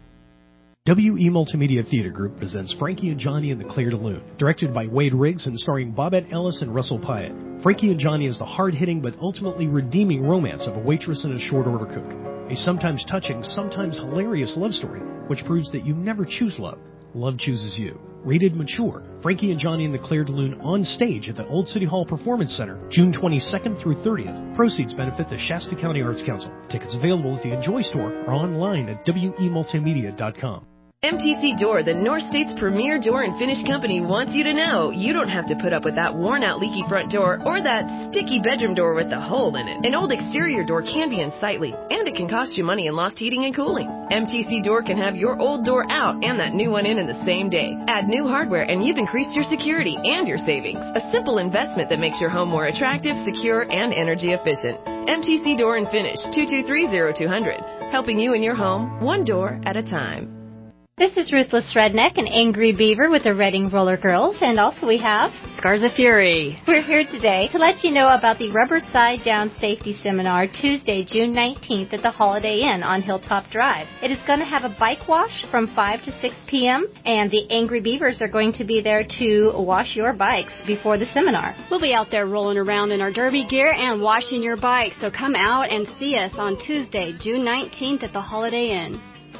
W E Multimedia Theater Group presents Frankie and Johnny and the Claire de Lune, directed by Wade Riggs and starring Bobette Ellis and Russell Pyatt. Frankie and Johnny is the hard-hitting but ultimately redeeming romance of a waitress and a short-order cook. A sometimes touching, sometimes hilarious love story, which proves that you never choose love. Love chooses you. Rated mature, Frankie and Johnny and the Claire de Lune on stage at the Old City Hall Performance Center, June twenty-second through thirtieth. Proceeds benefit the Shasta County Arts Council. Tickets available at the Enjoy Store or online at W E multimedia dot com. M T C Door, the North State's premier door and finish company, wants you to know you don't have to put up with that worn-out leaky front door or that sticky bedroom door with the hole in it. An old exterior door can be unsightly, and it can cost you money in lost heating and cooling. M T C Door can have your old door out and that new one in in the same day. Add new hardware and you've increased your security and your savings. A simple investment that makes your home more attractive, secure, and energy efficient. M T C Door and Finish, two two three zero two hundred. Helping you in your home, one door at a time. This is Ruthless Redneck and Angry Beaver with the Reading Roller Girls, and also we have Garza Fury. We're here today to let you know about the Rubber Side Down Safety Seminar Tuesday, June nineteenth at the Holiday Inn on Hilltop Drive. It is going to have a bike wash from five to six p.m. and the Angry Beavers are going to be there to wash your bikes before the seminar. We'll be out there rolling around in our derby gear and washing your bike, so come out and see us on Tuesday, June nineteenth at the Holiday Inn.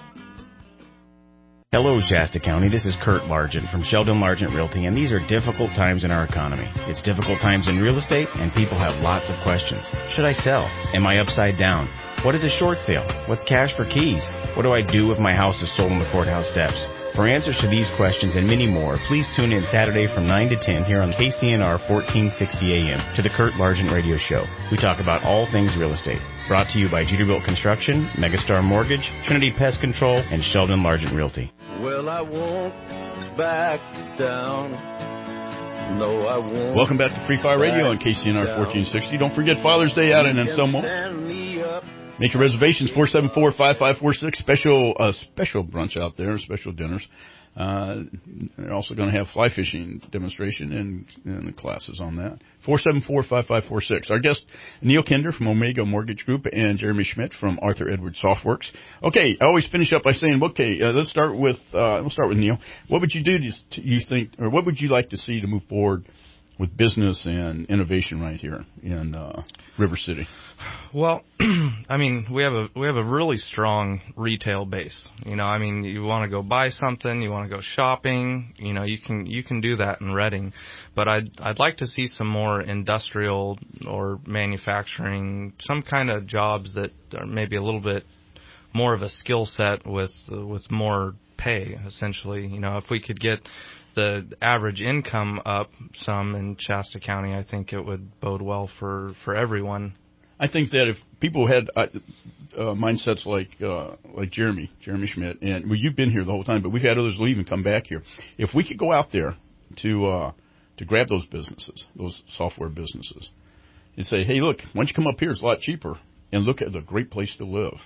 Hello, Shasta County. This is Kurt Largent from Sheldon Largent Realty, and these are difficult times in our economy. It's difficult times in real estate, and people have lots of questions. Should I sell? Am I upside down? What is a short sale? What's cash for keys? What do I do if my house is sold on the courthouse steps? For answers to these questions and many more, please tune in Saturday from nine to ten here on K C N R fourteen sixty A M to the Kurt Largent Radio Show. We talk about all things real estate. Brought to you by Jeterbilt Construction, Megastar Mortgage, Trinity Pest Control, and Sheldon Largent Realty. Well, I won't back down. No, I won't. Welcome back to Free Fire Radio on K C N R fourteen sixty. Don't forget Father's Day out in Anselmo. Make your reservations, four seven four, five five four six. Special uh, special brunch out there, special dinners. Uh, they're also going to have fly fishing demonstration and, and the classes on that. four seven four, five five four six. Our guest, Neil Kinder from Omega Mortgage Group and Jeremy Schmidt from Arthur Edwards Softworks. Okay, I always finish up by saying, okay, uh, let's start with uh, we'll start with Neil. What would you do to, you think, or what would you like to see to move forward with business and innovation right here in uh, River City? Well, I mean, we have a we have a really strong retail base. You know, I mean, you want to go buy something, you want to go shopping, you know, you can you can do that in Reading. But I'd I'd like to see some more industrial or manufacturing, some kind of jobs that are maybe a little bit more of a skill set with uh, with more pay, essentially. You know, if we could get the average income up some in Shasta County, I think it would bode well for, for everyone. I think that if people had uh, uh, mindsets like uh, like Jeremy, Jeremy Schmidt, and well, you've been here the whole time, but we've had others leave and come back here. If we could go out there to uh, to grab those businesses, those software businesses, and say, hey, look, why don't you come up here? It's a lot cheaper, and look at the great place to live.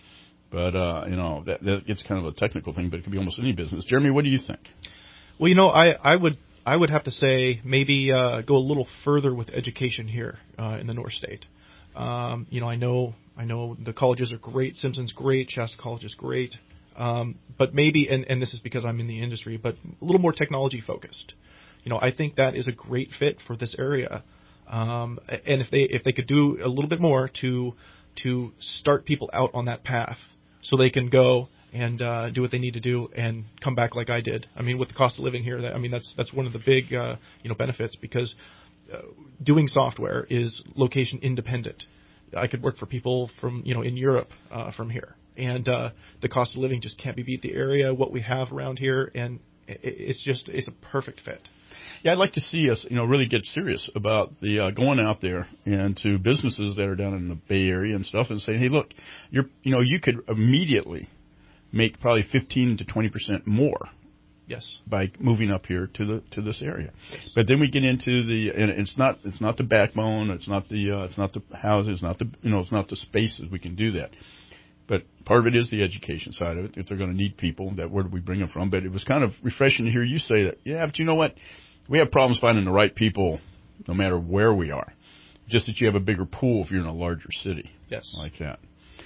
But, uh, you know, that, that gets kind of a technical thing, but it could be almost any business. Jeremy, what do you think? Well, you know, I, I would I would have to say maybe uh, go a little further with education here uh, in the North State. Um, you know, I know I know the colleges are great. Simpson's great. Shasta College is great. Um, but maybe, and, and this is because I'm in the industry, but a little more technology focused. You know, I think that is a great fit for this area. Um, and if they if they could do a little bit more to to start people out on that path, so they can go and uh, do what they need to do and come back like I did. I mean, with the cost of living here, that, I mean, that's that's one of the big uh, you know benefits, because uh, doing software is location independent. I could work for people from you know in Europe uh, from here, and uh, the cost of living just can't be beat. The area, what we have around here, and it, it's just it's a perfect fit. Yeah, I'd like to see us, you know, really get serious about the uh, going out there and to businesses that are down in the Bay Area and stuff, and saying, hey, look, you're, you know, you could immediately make probably fifteen to twenty percent more. Yes. By moving up here to the to this area. Yes. But then we get into the, and it's not it's not the backbone, it's not the uh, it's not the houses, it's not the you know it's not the spaces. We can do that. But part of it is the education side of it. If they're going to need people, that where do we bring them from? But it was kind of refreshing to hear you say that. Yeah, but you know what? We have problems finding the right people, no matter where we are. Just that you have a bigger pool if you're in a larger city. Yes. Like that.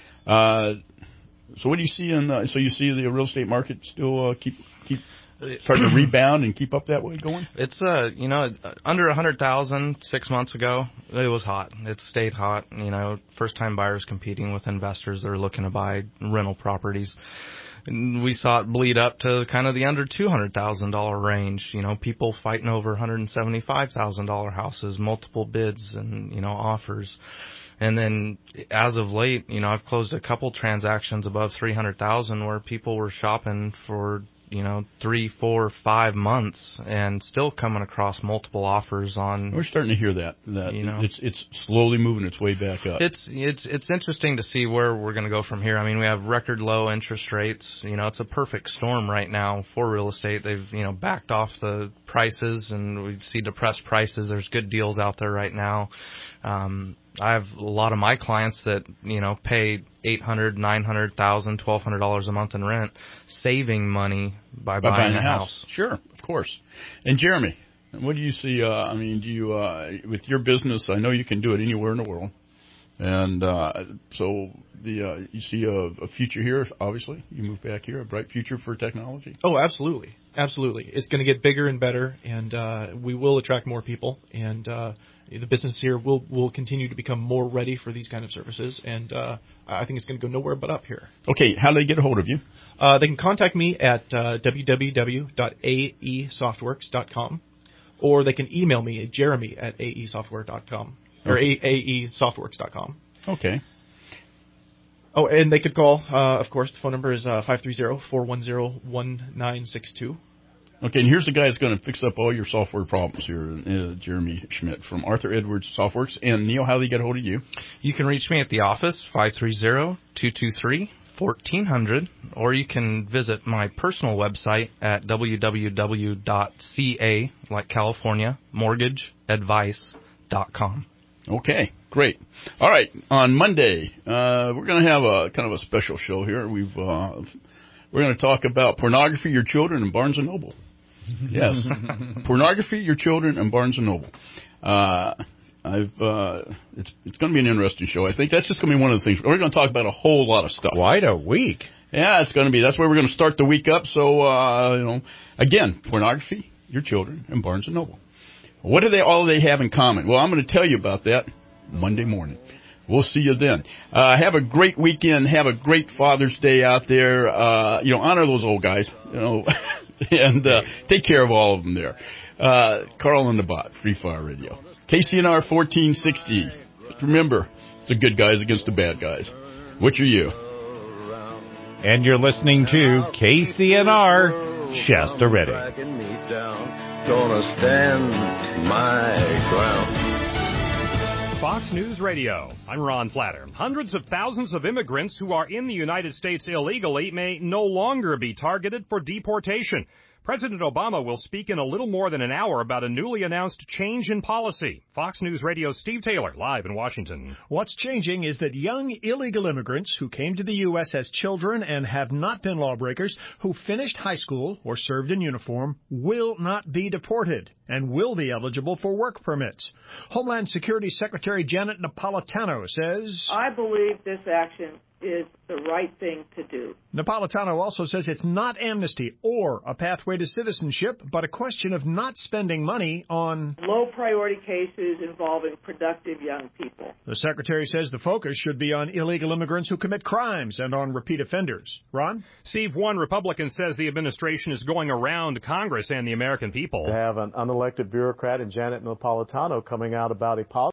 Uh, so what do you see in? Uh, so you see the real estate market still uh, keep keep starting to rebound and keep up that way going? It's uh you know under a hundred thousand six months ago. It was hot. It stayed hot. You know, first time buyers competing with investors that are looking to buy rental properties. And we saw it bleed up to kind of the under two hundred thousand dollar range. You know, people fighting over one hundred seventy five thousand dollar houses, multiple bids and you know offers. And then as of late, you know, I've closed a couple transactions above three hundred thousand where people were shopping for, you know, three, four, five months and still coming across multiple offers on. We're starting to hear that. That you know, it's it's slowly moving its way back up. It's it's it's interesting to see where we're going to go from here. I mean, we have record low interest rates. You know, it's a perfect storm right now for real estate. They've you know backed off the prices, and we see depressed prices. There's good deals out there right now. Um, I have a lot of my clients that, you know, pay eight hundred, nine hundred thousand, twelve hundred dollars a month in rent, saving money by, by buying, buying a a house. house. Sure, of course. And Jeremy, And what do you see? Uh, I mean, do you uh, with your business? I know you can do it anywhere in the world, and uh, so the uh, you see a, a future here. Obviously, you move back here, a bright future for technology. Oh, absolutely, absolutely. It's going to get bigger and better, and uh, we will attract more people, and uh, the business here will will continue to become more ready for these kind of services, and uh, I think it's going to go nowhere but up here. Okay, how do they get a hold of you? Uh, they can contact me at uh, w w w dot a e softworks dot com, or they can email me at jeremy at a e software dot com, or Okay. a e softworks dot com. Okay. Oh, and they could call, uh, of course, the phone number is uh, five three zero, four one zero, one nine six two. Okay, and here's the guy that's going to fix up all your software problems here, uh, Jeremy Schmidt from Arthur Edwards Softworks. And, Neil, how do they get a hold of you? You can reach me at the office, five three zero, two two three, one four zero zero, or you can visit my personal website at w w w dot c a, like California, mortgage advice dot com. Okay, great. All right, on Monday, uh, we're going to have a kind of a special show here. We've uh, we're going to talk about pornography, your children, and Barnes and Noble. Yes, pornography, your children, and Barnes and Noble. Uh, I've uh, it's it's going to be an interesting show. I think that's just going to be one of the things. We're going to talk about a whole lot of stuff. Quite a week. Yeah, it's going to be. That's where we're going to start the week up. So uh, you know, again, pornography, your children, and Barnes and Noble. What do they all they have in common? Well, I'm going to tell you about that Monday morning. We'll see you then. Uh, have a great weekend. Have a great Father's Day out there. Uh, you know, honor those old guys. You know. And uh, take care of all of them there. Uh, Carl and the Bot, Free Fire Radio. K C N R fourteen sixty. Just remember, it's the good guys against the bad guys. Which are you? And you're listening to K C N R Shasta Redding. Gonna stand my ground. Fox News Radio. I'm Ron Platter. Hundreds of thousands of immigrants who are in the United States illegally may no longer be targeted for deportation. President Obama will speak in a little more than an hour about a newly announced change in policy. Fox News Radio's Steve Taylor, live in Washington. What's changing is that young illegal immigrants who came to the U S as children and have not been lawbreakers, who finished high school or served in uniform, will not be deported and will be eligible for work permits. Homeland Security Secretary Janet Napolitano says, I believe this action is the right thing to do. Napolitano also says it's not amnesty or a pathway to citizenship, but a question of not spending money on low-priority cases involving productive young people. The secretary says the focus should be on illegal immigrants who commit crimes and on repeat offenders. Ron? Steve, one Republican says the administration is going around Congress and the American people. To have an unelected bureaucrat and Janet Napolitano coming out about a policy